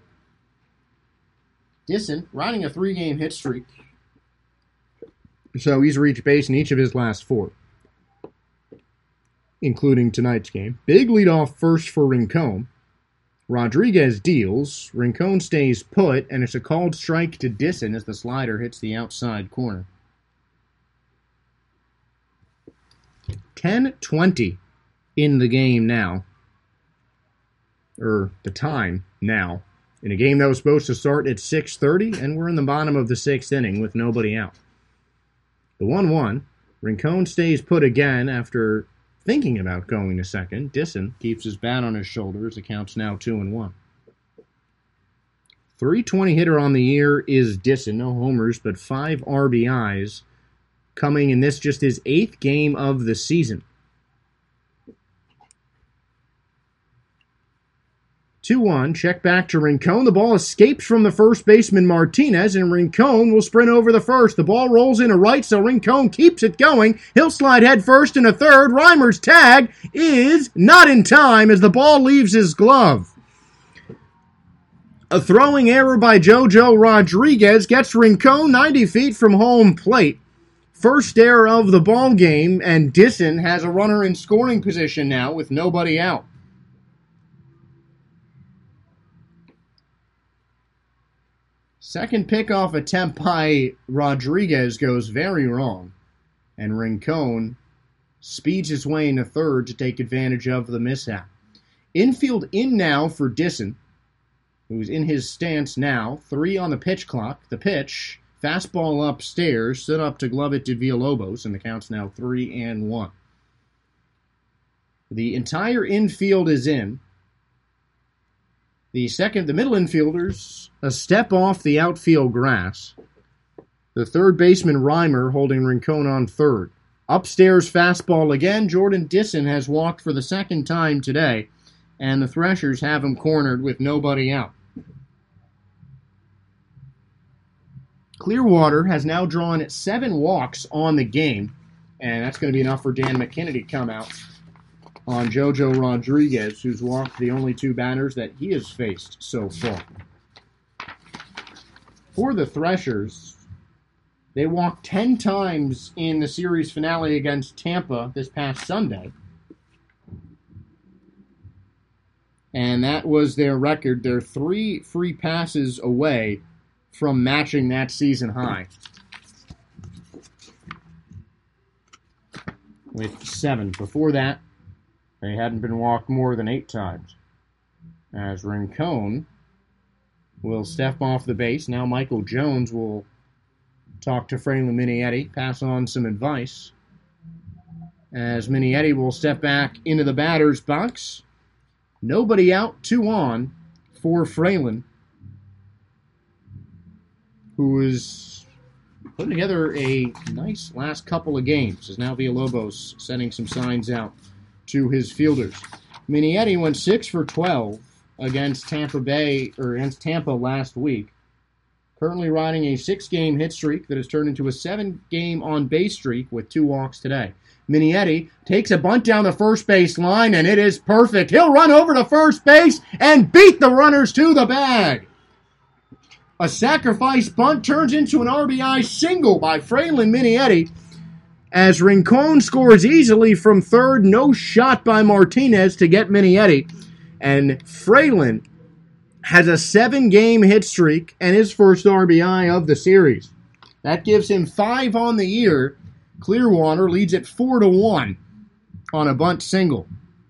Disson riding a three-game hit streak, so he's reached base in each of his last four, including tonight's game. Big leadoff first for Rincon. Rodriguez deals. Rincon stays put, and it's a called strike to Disson as the slider hits the outside corner. ten twenty in the game now. Or the time now. in a game that was supposed to start at six thirty, and we're in the bottom of the sixth inning with nobody out. The one one, Rincon stays put again after thinking about going to second. Disson keeps his bat on his shoulders. The count's now two and one. three twenty hitter on the year is Disson. No homers, but five R B Is, coming in this just his eighth game of the season. two one, check back to Rincon. The ball escapes from the first baseman Martinez, and Rincon will sprint over the first. The ball rolls into right, so Rincon keeps it going. He'll slide head first and a third. Reimer's tag is not in time as the ball leaves his glove. A throwing error by JoJo Rodriguez gets Rincon ninety feet from home plate. First error of the ball game, and Disson has a runner in scoring position now with nobody out. Second pickoff attempt by Rodriguez goes very wrong, and Rincon speeds his way into third to take advantage of the mishap. Infield in now for Disson, who's in his stance now. Three on the pitch clock. The pitch, fastball upstairs, stood up to glove it to Villalobos, and the count's now three and one. The entire infield is in. The second, the middle infielders, a step off the outfield grass. The third baseman, Reimer, holding Rincon on third. Upstairs fastball again. Jordan Disson has walked for the second time today, and the Threshers have him cornered with nobody out. Clearwater has now drawn seven walks on the game, and that's going to be enough for Dan McKinney to come out on JoJo Rodriguez, who's walked the only two batters that he has faced so far. For the Threshers, they walked ten times in the series finale against Tampa this past Sunday. And that was their record. They're three free passes away from matching that season high, with seven. Before that, they hadn't been walked more than eight times. As Rincon will step off the base. Now Michael Jones will talk to Fralin Minietti, pass on some advice. As Minietti will step back into the batter's box. Nobody out, two on for Fralin, who is putting together a nice last couple of games, as now Villalobos sending some signs out to his fielders. Minietti went six for twelve against Tampa Bay, or against Tampa last week. Currently riding a six-game hit streak that has turned into a seven-game on-base streak with two walks today. Minietti takes a bunt down the first base line, and it is perfect. He'll run over to first base and beat the runners to the bag. A sacrifice bunt turns into an R B I single by Fralin Minietti, as Rincon scores easily from third. No shot by Martinez to get Minietti. And Fralin has a seven-game hit streak and his first R B I of the series. That gives him five on the year. Clearwater leads it four to one on a bunt single.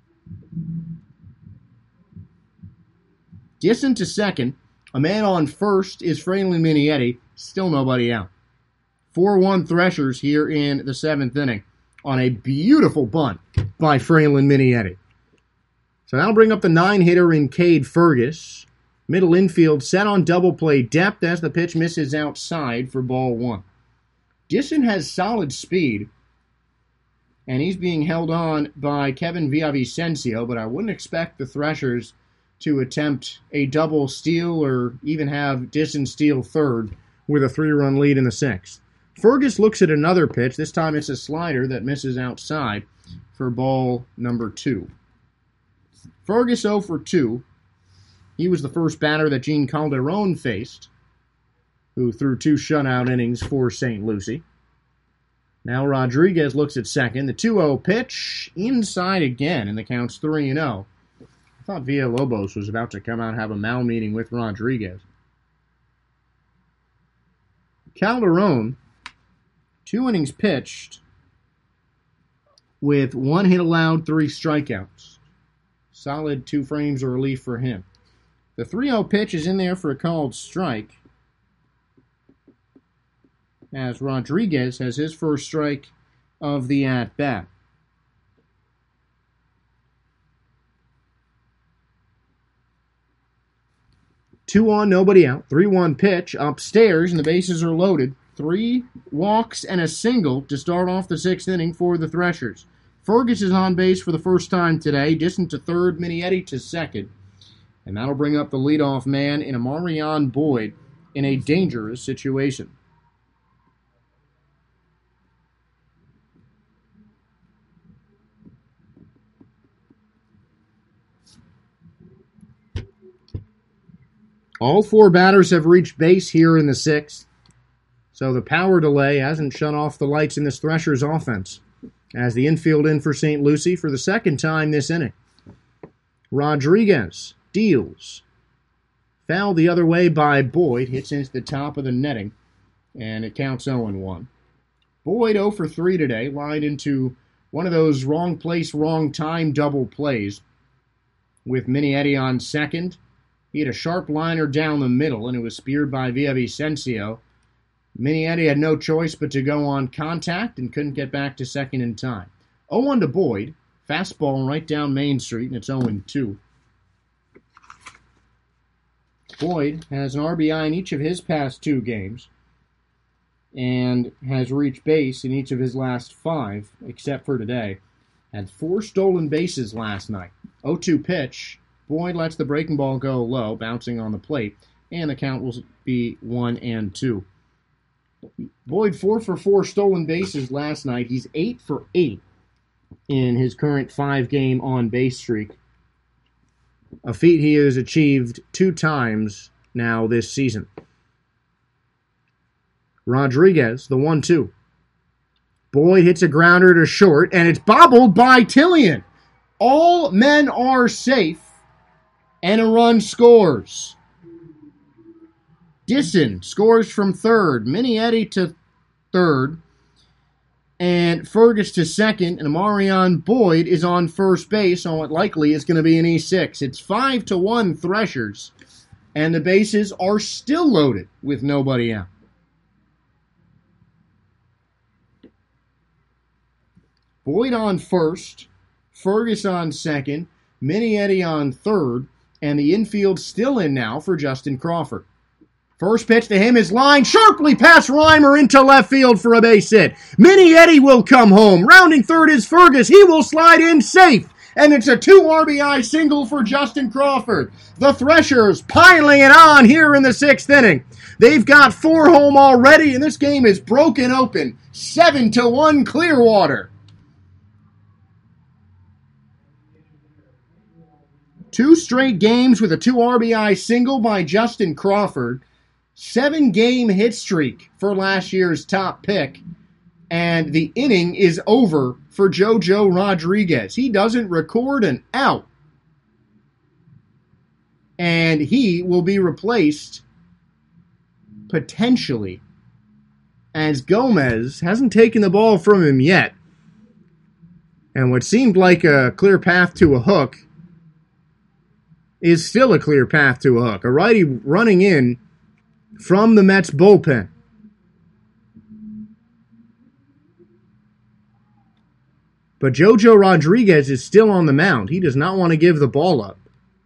Disson to second. A man on first is Fralin Minietti. Still nobody out. four one Threshers here in the seventh inning on a beautiful bunt by Fralin Minietti. So that'll bring up the nine-hitter in Cade Fergus. Middle infield set on double play depth as the pitch misses outside for ball one. Disson has solid speed, and he's being held on by Kevin Villavicencio, but I wouldn't expect the Threshers to attempt a double steal or even have Disson steal third with a three-run lead in the sixth. Fergus looks at another pitch. This time it's a slider that misses outside for ball number two. Fergus oh for two. He was the first batter that Gene Calderon faced, who threw two shutout innings for Saint Lucie. Now Rodriguez looks at second. The two oh pitch inside again, and the count's three and oh. I thought Villalobos was about to come out and have a mal meeting with Rodriguez. Calderon, two innings pitched with one hit allowed, three strikeouts. Solid two frames of relief for him. The three oh pitch is in there for a called strike, as Rodriguez has his first strike of the at-bat. Two on, nobody out. three one pitch upstairs, and the bases are loaded. Three walks and a single to start off the sixth inning for the Threshers. Fergus is on base for the first time today, distant to third, Minietti to second. And that'll bring up the leadoff man in Amarian Boyd in a dangerous situation. All four batters have reached base here in the sixth, so the power delay hasn't shut off the lights in this Threshers offense. As the infield in for Saint Lucie for the second time this inning. Rodriguez deals. Fouled the other way by Boyd, hits into the top of the netting, and it counts oh one. Boyd oh for three today, lined into one of those wrong place, wrong time double plays with Minietti on second. He had a sharp liner down the middle, and it was speared by Villavicencio. Minietti had no choice but to go on contact and couldn't get back to second in time. oh one to Boyd. Fastball right down Main Street, and it's oh two. Boyd has an R B I in each of his past two games and has reached base in each of his last five, except for today. Had four stolen bases last night. oh two pitch. Boyd lets the breaking ball go low, bouncing on the plate, and the count will be one and two. Boyd four for four stolen bases last night. He's eight for eight in his current five-game on-base streak, a feat he has achieved two times now this season. Rodriguez, the one two. Boyd hits a grounder to short, and it's bobbled by Tillian. All men are safe, and a run scores. Disson scores from third. Minietti to third. And Fergus to second. And Amarian Boyd is on first base on what likely is going to be an E six. It's five to one Threshers. And the bases are still loaded with nobody out. Boyd on first. Fergus on second. Minietti on third. And the infield still in now for Justin Crawford. First pitch to him is lined sharply past Reimer into left field for a base hit. Minietti will come home. Rounding third is Fergus. He will slide in safe. And it's a two R B I single for Justin Crawford. The Threshers piling it on here in the sixth inning. They've got four home already, and this game is broken open. seven to one Clearwater. Two straight games with a two R B I single by Justin Crawford. Seven-game hit streak for last year's top pick. And the inning is over for JoJo Rodriguez. He doesn't record an out. And he will be replaced, potentially, as Gomez hasn't taken the ball from him yet. And what seemed like a clear path to a hook is still a clear path to a hook. A righty running in from the Mets bullpen. But JoJo Rodriguez is still on the mound. He does not want to give the ball up.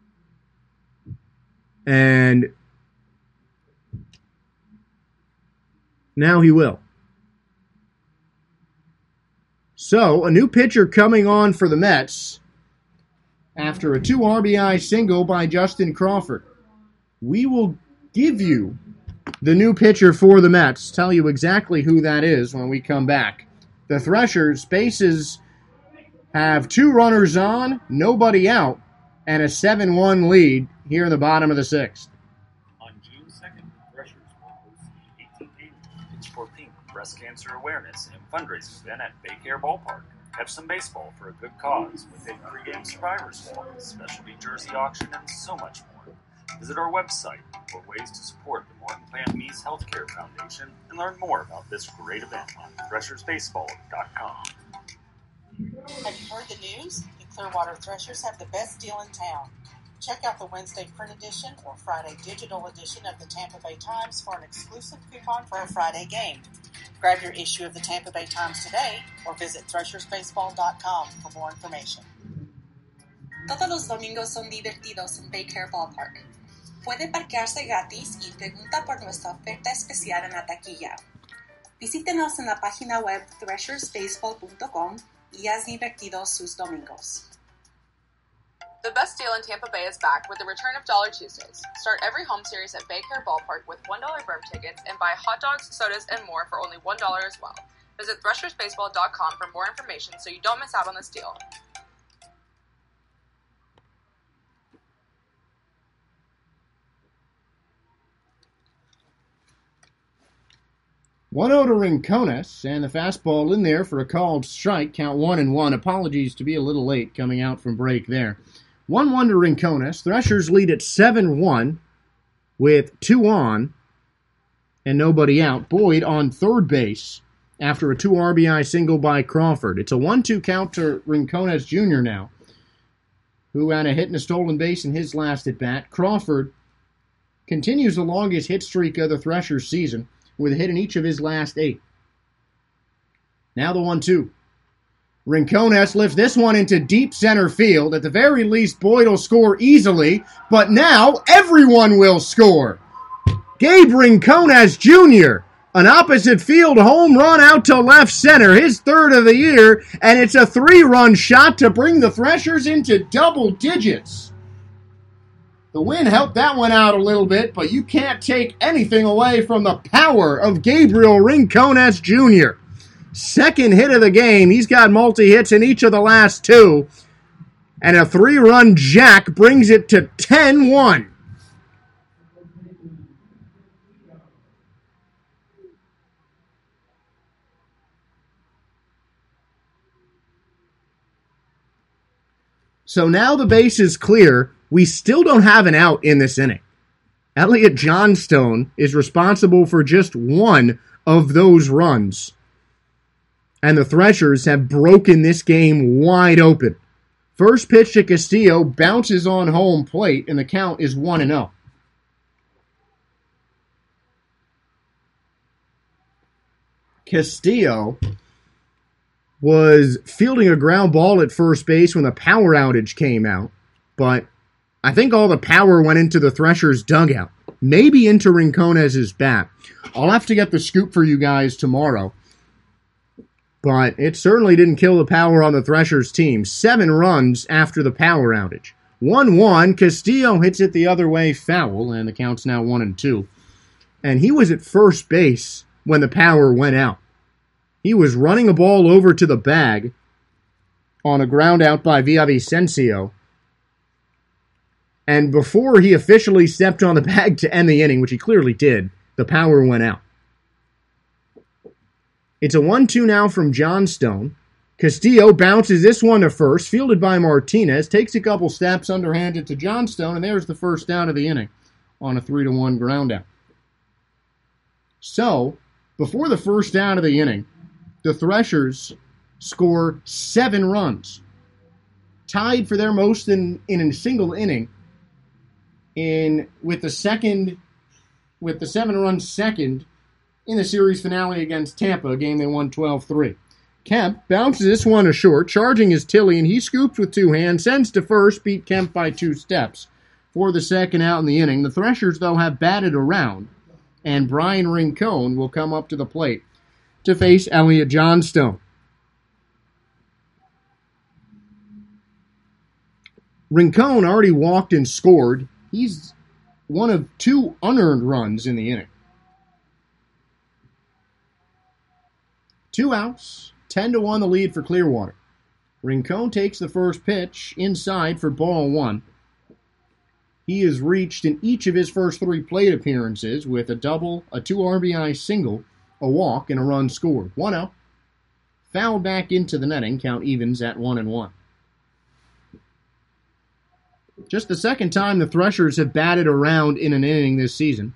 And now he will. So, a new pitcher coming on for the Mets after a two R B I single by Justin Crawford. We will give you the new pitcher for the Mets, tell you exactly who that is when we come back. The Threshers, bases have two runners on, nobody out, and a seven one lead here in the bottom of the sixth. On June second, the Threshers will host the eighteenth annual Pitch for Pink Breast Cancer Awareness and Fundraising event at Baycare Ballpark. Have some baseball for a good cause with a pregame survivors walk, specialty jersey auction, and so much more. Visit our website for ways to support the Morton Families Healthcare Foundation and learn more about this great event on threshers baseball dot com. Have you heard the news? The Clearwater Threshers have the best deal in town. Check out the Wednesday print edition or Friday digital edition of the Tampa Bay Times for an exclusive coupon for a Friday game. Grab your issue of the Tampa Bay Times today or visit threshers baseball dot com for more information. Todos los domingos son divertidos en Baycare Ballpark. Puede parquearse gratis y pregunta por nuestra oferta especial en la taquilla. Visítenos en la página web threshers baseball dot com y haz divertidos sus domingos. The best deal in Tampa Bay is back with the return of Dollar Tuesdays. Start every home series at Baycare Ballpark with one dollar berm tickets and buy hot dogs, sodas, and more for only one dollar as well. Visit threshers baseball dot com for more information so you don't miss out on this deal. one oh to Rincones, and the fastball in there for a called strike. Count one and one. Apologies to be a little late coming out from break there. one one to Rincones. Threshers lead at seven one with two on and nobody out. Boyd on third base after a two R B I single by Crawford. It's a one two count to Rincones Junior now, who had a hit and a stolen base in his last at-bat. Crawford continues the longest hit streak of the Threshers season, with a hit in each of his last eight. Now the one two. Rincones lifts this one into deep center field. At the very least, Boyd will score easily, but now everyone will score. Gabe Rincones Junior, an opposite field home run out to left center, his third of the year, and it's a three-run shot to bring the Threshers into double digits. The wind helped that one out a little bit, but you can't take anything away from the power of Gabriel Rincones Junior Second hit of the game. He's got multi-hits in each of the last two. And a three-run jack brings it to ten one. So now the base is clear. We still don't have an out in this inning. Elliot Johnstone is responsible for just one of those runs. And the Threshers have broken this game wide open. First pitch to Castillo bounces on home plate, and the count is one and oh. Castillo was fielding a ground ball at first base when the power outage came out, but I think all the power went into the Threshers' dugout, maybe into Rincones' bat. I'll have to get the scoop for you guys tomorrow, but it certainly didn't kill the power on the Threshers' team. Seven runs after the power outage. one one, Castillo hits it the other way foul, and the count's now one and two. And he was at first base when the power went out. He was running a ball over to the bag on a ground out by Villavicencio. And before he officially stepped on the bag to end the inning, which he clearly did, the power went out. It's a one two now from Johnstone. Castillo bounces this one to first, fielded by Martinez, takes a couple steps underhanded to Johnstone, and there's the first down of the inning on a three to one ground out. So, before the first down of the inning, the Threshers score seven runs, tied for their most in, in a single inning, in with the second, with the seven-run second in the series finale against Tampa, a game they won twelve three. Kemp bounces this one ashore, charging his Tilly, and he scoops with two hands, sends to first, beat Kemp by two steps for the second out in the inning. The Threshers, though, have batted around, and Brian Rincon will come up to the plate to face Elliot Johnstone. Rincon already walked and scored. He's one of two unearned runs in the inning. Two outs, ten to one the lead for Clearwater. Rincon takes the first pitch inside for ball one. He has reached in each of his first three plate appearances with a double, a two R B I single, a walk, and a run scored. one oh. Foul back into the netting, count evens at one and one. Just the second time the Threshers have batted around in an inning this season.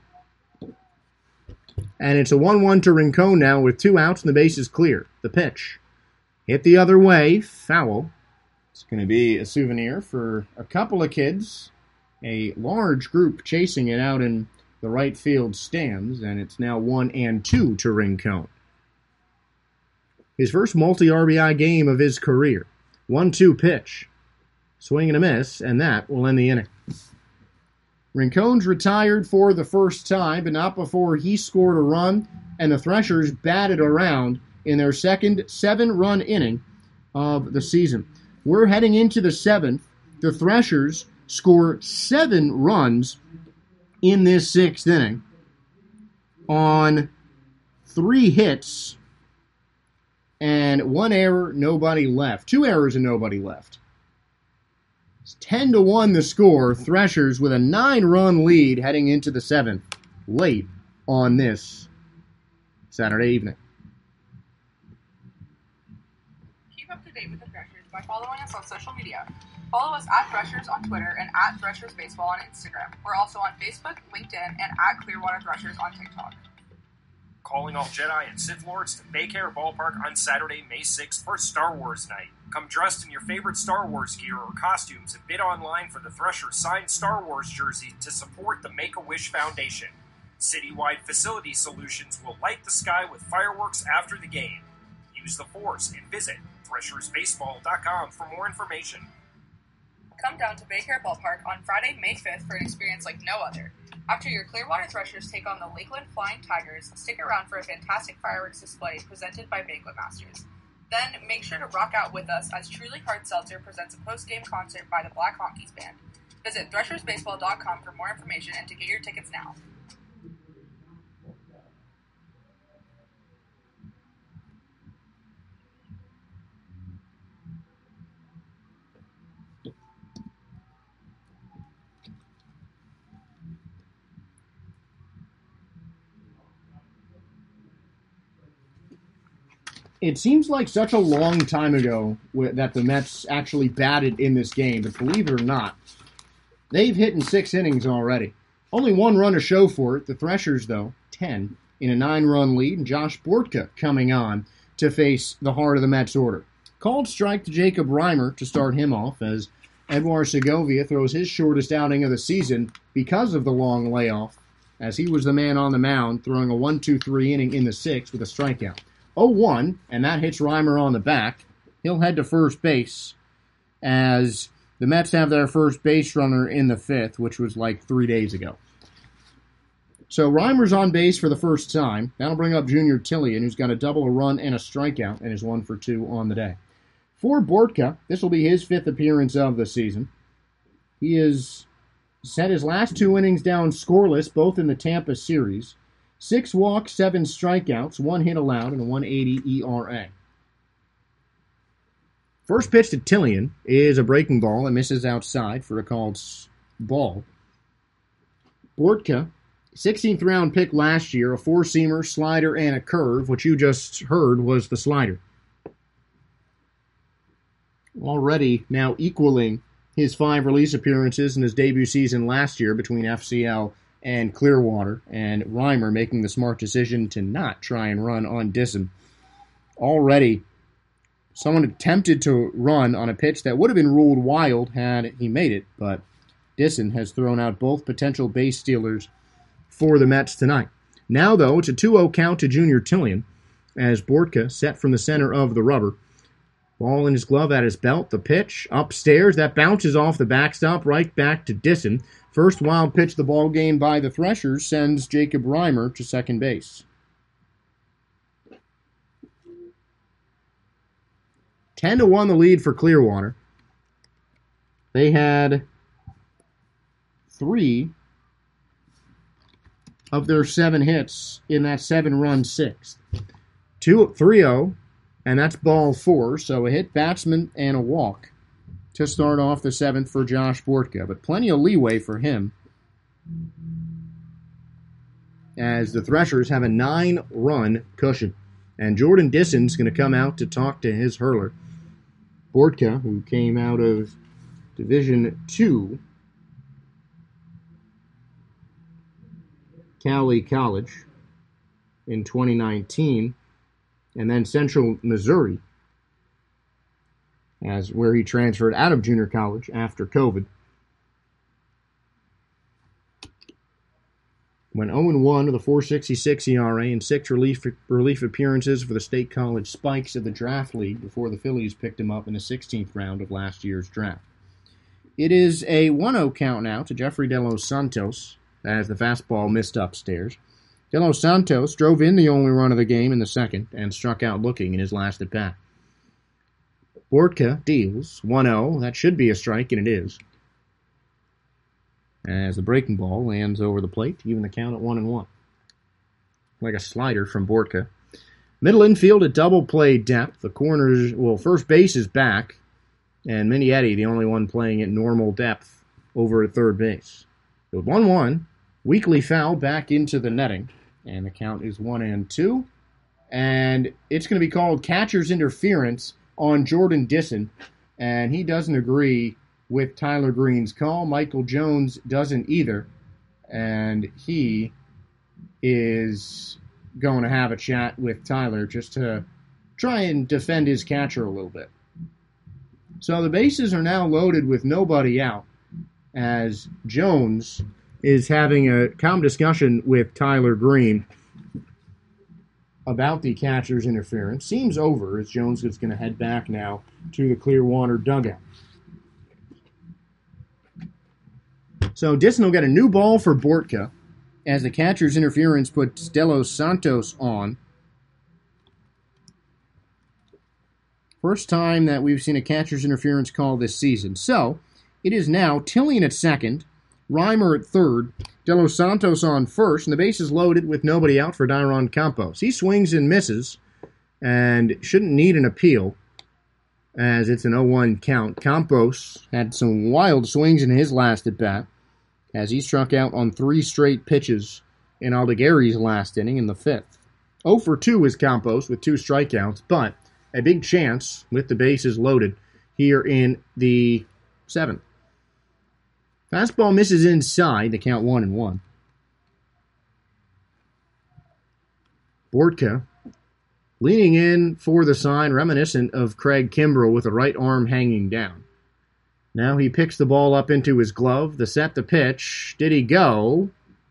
And it's a one one to Rincon now with two outs and the base is clear. The pitch. Hit the other way. Foul. It's going to be a souvenir for a couple of kids A large group chasing it out in the right field stands, and it's now one and two to Rincon. His first multi-R B I game of his career. one two pitch. Swing and a miss, and that will end the inning. Rincon's retired for the first time, but not before he scored a run, and the Threshers batted around in their second seven-run inning of the season. We're heading into the seventh. The Threshers score seven runs in this sixth inning on three hits and one error, nobody left. Two errors and nobody left. It's ten to one the score. Threshers with a nine-run lead heading into the seventh late on this Saturday evening. Keep up to date with the Threshers by following us on social media. Follow us at Threshers on Twitter and at Threshers Baseball on Instagram. We're also on Facebook, LinkedIn, and at Clearwater Threshers on TikTok. Calling all Jedi and Sith Lords to Baycare Ballpark on Saturday, May sixth for Star Wars Night. Come dressed in your favorite Star Wars gear or costumes and bid online for the Threshers signed Star Wars jersey to support the Make-A-Wish Foundation. Citywide facility solutions will light the sky with fireworks after the game. Use the Force and visit Threshers Baseball dot com for more information. Come down to Baycare Ballpark on Friday, May fifth for an experience like no other. After your Clearwater Threshers take on the Lakeland Flying Tigers, stick around for a fantastic fireworks display presented by Banquet Masters. Then, make sure to rock out with us as Truly Hard Seltzer presents a post-game concert by the Black Honkies Band. Visit Threshers Baseball dot com for more information and to get your tickets now. It seems like such a long time ago that the Mets actually batted in this game, but believe it or not, they've hit in six innings already. Only one run to show for it. The Threshers, though, ten in a nine-run lead, and Josh Bortka coming on to face the heart of the Mets order. Called strike to Jacob Reimer to start him off as Edouard Segovia throws his shortest outing of the season because of the long layoff, as he was the man on the mound throwing a one two three inning in the sixth with a strikeout. oh one, and that hits Reimer on the back. He'll head to first base as the Mets have their first base runner in the fifth, which was like three days ago. So Reimer's on base for the first time. That'll bring up Junior Tillian, who's got a double, a run, and a strikeout, and is one for two on the day. For Bortka, this will be his fifth appearance of the season. He has set his last two innings down scoreless, both in the Tampa series. Six walks, seven strikeouts, one hit allowed, and a one eighty E R A. First pitch to Tillian is a breaking ball that misses outside for a called ball. Bortka, sixteenth round pick last year, a four-seamer, slider, and a curve. What you just heard was the slider. Already now equaling his five release appearances in his debut season last year between F C L and Clearwater, and Reimer making the smart decision to not try and run on Disson. Already, someone attempted to run on a pitch that would have been ruled wild had he made it, but Disson has thrown out both potential base stealers for the Mets tonight. Now, though, it's a two oh count to Junior Tillian as Bortka set from the center of the rubber. Ball in his glove at his belt. The pitch upstairs. That bounces off the backstop right back to Disson. First wild pitch of the ball game by the Threshers sends Jacob Reimer to second base. ten to one the lead for Clearwater. They had three of their seven hits in that seven-run sixth. three oh, and that's ball four, so a hit batsman and a walk to start off the seventh for Josh Bortka, but plenty of leeway for him as the Threshers have a nine-run cushion. And Jordan Disson's going to come out to talk to his hurler. Bortka, who came out of Division two, Cali College, in twenty nineteen, and then Central Missouri, as where he transferred out of junior college after COVID. Went oh and one with a four sixty-six E R A and six relief relief appearances for the State College Spikes of the Draft League before the Phillies picked him up in the sixteenth round of last year's draft. It is a one oh count now to Jeffrey De Los Santos as the fastball missed upstairs. De Los Santos drove in the only run of the game in the second and struck out looking in his last at-bat. Bourque deals one oh. That should be a strike, and it is, as the breaking ball lands over the plate, even the count at one and one. Like a slider from Bourque. Middle infield at double play depth. The corners, well, first base is back, and Minietti, the only one playing at normal depth over at third base. With one one, Weekly foul back into the netting, and the count is one and two. And it's going to be called catcher's interference on Jordan Disson, and he doesn't agree with Tyler Green's call. Michael Jones doesn't either, and he is going to have a chat with Tyler just to try and defend his catcher a little bit. So the bases are now loaded with nobody out, as Jones is having a calm discussion with Tyler Green about the catcher's interference. Seems over, as Jones is going to head back now to the Clearwater dugout. So Disson will get a new ball for Bourque as the catcher's interference puts De Los Santos on. First time that we've seen a catcher's interference call this season. So it is now Tillian at second, Reimer at third, De Los Santos on first, and the base is loaded with nobody out for Dairon Campos. He swings and misses and shouldn't need an appeal as it's an oh one count. Campos had some wild swings in his last at-bat as he struck out on three straight pitches in Aldigueri's last inning in the fifth. oh for two is Campos with two strikeouts, but a big chance with the bases loaded here in the seventh. Fastball misses inside, the count one and one. Bourque leaning in for the sign, reminiscent of Craig Kimbrell with the right arm hanging down. Now he picks the ball up into his glove. The set, the pitch. Did he go?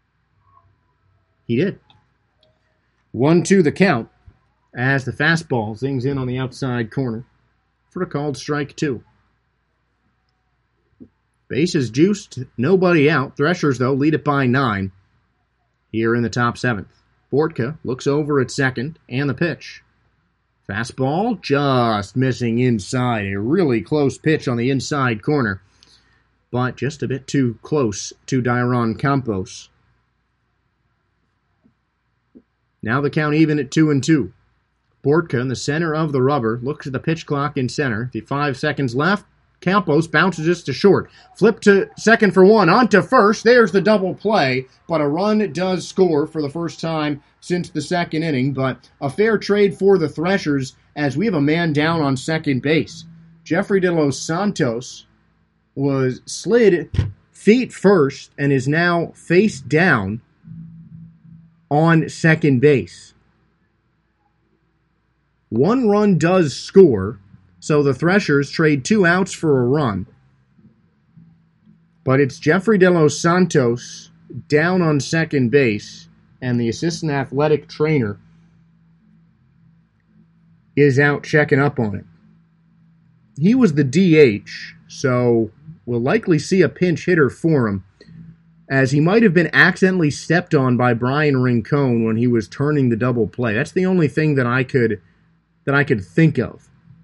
He did. one two the count as the fastball zings in on the outside corner for a called strike two. Bases juiced, nobody out. Threshers, though, lead it by nine here in the top seventh. Bourque looks over at second, and the pitch. Fastball just missing inside. A really close pitch on the inside corner, but just a bit too close to Dairon Campos. Now the count even at two and two. Bourque in the center of the rubber looks at the pitch clock in center. The five seconds left. Campos bounces just to short. Flip to second for one. On to first. There's the double play. But a run does score for the first time since the second inning. But a fair trade for the Threshers as we have a man down on second base. Jeffrey De Los Santos was slid feet first and is now face down on second base. One run does score. So the Threshers trade two outs for a run. But it's Jeffrey De Los Santos down on second base, and the assistant athletic trainer is out checking up on it. He was the D H, so we'll likely see a pinch hitter for him, as he might have been accidentally stepped on by Brian Rincon when he was turning the double play. That's the only thing that I could that I could think of.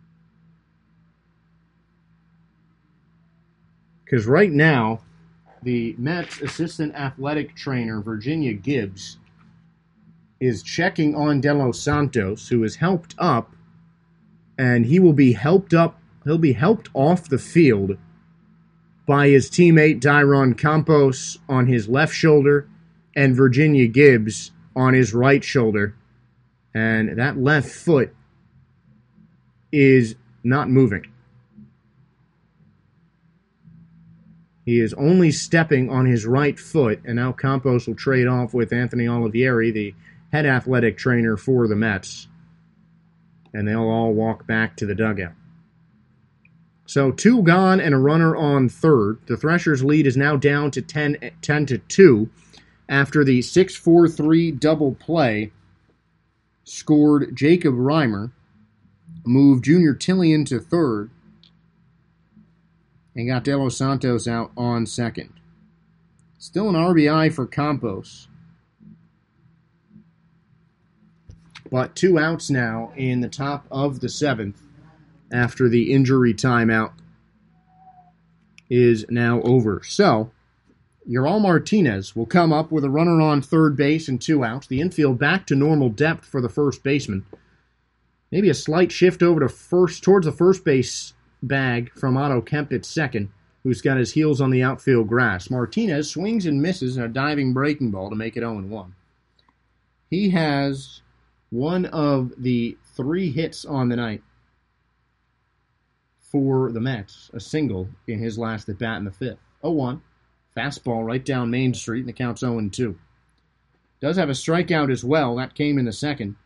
Because right now, the Mets assistant athletic trainer, Virginia Gibbs, is checking on De Los Santos, who is helped up, and he will be helped up, he'll be helped off the field by his teammate Dairon Campos on his left shoulder and Virginia Gibbs on his right shoulder. And that left foot is not moving. He is only stepping on his right foot, and now Campos will trade off with Anthony Olivieri, the head athletic trainer for the Mets, and they'll all walk back to the dugout. So two gone and a runner on third. The Threshers' lead is now down to ten, ten to two. after the six four three double play, scored Jacob Reimer, moved Junior Tillian to third, and got De Los Santos out on second. Still an R B I for Campos, but two outs now in the top of the seventh after the injury timeout is now over. So, Ural Martinez will come up with a runner on third base and two outs. The infield back to normal depth for the first baseman. Maybe a slight shift over to first towards the first base bag from Otto Kemp at second, who's got his heels on the outfield grass. Martinez swings and misses a diving breaking ball to make it oh and one. He has one of the three hits on the night for the Mets, a single in his last at bat in the fifth. oh one. Fastball right down Main Street, and the count's oh and two. Does have a strikeout as well. That came in the second.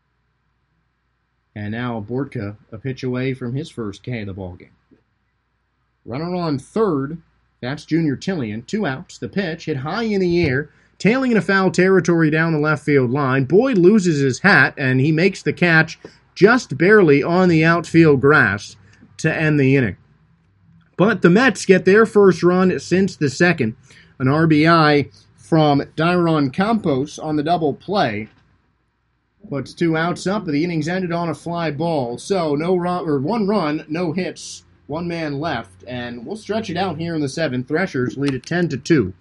And now Bortka a pitch away from his first K of the ballgame. Runner on third. That's Junior Tillian. Two outs. The pitch hit high in the air, tailing into foul territory down the left field line. Boyd loses his hat, and he makes the catch just barely on the outfield grass to end the inning. But the Mets get their first run since the second. An R B I from Dairon Campos on the double play puts two outs up, but the innings ended on a fly ball. So no run, or one run, no hits, one man left, and we'll stretch it out here in the seventh. Threshers lead at ten to two.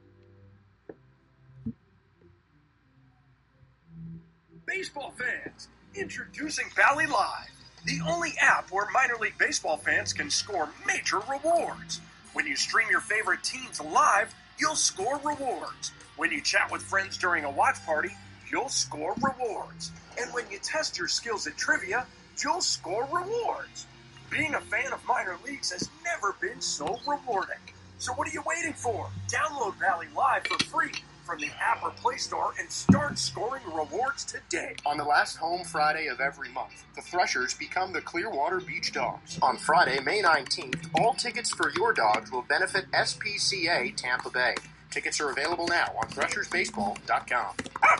Baseball fans, introducing Bally Live, the only app where minor league baseball fans can score major rewards. When you stream your favorite teams live, you'll score rewards. When you chat with friends during a watch party, you'll score rewards. And when you test your skills at trivia, you'll score rewards. Being a fan of minor leagues has never been so rewarding. So what are you waiting for? Download Bally Live for free from the app or Play Store and start scoring rewards today. On the last home Friday of every month, the Threshers become the Clearwater Beach Dogs. On Friday, May nineteenth, all tickets for your dogs will benefit S P C A Tampa Bay. Tickets are available now on threshers baseball dot com.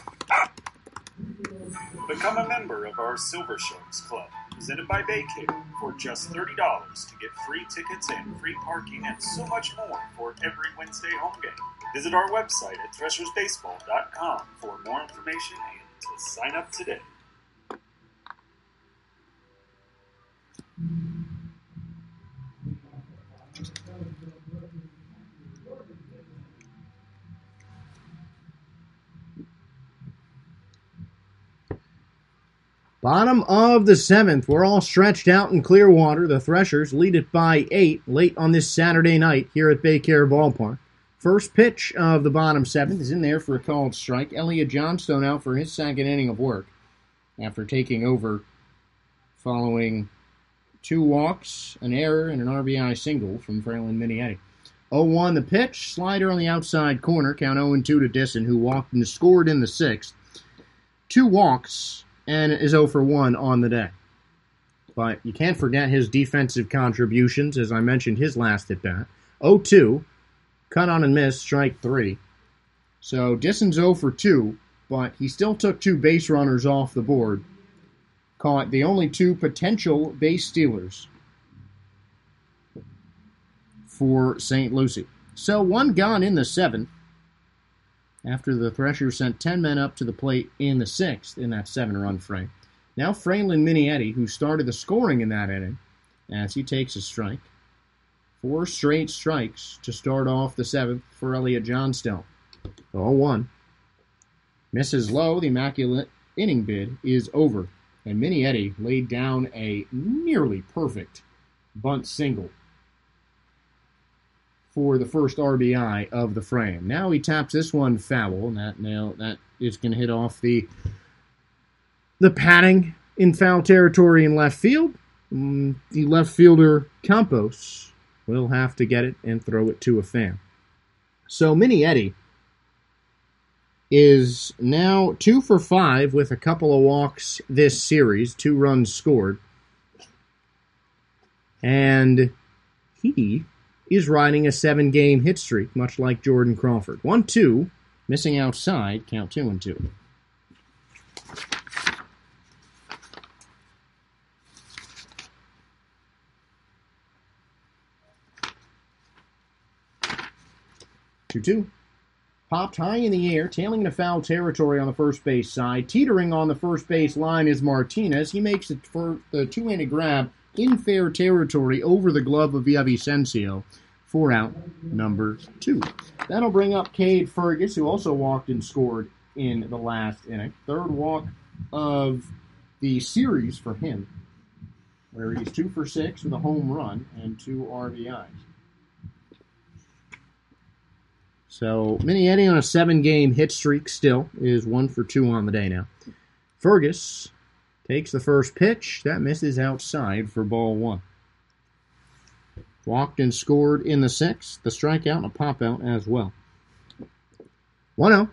Become a member of our Silver Sharks Club, presented by Baycare, for just thirty dollars to get free tickets and free parking and so much more for every Wednesday home game. Visit our website at threshers baseball dot com for more information and to sign up today. Bottom of the seventh. We're all stretched out in Clearwater. The Threshers lead it by eight late on this Saturday night here at Baycare Ballpark. First pitch of the bottom seventh is in there for a called strike. Elliot Johnstone out for his second inning of work after taking over following two walks, an error, and an R B I single from Fralin Minietti. oh one the pitch. Slider on the outside corner. Count oh and two to Disson, who walked and scored in the sixth. Two walks and is oh for one on the day. But you can't forget his defensive contributions, as I mentioned his last at bat. oh two, cut on and miss, strike three. So Disson's oh for two, but he still took two base runners off the board. Caught the only two potential base stealers for Saint Lucie. So one gone in the seventh, after the Threshers sent ten men up to the plate in the sixth in that seven-run frame. Now Fralin Minietti, who started the scoring in that inning, as he takes a strike. Four straight strikes to start off the seventh for Elliot Johnstone. oh one. Misses low. The immaculate inning bid is over. And Minietti laid down a nearly perfect bunt single for the first R B I of the frame. Now he taps this one foul, and that nail that is going to hit off the the padding in foul territory in left field. Mm, the left fielder Campos will have to get it and throw it to a fan. So Minietti is now two for five with a couple of walks this series, two runs scored, and he is riding a seven-game hit streak, much like Jordan Crawford. one two missing outside, count two and two. two two. Popped high in the air, tailing into foul territory on the first base side. Teetering on the first base line is Martinez. He makes it for the two-handed grab in fair territory over the glove of Villavicencio for out number two. That'll bring up Cade Fergus, who also walked and scored in the last inning. Third walk of the series for him, where he's two for six with a home run and two R B Is. So, Minietti on a seven-game hit streak still is one for two on the day now. Fergus takes the first pitch. That misses outside for ball one. Walked and scored in the sixth. The strikeout and a pop-out as well. one oh.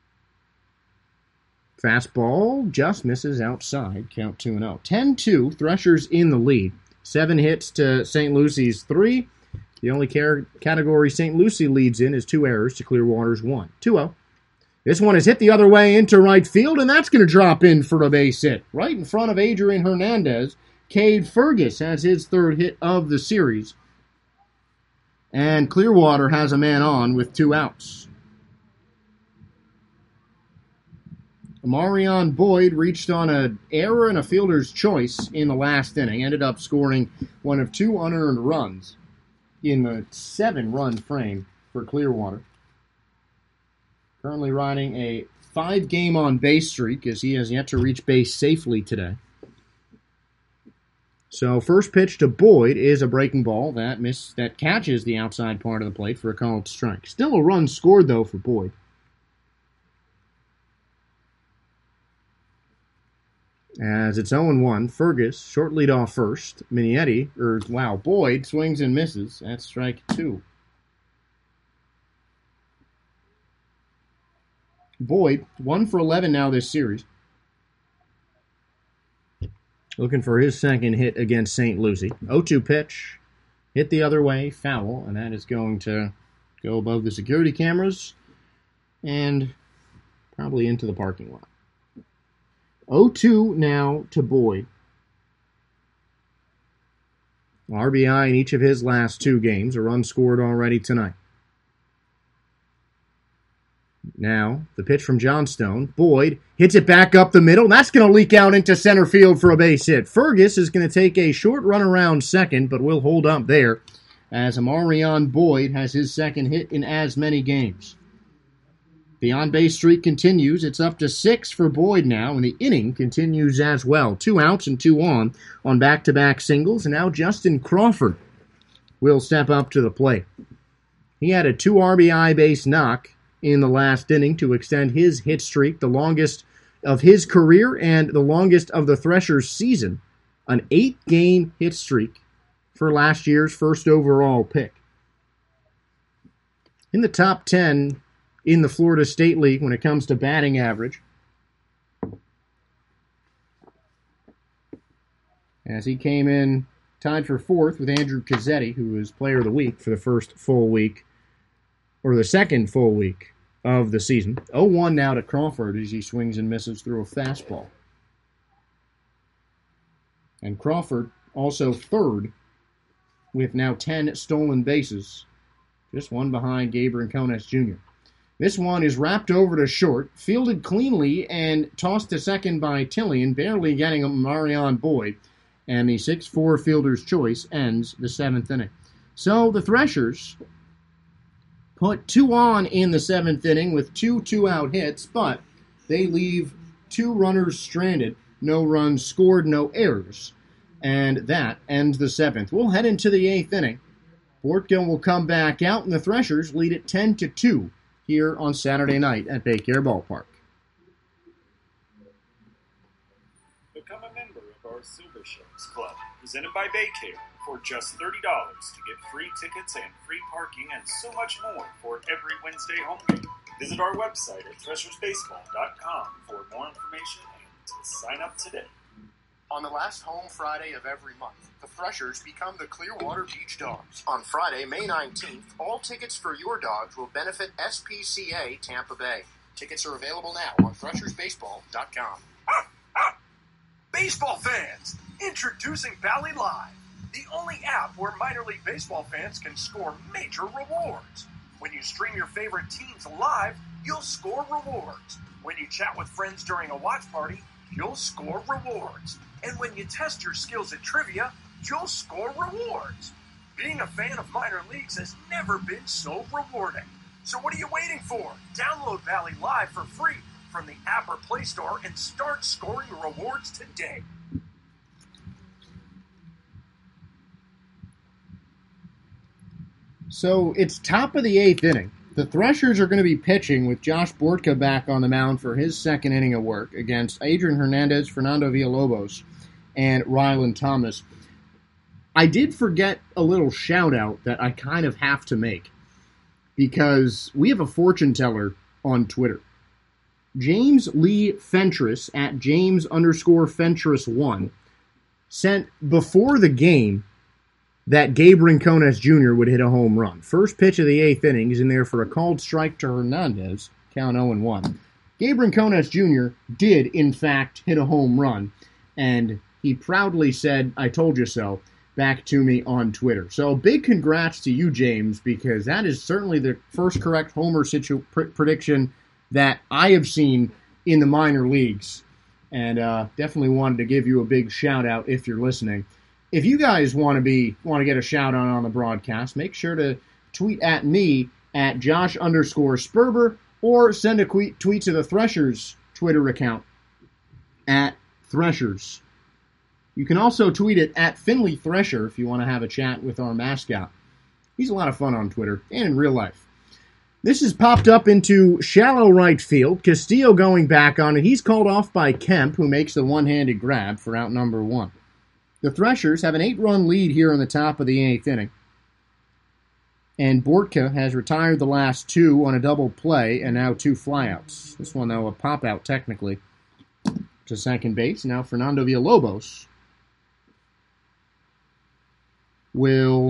Fastball just misses outside. Count two and oh. ten two. Threshers in the lead. Seven hits to Saint Lucy's three. The only category Saint Lucie leads in is two errors to Clearwater's one. two oh. This one is hit the other way into right field, and that's going to drop in for a base hit. Right in front of Adrian Hernandez. Cade Fergus has his third hit of the series. And Clearwater has a man on with two outs. Marion Boyd reached on an error and a fielder's choice in the last inning. Ended up scoring one of two unearned runs in the seven-run frame for Clearwater. Currently riding a five-game on-base streak as he has yet to reach base safely today. So first pitch to Boyd is a breaking ball that miss that catches the outside part of the plate for a called strike. Still a run scored, though, for Boyd. As it's oh and one, Fergus, short lead off first. Minietti, or wow, Boyd swings and misses. That's strike two. Boyd, one for eleven now this series. Looking for his second hit against Saint Lucie. oh two pitch. Hit the other way, foul, and that is going to go above the security cameras and probably into the parking lot. oh two now to Boyd. R B I in each of his last two games. A run scored already tonight. Now, the pitch from Johnstone. Boyd hits it back up the middle. That's going to leak out into center field for a base hit. Fergus is going to take a short run around second, but will hold up there as Amarion Boyd has his second hit in as many games. The on-base streak continues. It's up to six for Boyd now, and the inning continues as well. Two outs and two on on back-to-back singles, and now Justin Crawford will step up to the plate. He had a two R B I base knock in the last inning to extend his hit streak, the longest of his career and the longest of the Threshers' season, an eight-game hit streak for last year's first overall pick. In the top ten in the Florida State League when it comes to batting average, as he came in tied for fourth with Andrew Cazzetti, who was Player of the Week for the first full week, or the second full week of the season. oh one now to Crawford as he swings and misses through a fastball. And Crawford also third with now ten stolen bases, just one behind Gabe Rincones Junior This one is wrapped over to short, fielded cleanly, and tossed to second by Tillian, barely getting a Marion Boyd. And the six four fielder's choice ends the seventh inning. So the Threshers put two on in the seventh inning with two two-out hits, but they leave two runners stranded, no runs scored, no errors. And that ends the seventh. We'll head into the eighth inning. Portgill will come back out, and the Threshers lead it ten to two here on Saturday night at Baycare Ballpark. Become a member of our Silver Sharks Club, presented by Baycare, for just thirty dollars to get free tickets and free parking and so much more for every Wednesday home game. Visit our website at threshers baseball dot com for more information and to sign up today. On the last home Friday of every month, the Threshers become the Clearwater Beach Dogs. On Friday, May nineteenth, all tickets for your dogs will benefit S P C A Tampa Bay. Tickets are available now on Threshers Baseball dot com. Baseball fans, introducing Bally Live, the only app where minor league baseball fans can score major rewards. When you stream your favorite teams live, you'll score rewards. When you chat with friends during a watch party, you'll score rewards. And when you test your skills at trivia, you'll score rewards. Being a fan of minor leagues has never been so rewarding. So what are you waiting for? Download Bally Live for free from the app or Play Store and start scoring rewards today. So it's top of the eighth inning. The Threshers are going to be pitching with Josh Bortka back on the mound for his second inning of work against Adrian Hernandez, Fernando Villalobos, and Ryland Thomas. I did forget a little shout-out that I kind of have to make because we have a fortune teller on Twitter. James Lee Fentress at James underscore Fentress one sent before the game that Gabe Rincones Junior would hit a home run. First pitch of the eighth inning is in there for a called strike to Hernandez, count oh and one. Gabe Rincones Junior did, in fact, hit a home run, and he proudly said, "I told you so," back to me on Twitter. So big congrats to you, James, because that is certainly the first correct homer situ- pr- prediction that I have seen in the minor leagues, and uh, definitely wanted to give you a big shout-out if you're listening. If you guys want to be want to get a shout out on the broadcast, make sure to tweet at me at Josh underscore Sperber or send a tweet, tweet to the Threshers Twitter account at Threshers. You can also tweet it at Finley Thresher if you want to have a chat with our mascot. He's a lot of fun on Twitter and in real life. This has popped up into shallow right field. Castillo going back on it. He's called off by Kemp, who makes the one-handed grab for out number one. The Threshers have an eight-run lead here in the top of the eighth inning. And Bortka has retired the last two on a double play and now two flyouts. This one, though, a pop-out technically to second base. Now Fernando Villalobos will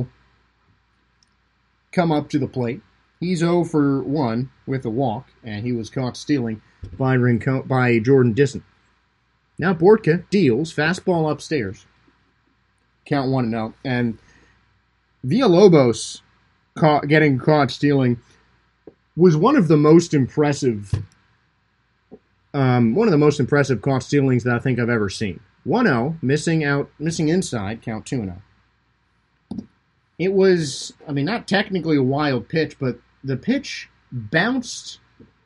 come up to the plate. He's oh for one with a walk, and he was caught stealing by, Rinco- by Jordan Disson. Now Bortka deals, fastball upstairs. Count one and out. And Villalobos caught, getting caught stealing was one of the most impressive, um, one of the most impressive caught stealings that I think I've ever seen. one oh, missing out, missing inside, count two and oh. It was, I mean, not technically a wild pitch, but the pitch bounced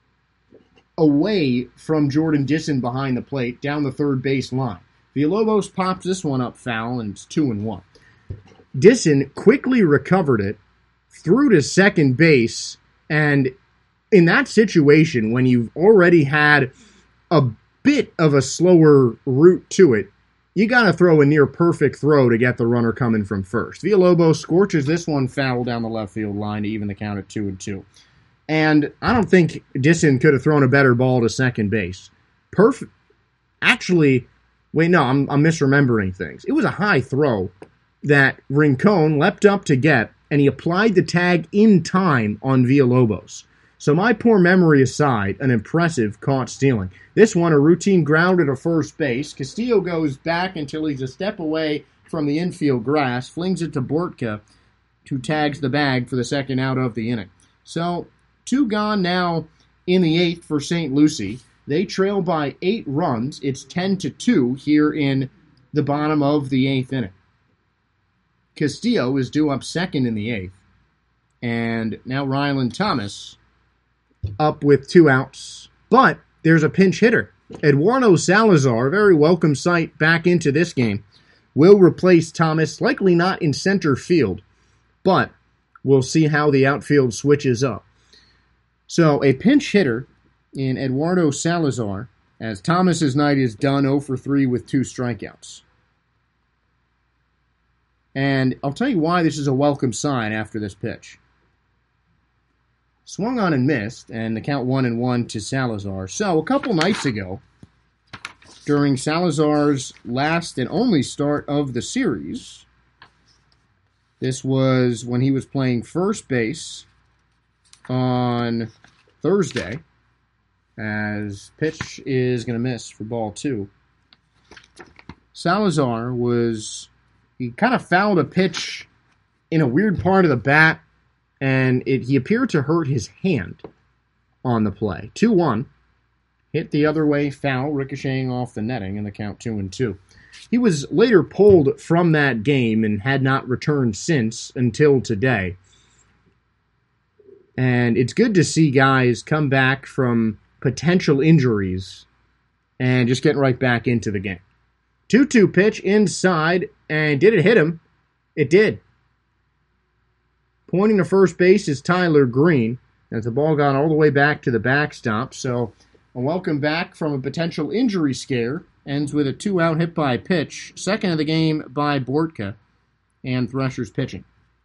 away from Jordan Disson behind the plate down the third base line. Villalobos pops this one up foul, and it's two and one. Disson quickly recovered it, threw to second base, and in that situation, when you've already had a bit of a slower route to it, you got to throw a near-perfect throw to get the runner coming from first. Villalobos scorches this one foul down the left field line to even the count at two and two. And I don't think Disson could have thrown a better ball to second base. Perfect. Actually... Wait, no, I'm, I'm misremembering things. It was a high throw that Rincon leapt up to get, and he applied the tag in time on Villalobos. So my poor memory aside, an impressive caught stealing. This one, a routine ground at a first base. Castillo goes back until he's a step away from the infield grass, flings it to Bortka, who tags the bag for the second out of the inning. So, two gone now in the eighth for Saint Lucie. They trail by eight runs. It's ten to two here in the bottom of the eighth inning. Castillo is due up second in the eighth. And now Ryland Thomas up with two outs. But there's a pinch hitter. Eduardo Salazar, a very welcome sight back into this game, will replace Thomas, likely not in center field. But we'll see how the outfield switches up. So a pinch hitter in Eduardo Salazar, as Thomas's night is done oh for three with two strikeouts. And I'll tell you why this is a welcome sign after this pitch. Swung on and missed, and the count one and one to Salazar. So, a couple nights ago, during Salazar's last and only start of the series. This was when he was playing first base on Thursday, as pitch is going to miss for ball two. Salazar was, he kind of fouled a pitch in a weird part of the bat, and it, he appeared to hurt his hand on the play. two one. Hit the other way, foul, ricocheting off the netting, and the count two and two. He was later pulled from that game and had not returned since until today. And it's good to see guys come back from potential injuries and just getting right back into the game. two two pitch inside, and did it hit him? It did. Pointing to first base is Tyler Green, as the ball got all the way back to the backstop. So a welcome back from a potential injury scare. Ends with a two-out hit by pitch. Second of the game by Bortka, and Threshers pitching.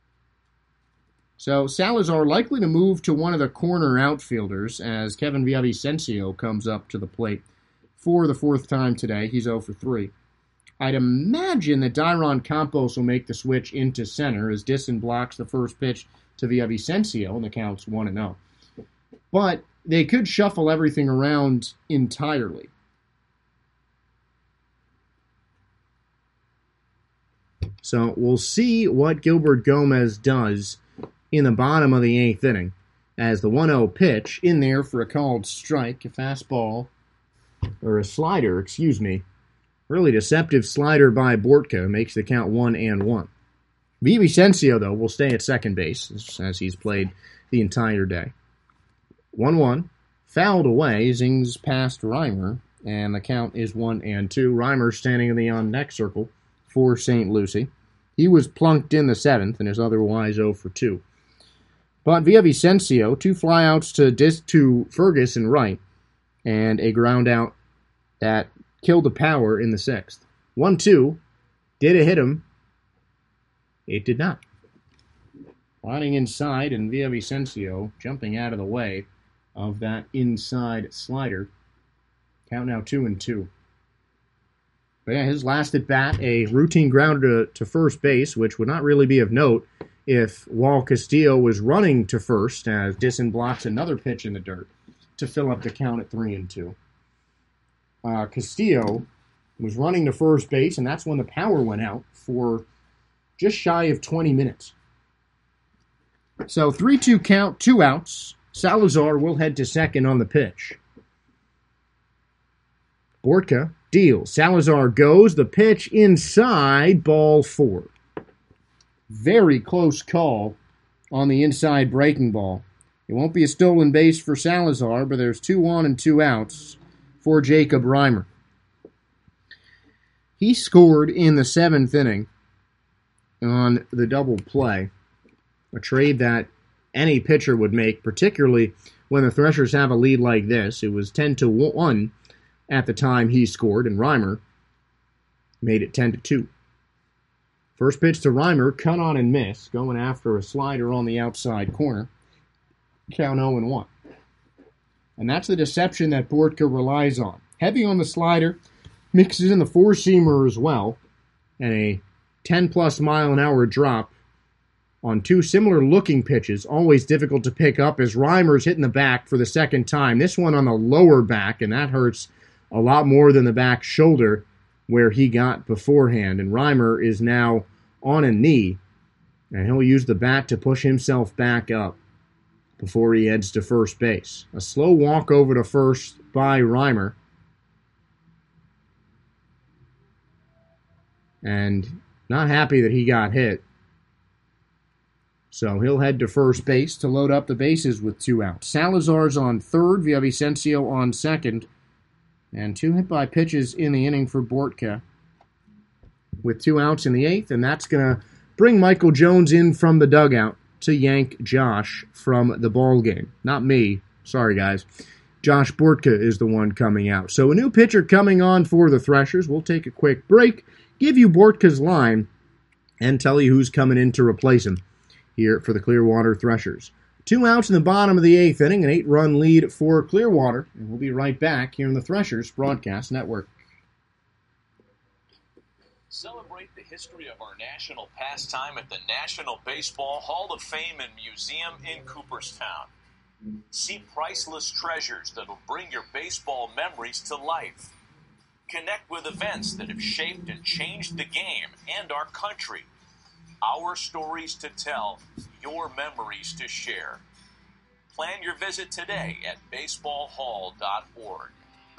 So Salazar likely to move to one of the corner outfielders as Kevin Villavicencio comes up to the plate for the fourth time today. He's oh for three. I'd imagine that Dairon Campos will make the switch into center as Disson blocks the first pitch to Villavicencio, and the count's one and oh. But they could shuffle everything around entirely. So we'll see what Gilbert Gomez does in the bottom of the eighth inning as the one oh pitch in there for a called strike, a fastball, or a slider, excuse me. Really deceptive slider by Bortka makes the count one and one. Villavicencio, though, will stay at second base as he's played the entire day. one one, fouled away, zings past Reimer, and the count is one and two. Reimer standing in the on-deck circle for Saint Lucie. He was plunked in the seventh and is otherwise oh for two. But Villavicencio, two flyouts to, dis- to Fergus and right, and a ground out that killed the power in the sixth. one two. Did it hit him? It did not. Lining inside, and Villavicencio jumping out of the way of that inside slider. Count now two and two. But yeah, his last at bat, a routine grounder to, to first base, which would not really be of note if Wall Castillo was running to first, as Disson blocks another pitch in the dirt to fill up the count at three and two. Uh, Castillo was running to first base, and that's when the power went out for just shy of twenty minutes. So three two count, two outs. Salazar will head to second on the pitch. Bortka deals. Salazar goes. The pitch inside, ball four. Very close call on the inside breaking ball. It won't be a stolen base for Salazar, but there's two on and two outs for Jacob Reimer. He scored in the seventh inning on the double play, a trade that any pitcher would make, particularly when the Threshers have a lead like this. It was ten to one at the time he scored, and Reimer made it ten to two. First pitch to Reimer, cut on and miss, going after a slider on the outside corner. Count oh and one. And that's the deception that Bortka relies on. Heavy on the slider, mixes in the four-seamer as well, and a ten-plus mile an hour drop on two similar-looking pitches, always difficult to pick up as Reimer's hitting the back for the second time. This one on the lower back, and that hurts a lot more than the back shoulder where he got beforehand. And Reimer is now on a knee, and he'll use the bat to push himself back up before he heads to first base. A slow walk over to first by Reimer. And not happy that he got hit. So he'll head to first base to load up the bases with two outs. Salazar's on third, Villavicencio on second. And two hit by pitches in the inning for Bortka with two outs in the eighth. And that's going to bring Michael Jones in from the dugout to yank Josh from the ball game. Not me. Sorry, guys. Josh Bortka is the one coming out. So a new pitcher coming on for the Threshers. We'll take a quick break, give you Bortka's line, and tell you who's coming in to replace him here for the Clearwater Threshers. Two outs in the bottom of the eighth inning, an eight-run lead for Clearwater. And we'll be right back here in the Threshers Broadcast Network. Celebrate the history of our national pastime at the National Baseball Hall of Fame and Museum in Cooperstown. See priceless treasures that'll bring your baseball memories to life. Connect with events that have shaped and changed the game and our country. Our stories to tell, your memories to share. Plan your visit today at baseball hall dot org.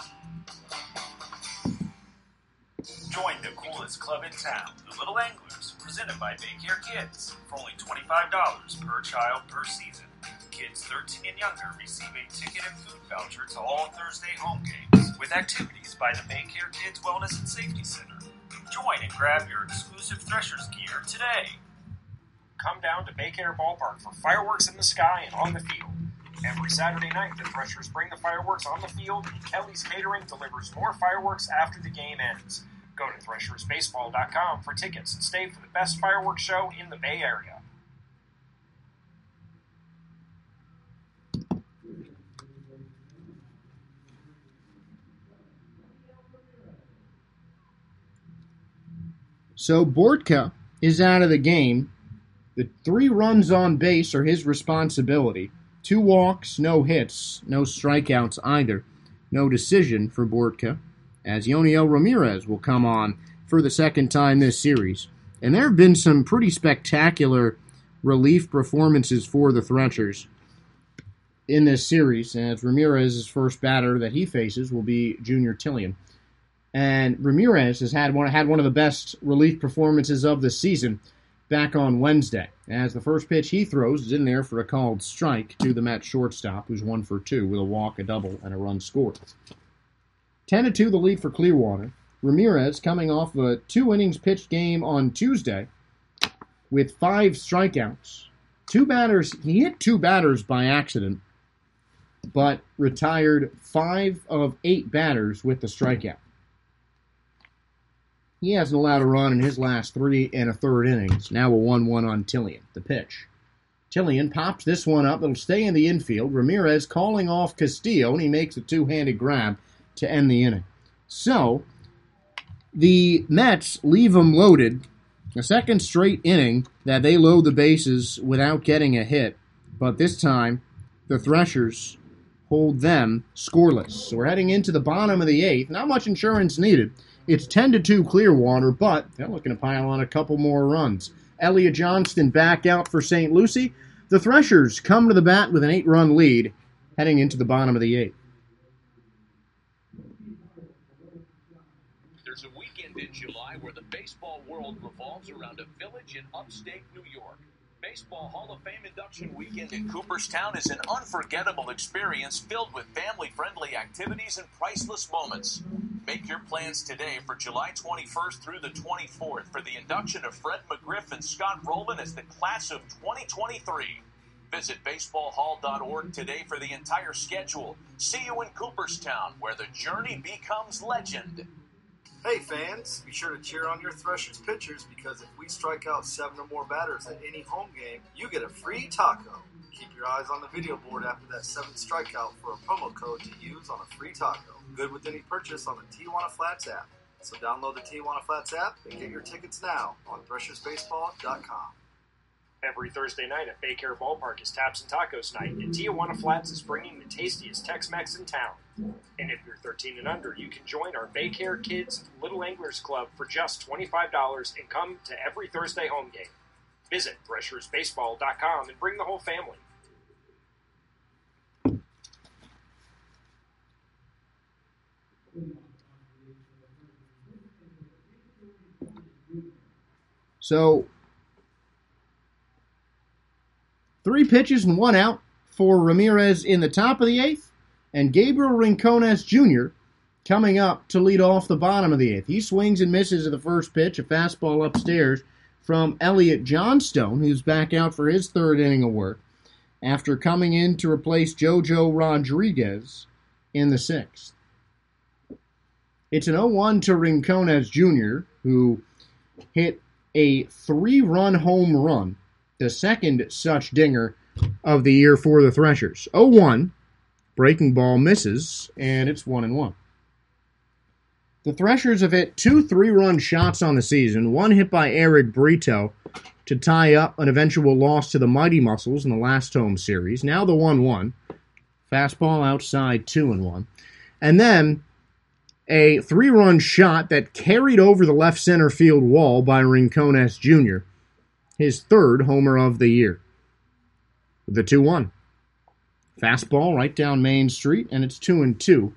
Join the coolest club in town, the Little Anglers, presented by Baycare Kids, for only twenty-five dollars per child per season. Kids thirteen and younger receive a ticket and food voucher to all Thursday home games, with activities by the Baycare Kids Wellness and Safety Center. Join and grab your exclusive Threshers gear today. Come down to Baycare Ballpark for fireworks in the sky and on the field. Every Saturday night, the Threshers bring the fireworks on the field, and Kelly's Catering delivers more fireworks after the game ends. Go to threshers baseball dot com for tickets and stay for the best fireworks show in the Bay Area. So Bortka is out of the game. The three runs on base are his responsibility. Two walks, no hits, no strikeouts either. No decision for Bortka, as Yoniel Ramirez will come on for the second time this series. And there have been some pretty spectacular relief performances for the Threshers in this series, as Ramirez's first batter that he faces will be Junior Tillien. And Ramirez has had one, had one of the best relief performances of the season back on Wednesday, as the first pitch he throws is in there for a called strike to the Mets shortstop, who's one for two with a walk, a double, and a run scored. ten to two the lead for Clearwater. Ramirez coming off a two innings pitched game on Tuesday with five strikeouts. Two batters, he hit two batters by accident, but retired five of eight batters with the strikeout. He hasn't allowed a run in his last three and a third innings. Now a one one on Tillien, the pitch. Tillien pops this one up. It'll stay in the infield. Ramirez calling off Castillo, and he makes a two-handed grab to end the inning. So, the Mets leave them loaded. A second straight inning that they load the bases without getting a hit. But this time, the Threshers hold them scoreless. So we're heading into the bottom of the eighth. Not much insurance needed. It's ten to two Clearwater, but they're looking to pile on a couple more runs. Elliot Johnston back out for Saint Lucie. The Threshers come to the bat with an eight-run lead heading into the bottom of the eighth. There's a weekend in July where the baseball world revolves around a village in upstate New York. Baseball Hall of Fame induction weekend in Cooperstown is an unforgettable experience filled with family-friendly activities and priceless moments. Make your plans today for July twenty-first through the twenty-fourth for the induction of Fred McGriff and Scott Rowland as the class of twenty twenty-three. Visit baseball hall dot org today for the entire schedule. See you in Cooperstown, where the journey becomes legend. Hey fans, be sure to cheer on your Threshers pitchers, because if we strike out seven or more batters at any home game, you get a free taco. Keep your eyes on the video board after that seventh strikeout for a promo code to use on a free taco. Good with any purchase on the Tijuana Flats app. So download the Tijuana Flats app and get your tickets now on threshers baseball dot com. Every Thursday night at Baycare Ballpark is Taps and Tacos night, and Tijuana Flats is bringing the tastiest Tex-Mex in town. And if you're thirteen and under, you can join our Baycare Kids Little Anglers Club for just twenty-five dollars and come to every Thursday home game. Visit threshers baseball dot com and bring the whole family. So, three pitches and one out for Ramirez in the top of the eighth, and Gabriel Rincones Junior coming up to lead off the bottom of the eighth. He swings and misses at the first pitch, a fastball upstairs from Elliot Johnstone, who's back out for his third inning of work after coming in to replace JoJo Rodriguez in the sixth. It's an oh one to Rincones Junior, who hit a three-run home run, the second such dinger of the year for the Threshers. oh one, breaking ball misses, and it's one and one. The Threshers have hit two three-run shots on the season, one hit by Eric Brito to tie up an eventual loss to the Mighty Muscles in the last home series. Now the one one. Fastball outside, two and one. And then a three-run shot that carried over the left center field wall by Rincones Junior His third homer of the year. The two one. Fastball right down Main Street, and it's two and two.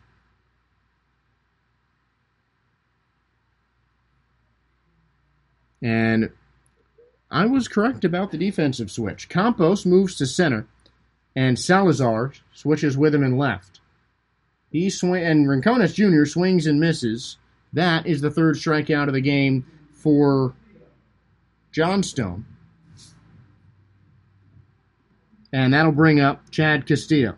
And I was correct about the defensive switch. Campos moves to center, and Salazar switches with him in left. He swing and Rincones Junior swings and misses. That is the third strikeout of the game for Johnstone. And that'll bring up Chad Castillo.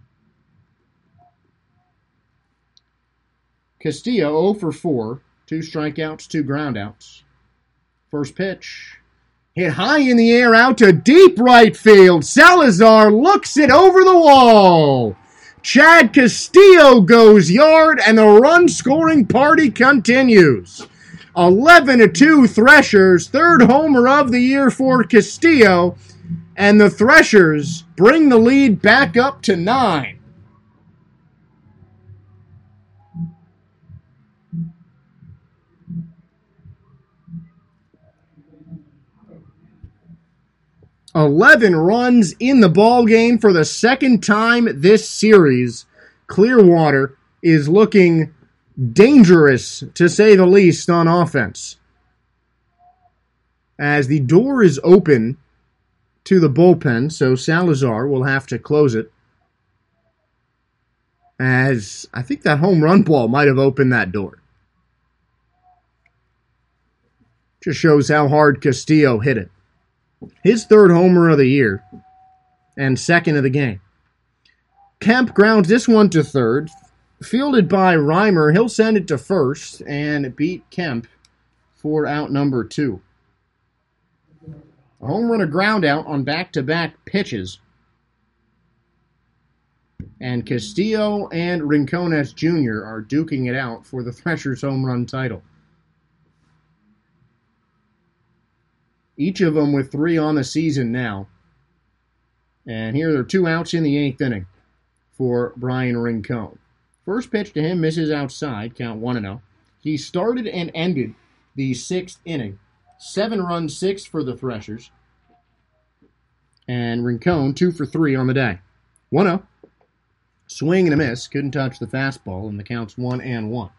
Castillo oh for four, two strikeouts, two groundouts. First pitch, hit high in the air out to deep right field. Salazar looks it over the wall. Chad Castillo goes yard, and the run-scoring party continues. eleven to two Threshers, third homer of the year for Castillo, and the Threshers bring the lead back up to nine. eleven runs in the ball game for the second time this series. Clearwater is looking dangerous, to say the least, on offense. As the door is open to the bullpen, so Salazar will have to close it. As I think that home run ball might have opened that door. Just shows how hard Castillo hit it. His third homer of the year and second of the game. Kemp grounds this one to third. Fielded by Reimer, he'll send it to first and beat Kemp for out number two. A home run, a ground out on back-to-back pitches. And Castillo and Rincones Junior are duking it out for the Threshers home run title. Each of them with three on the season now. And here are two outs in the eighth inning for Brian Rincon. First pitch to him misses outside, count one and oh. He started and ended the sixth inning. Seven runs, six for the Threshers. And Rincon, two for three on the day. one oh. Swing and a miss. Couldn't touch the fastball, and the count's one and one.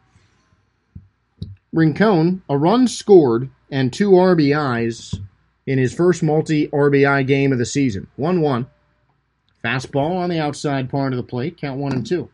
Rincon, a run scored and two R B Is in his first multi-R B I game of the season. one one. Fastball on the outside part of the plate. Count one and two.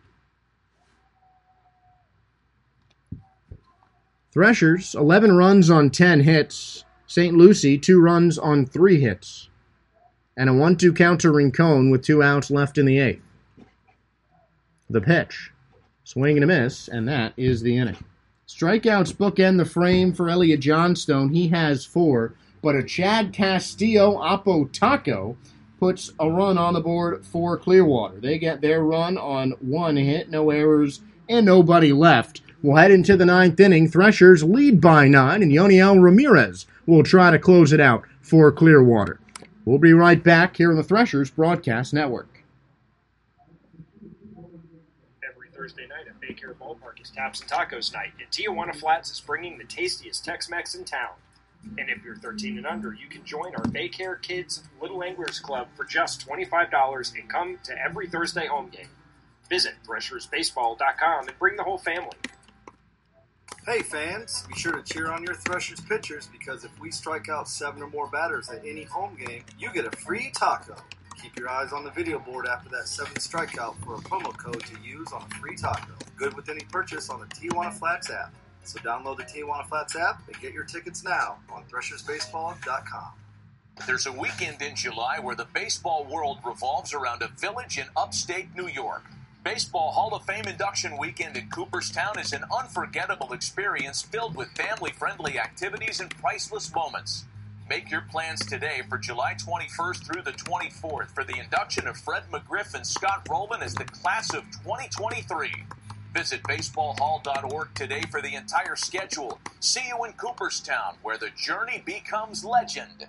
Threshers, eleven runs on ten hits. Saint Lucie, two runs on three hits. And a one two count to Rincon with two outs left in the eighth. The pitch. Swing and a miss, and that is the inning. Strikeouts bookend the frame for Elliot Johnstone. He has four, but a Chad Castillo Apo Taco puts a run on the board for Clearwater. They get their run on one hit, no errors, and nobody left. We'll head into the ninth inning. Threshers lead by nine, and Yoniel Ramirez will try to close it out for Clearwater. We'll be right back here on the Threshers Broadcast Network. Every Thursday night at Baycare Ballpark is Taps and Tacos Night, and Tijuana Flats is bringing the tastiest Tex-Mex in town. And if you're thirteen and under, you can join our Baycare Kids Little Anglers Club for just twenty-five dollars and come to every Thursday home game. Visit Threshers Baseball dot com and bring the whole family. Hey fans, be sure to cheer on your Threshers pitchers because if we strike out seven or more batters at any home game, you get a free taco. Keep your eyes on the video board after that seventh strikeout for a promo code to use on a free taco. Good with any purchase on the Tijuana Flats app. So download the Tijuana Flats app and get your tickets now on Threshers Baseball dot com. There's a weekend in July where the baseball world revolves around a village in upstate New York. Baseball Hall of Fame induction weekend in Cooperstown is an unforgettable experience filled with family-friendly activities and priceless moments. Make your plans today for July twenty-first through the twenty-fourth for the induction of Fred McGriff and Scott Rowland as the class of twenty twenty-three. Visit baseball hall dot org today for the entire schedule. See you in Cooperstown, where the journey becomes legend.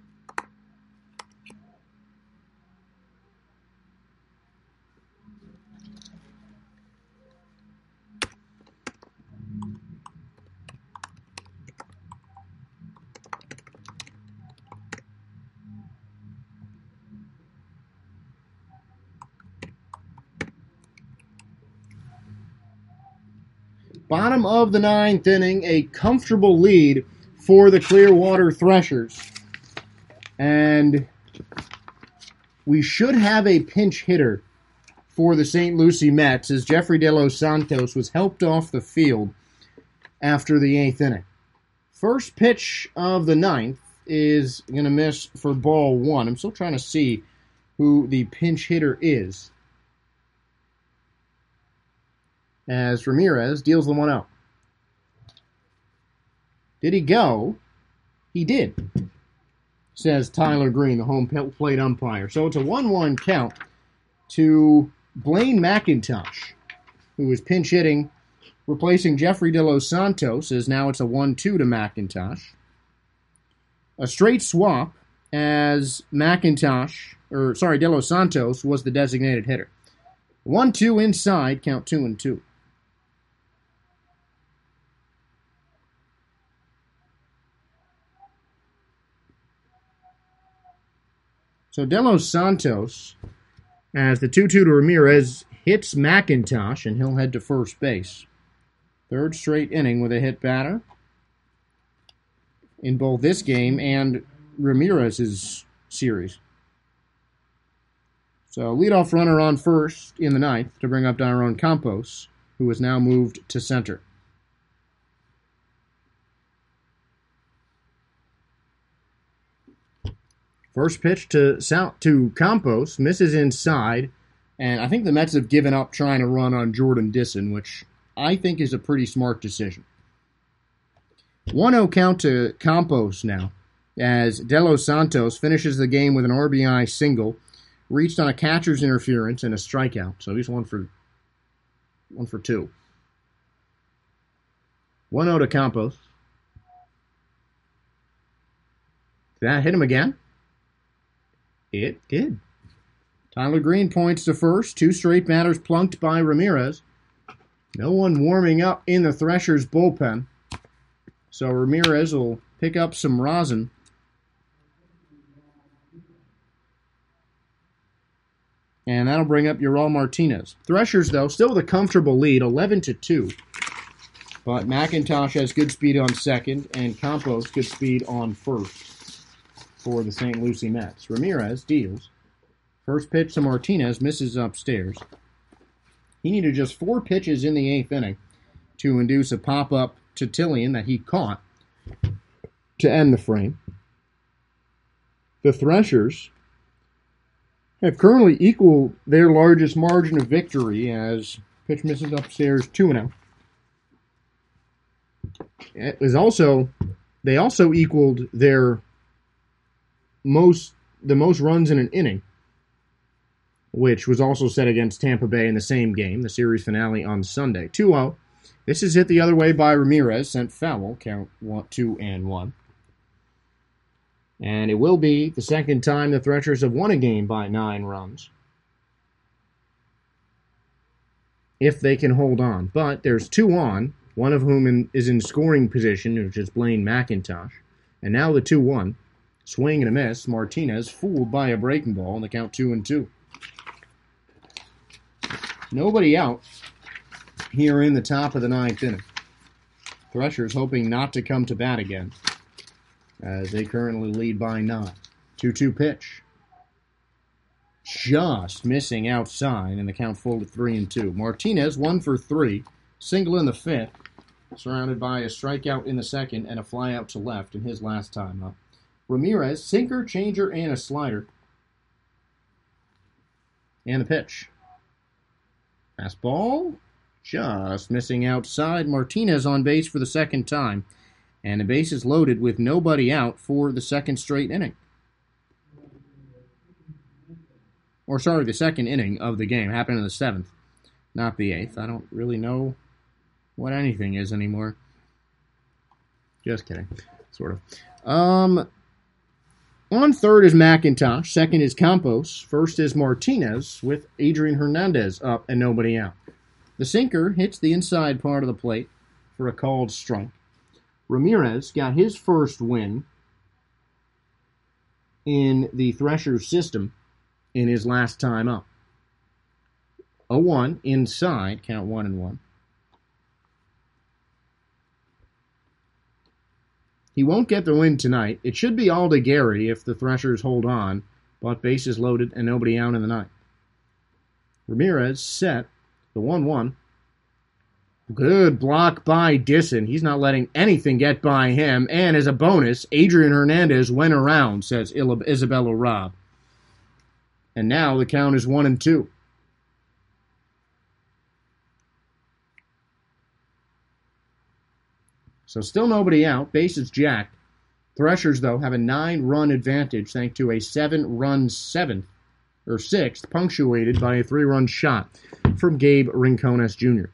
Bottom of the ninth inning, a comfortable lead for the Clearwater Threshers. And we should have a pinch hitter for the Saint Lucie Mets as Jeffrey De Los Santos was helped off the field after the eighth inning. First pitch of the ninth is going to miss for ball one. I'm still trying to see who the pinch hitter is, as Ramirez deals the one out. Did he go? He did, says Tyler Green, the home plate umpire. So it's a one one count to Blaine McIntosh, who is pinch hitting, replacing Jeffrey De Los Santos, as now it's a one two to McIntosh. A straight swap, as McIntosh, or sorry, De Los Santos was the designated hitter. one two inside, count two and two. So De Los Santos, as the two two to Ramirez, hits McIntosh, and he'll head to first base. Third straight inning with a hit batter in both this game and Ramirez's series. So leadoff runner on first in the ninth to bring up Dairon Campos, who is now moved to center. First pitch to South to Campos, misses inside, and I think the Mets have given up trying to run on Jordan Disson, which I think is a pretty smart decision. one oh count to Campos now, as De Los Santos finishes the game with an R B I single, reached on a catcher's interference and a strikeout, so he's one for one for two. one oh to Campos. Did that hit him again? It did. Tyler Green points to first. Two straight batters plunked by Ramirez. No one warming up in the Threshers bullpen. So Ramirez will pick up some rosin. And that'll bring up Ural Martinez. Threshers, though, still with a comfortable lead, eleven to two. But McIntosh has good speed on second, and Campos good speed on first for the Saint Lucie Mets. Ramirez deals. First pitch to Martinez, misses upstairs. He needed just four pitches in the eighth inning to induce a pop-up to Tillian that he caught to end the frame. The Threshers have currently equaled their largest margin of victory as pitch misses upstairs two and oh. It was also, they also equaled their most the most runs in an inning, which was also set against Tampa Bay in the same game, the series finale on Sunday. two oh. This is hit the other way by Ramirez, sent foul, count one, two and one. And it will be the second time the Threshers have won a game by nine runs, if they can hold on. But there's two on, one of whom in, is in scoring position, which is Blaine McIntosh. And now the two one. Swing and a miss. Martinez fooled by a breaking ball, and the count two and two. Nobody out here in the top of the ninth inning. Threshers hoping not to come to bat again, as they currently lead by nine. two two pitch. Just missing outside, and the count full to three and two. Martinez one for three, single in the fifth, surrounded by a strikeout in the second and a fly out to left in his last time up. Ramirez, sinker, changer, and a slider. And the pitch. Fastball, just missing outside. Martinez on base for the second time. And the base is loaded with nobody out for the second straight inning. Or sorry, the second inning of the game. Happened in the seventh. Not the eighth. I don't really know what anything is anymore. Just kidding. Sort of. Um, on third is McIntosh. Second is Campos. First is Martinez with Adrian Hernandez up and nobody out. The sinker hits the inside part of the plate for a called strike. Ramirez got his first win in the Threshers system in his last time up. oh one inside, count one and one. He won't get the win tonight. It should be all to Gary if the Threshers hold on, but bases loaded and nobody out in the ninth. Ramirez set the one one. Good block by Disson. He's not letting anything get by him. And as a bonus, Adrian Hernandez went around, says Isabella Robb. And now the count is one and two. So still nobody out. Bases jacked. Threshers, though, have a nine-run advantage thanks to a seven-run seventh, or sixth, punctuated by a three-run shot from Gabe Rincones Junior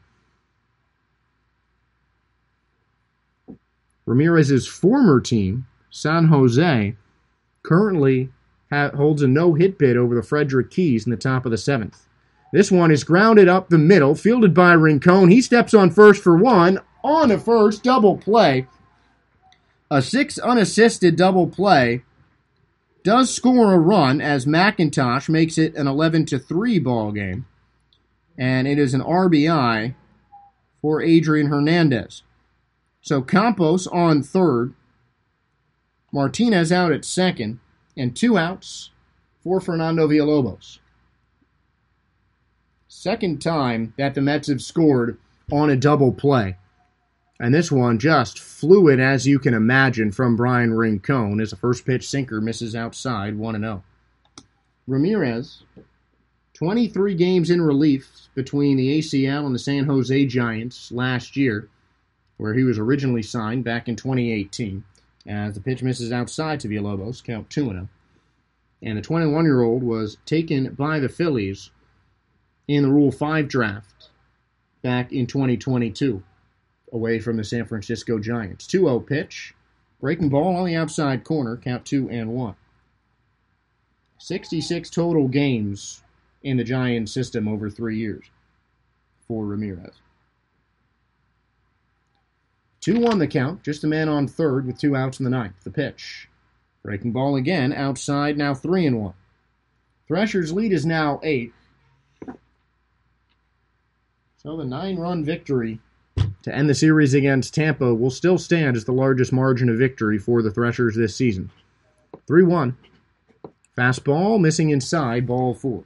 Ramirez's former team, San Jose, currently ha- holds a no-hit bid over the Frederick Keys in the top of the seventh. This one is grounded up the middle, fielded by Rincon. He steps on first for one. On a first, double play. A six unassisted double play does score a run as McIntosh makes it an eleven to three ball game. And it is an R B I for Adrian Hernandez. So Campos on third, Martinez out at second, and two outs for Fernando Villalobos. Second time that the Mets have scored on a double play. And this one just fluid as you can imagine from Brian Rincon as a first pitch sinker misses outside one and oh. Ramirez, twenty-three games in relief between the A C L and the San Jose Giants last year, where he was originally signed back in twenty eighteen. As the pitch misses outside to Villalobos, count two and oh. And the twenty-one-year-old was taken by the Phillies in the Rule five draft back in twenty twenty-two. Away from the San Francisco Giants. two oh pitch. Breaking ball on the outside corner. Count two and one. sixty-six total games in the Giants system over three years for Ramirez. two one the count. Just a man on third with two outs in the ninth. The pitch. Breaking ball again. Outside. Now three and one. Threshers' lead is now eight. So the nine-run victory to end the series against Tampa will still stand as the largest margin of victory for the Threshers this season. three one. Fastball missing inside, ball four.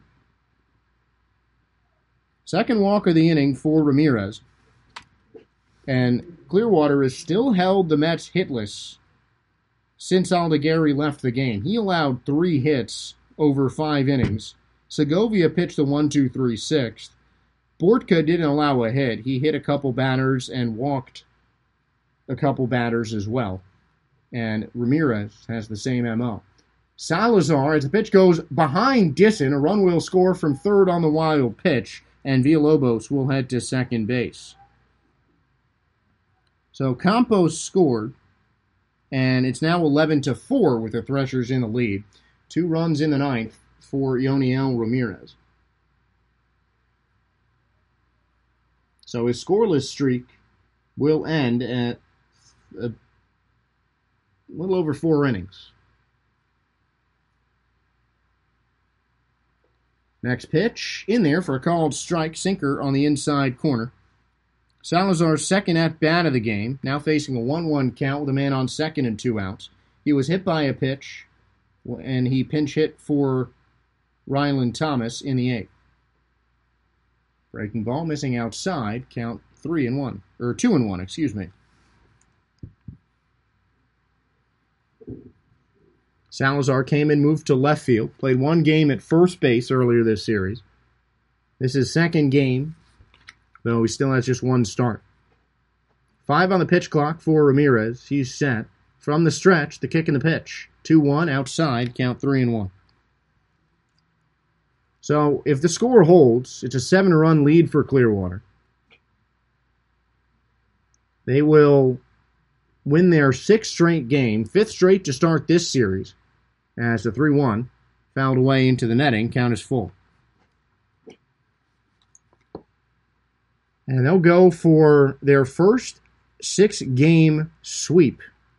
Second walk of the inning for Ramirez. And Clearwater has still held the Mets hitless since Aldegari left the game. He allowed three hits over five innings. Segovia pitched the one two three sixth. Bortka didn't allow a hit. He hit a couple batters and walked a couple batters as well. And Ramirez has the same M O. Salazar, as the pitch goes behind Disson, a run will score from third on the wild pitch, and Villalobos will head to second base. So Campos scored, and it's now eleven to four with the Threshers in the lead. Two runs in the ninth for Yoniel Ramirez. So his scoreless streak will end at a little over four innings. Next pitch, in there for a called strike, sinker on the inside corner. Salazar's second at-bat of the game, now facing a one one count with a man on second and two outs. He was hit by a pitch, and he pinch hit for Ryland Thomas in the eighth. Breaking ball, missing outside, count three and one, or two and one, excuse me. Salazar came and moved to left field, played one game at first base earlier this series. This is his second game, though he still has just one start. Five on the pitch clock for Ramirez. He's set. From the stretch, the kick and the pitch. two one outside, count three and one. So if the score holds, it's a seven-run lead for Clearwater. They will win their sixth straight game, fifth straight to start this series, as the three one fouled away into the netting, count is full. And they'll go for their first six-game sweep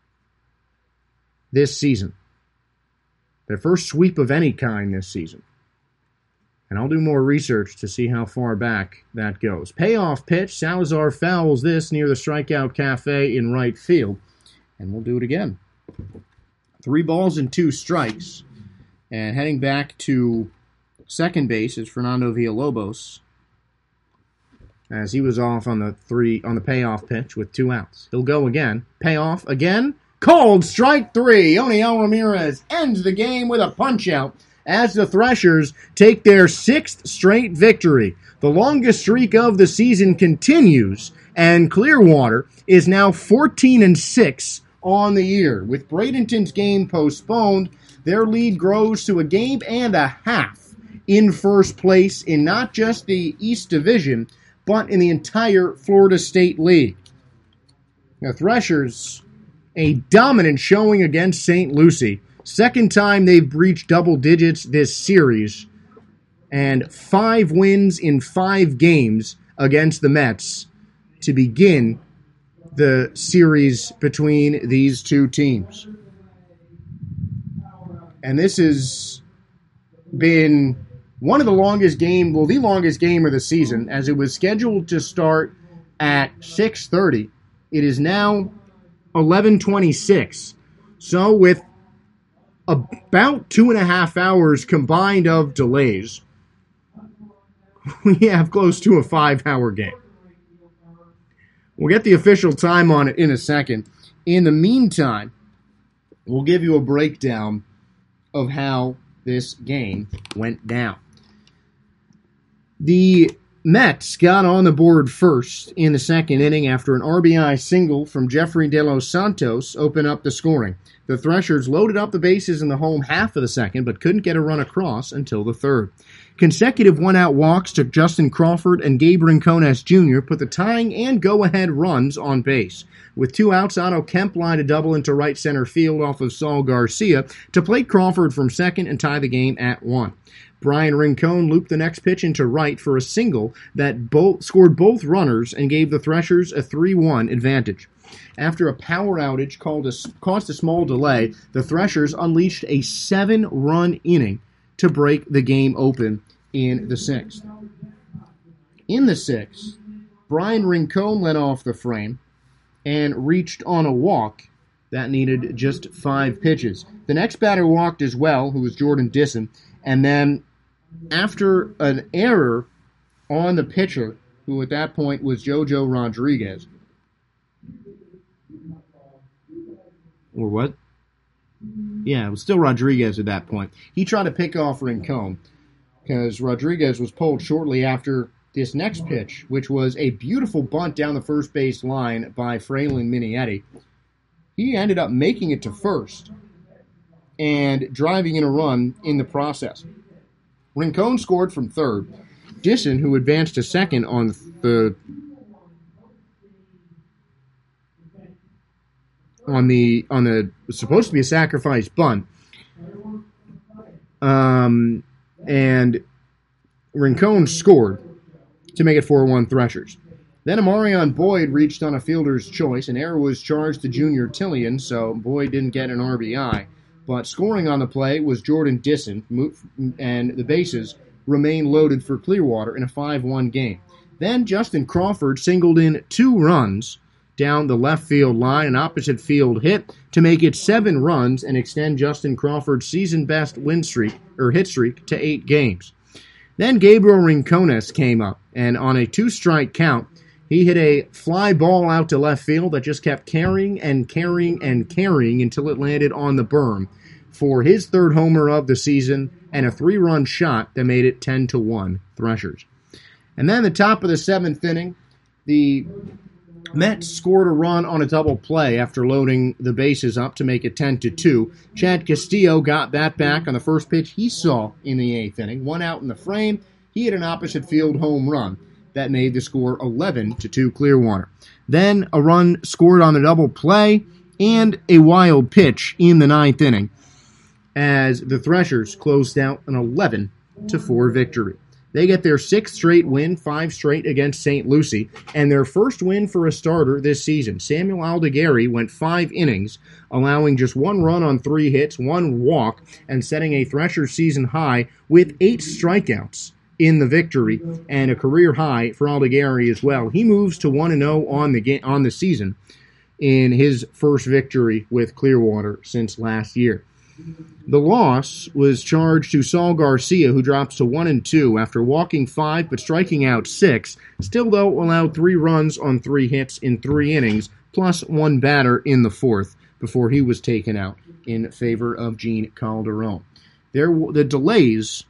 this season. Their first sweep of any kind this season. And I'll do more research to see how far back that goes. Payoff pitch. Salazar fouls this near the Strikeout Cafe in right field. And we'll do it again. Three balls and two strikes. And heading back to second base is Fernando Villalobos, as he was off on the three on the payoff pitch with two outs. He'll go again. Payoff again. Called strike three. Yoniel Ramirez ends the game with a punch-out as the Threshers take their sixth straight victory. The longest streak of the season continues, and Clearwater is now fourteen and six on the year. With Bradenton's game postponed, their lead grows to a game and a half in first place in not just the East Division, but in the entire Florida State League. The Threshers, a dominant showing against Saint Lucie. Second time they've breached double digits this series. And five wins in five games against the Mets to begin the series between these two teams. And this has been one of the longest game, well, the longest game of the season, as it was scheduled to start at six thirty. It is now eleven twenty-six. So with about two and a half hours combined of delays, we have close to a five-hour game. We'll get the official time on it in a second. In the meantime, we'll give you a breakdown of how this game went down. The Mets got on the board first in the second inning after an R B I single from Jeffrey De Los Santos opened up the scoring. The Threshers loaded up the bases in the home half of the second, but couldn't get a run across until the third. Consecutive one-out walks to Justin Crawford and Gabe Rincones Junior put the tying and go-ahead runs on base. With two outs, Otto Kemp lined a double into right center field off of Saul Garcia to plate Crawford from second and tie the game at one. Brian Rincon looped the next pitch into right for a single that both scored both runners and gave the Threshers a three one advantage. After a power outage called a, caused a small delay, the Threshers unleashed a seven-run inning to break the game open in the sixth. In the sixth, Brian Rincon led off the frame and reached on a walk that needed just five pitches. The next batter walked as well, who was Jordan Disson, and then after an error on the pitcher, who at that point was Jojo Rodriguez. Or what? Yeah, it was still Rodriguez at that point. He tried to pick off Rincon because Rodriguez was pulled shortly after this next pitch, which was a beautiful bunt down the first base line by Fraylin Minietti. He ended up making it to first and driving in a run in the process. Rincon scored from third. Disson, who advanced to second on the on the on the was supposed to be a sacrifice bunt, um, and Rincon scored to make it four one Threshers. Then Amarion Boyd reached on a fielder's choice. An error was charged to Junior Tillian, so Boyd didn't get an R B I. But scoring on the play was Jordan Disson, and the bases remain loaded for Clearwater in a five one game. Then Justin Crawford singled in two runs down the left field line, an opposite field hit to make it seven runs and extend Justin Crawford's season-best win streak or hit streak to eight games. Then Gabriel Rincones came up, and on a two-strike count, he hit a fly ball out to left field that just kept carrying and carrying and carrying until it landed on the berm for his third homer of the season and a three-run shot that made it ten to one Threshers. And then the top of the seventh inning, the Mets scored a run on a double play after loading the bases up to make it ten to two. Chad Castillo got that back on the first pitch he saw in the eighth inning. One out in the frame, he hit an opposite field home run that made the score eleven to two Clearwater. Then a run scored on the double play and a wild pitch in the ninth inning as the Threshers closed out an eleven to four victory. They get their sixth straight win, five straight against Saint Lucie, and their first win for a starter this season. Samuel Aldegari went five innings, allowing just one run on three hits, one walk, and setting a Threshers season high with eight strikeouts in the victory, and a career high for Aldegari as well. He moves to one and oh on the ga- on the season in his first victory with Clearwater since last year. The loss was charged to Saul Garcia, who drops to one and two after walking five but striking out six. Still, though, allowed three runs on three hits in three innings, plus one batter in the fourth before he was taken out in favor of Gene Calderon. There, the delays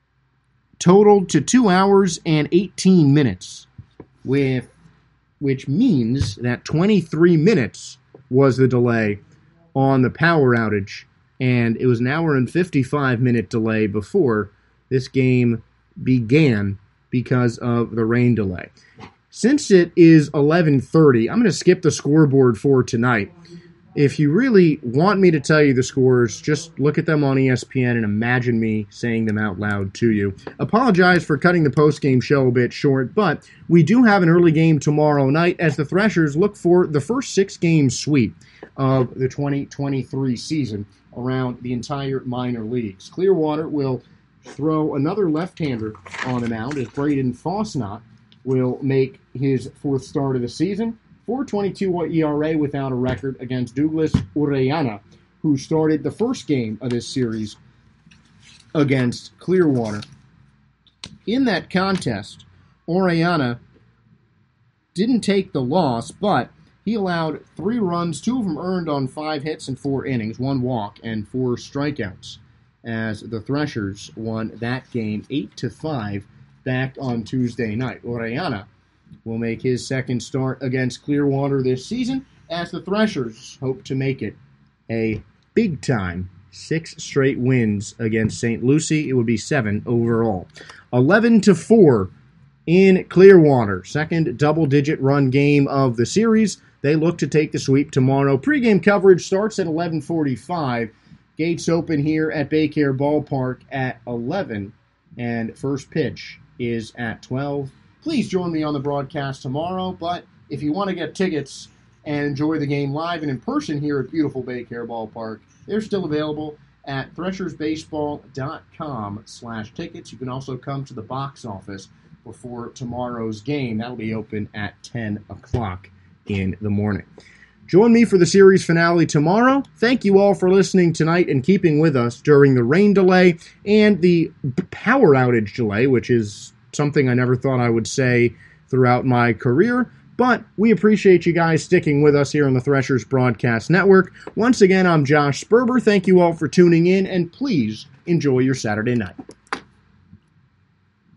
totaled to two hours and eighteen minutes, with which means that twenty-three minutes was the delay on the power outage, and it was an hour and fifty-five minute delay before this game began because of the rain delay. Since it is eleven thirty, I'm going to skip the scoreboard for tonight. If you really want me to tell you the scores, just look at them on E S P N and imagine me saying them out loud to you. Apologize for cutting the post-game show a bit short, but we do have an early game tomorrow night as the Threshers look for the first six-game sweep of the twenty twenty-three season around the entire minor leagues. Clearwater will throw another left-hander on the mound as Braden Fosnot will make his fourth start of the season. four twenty-two E R A without a record against Douglas Orellana, who started the first game of this series against Clearwater. In that contest, Orellana didn't take the loss, but he allowed three runs, two of them earned on five hits and four innings, one walk, and four strikeouts, as the Threshers won that game eight to five back on Tuesday night. Orellana will make his second start against Clearwater this season as the Threshers hope to make it a big-time six straight wins against Saint Lucie. It would be seven overall. eleven to four in Clearwater. Second double-digit run game of the series. They look to take the sweep tomorrow. Pre-game coverage starts at eleven forty-five. Gates open here at Baycare Ballpark at eleven, and first pitch is at twelve. Please join me on the broadcast tomorrow, but if you want to get tickets and enjoy the game live and in person here at beautiful Baycare Ballpark, they're still available at threshersbaseball.com slash tickets. You can also come to the box office before tomorrow's game. That'll be open at ten o'clock in the morning. Join me for the series finale tomorrow. Thank you all for listening tonight and keeping with us during the rain delay and the power outage delay, which is something I never thought I would say throughout my career, but we appreciate you guys sticking with us here on the Threshers Broadcast Network. Once again, I'm Josh Sperber. Thank you all for tuning in, and please enjoy your Saturday night.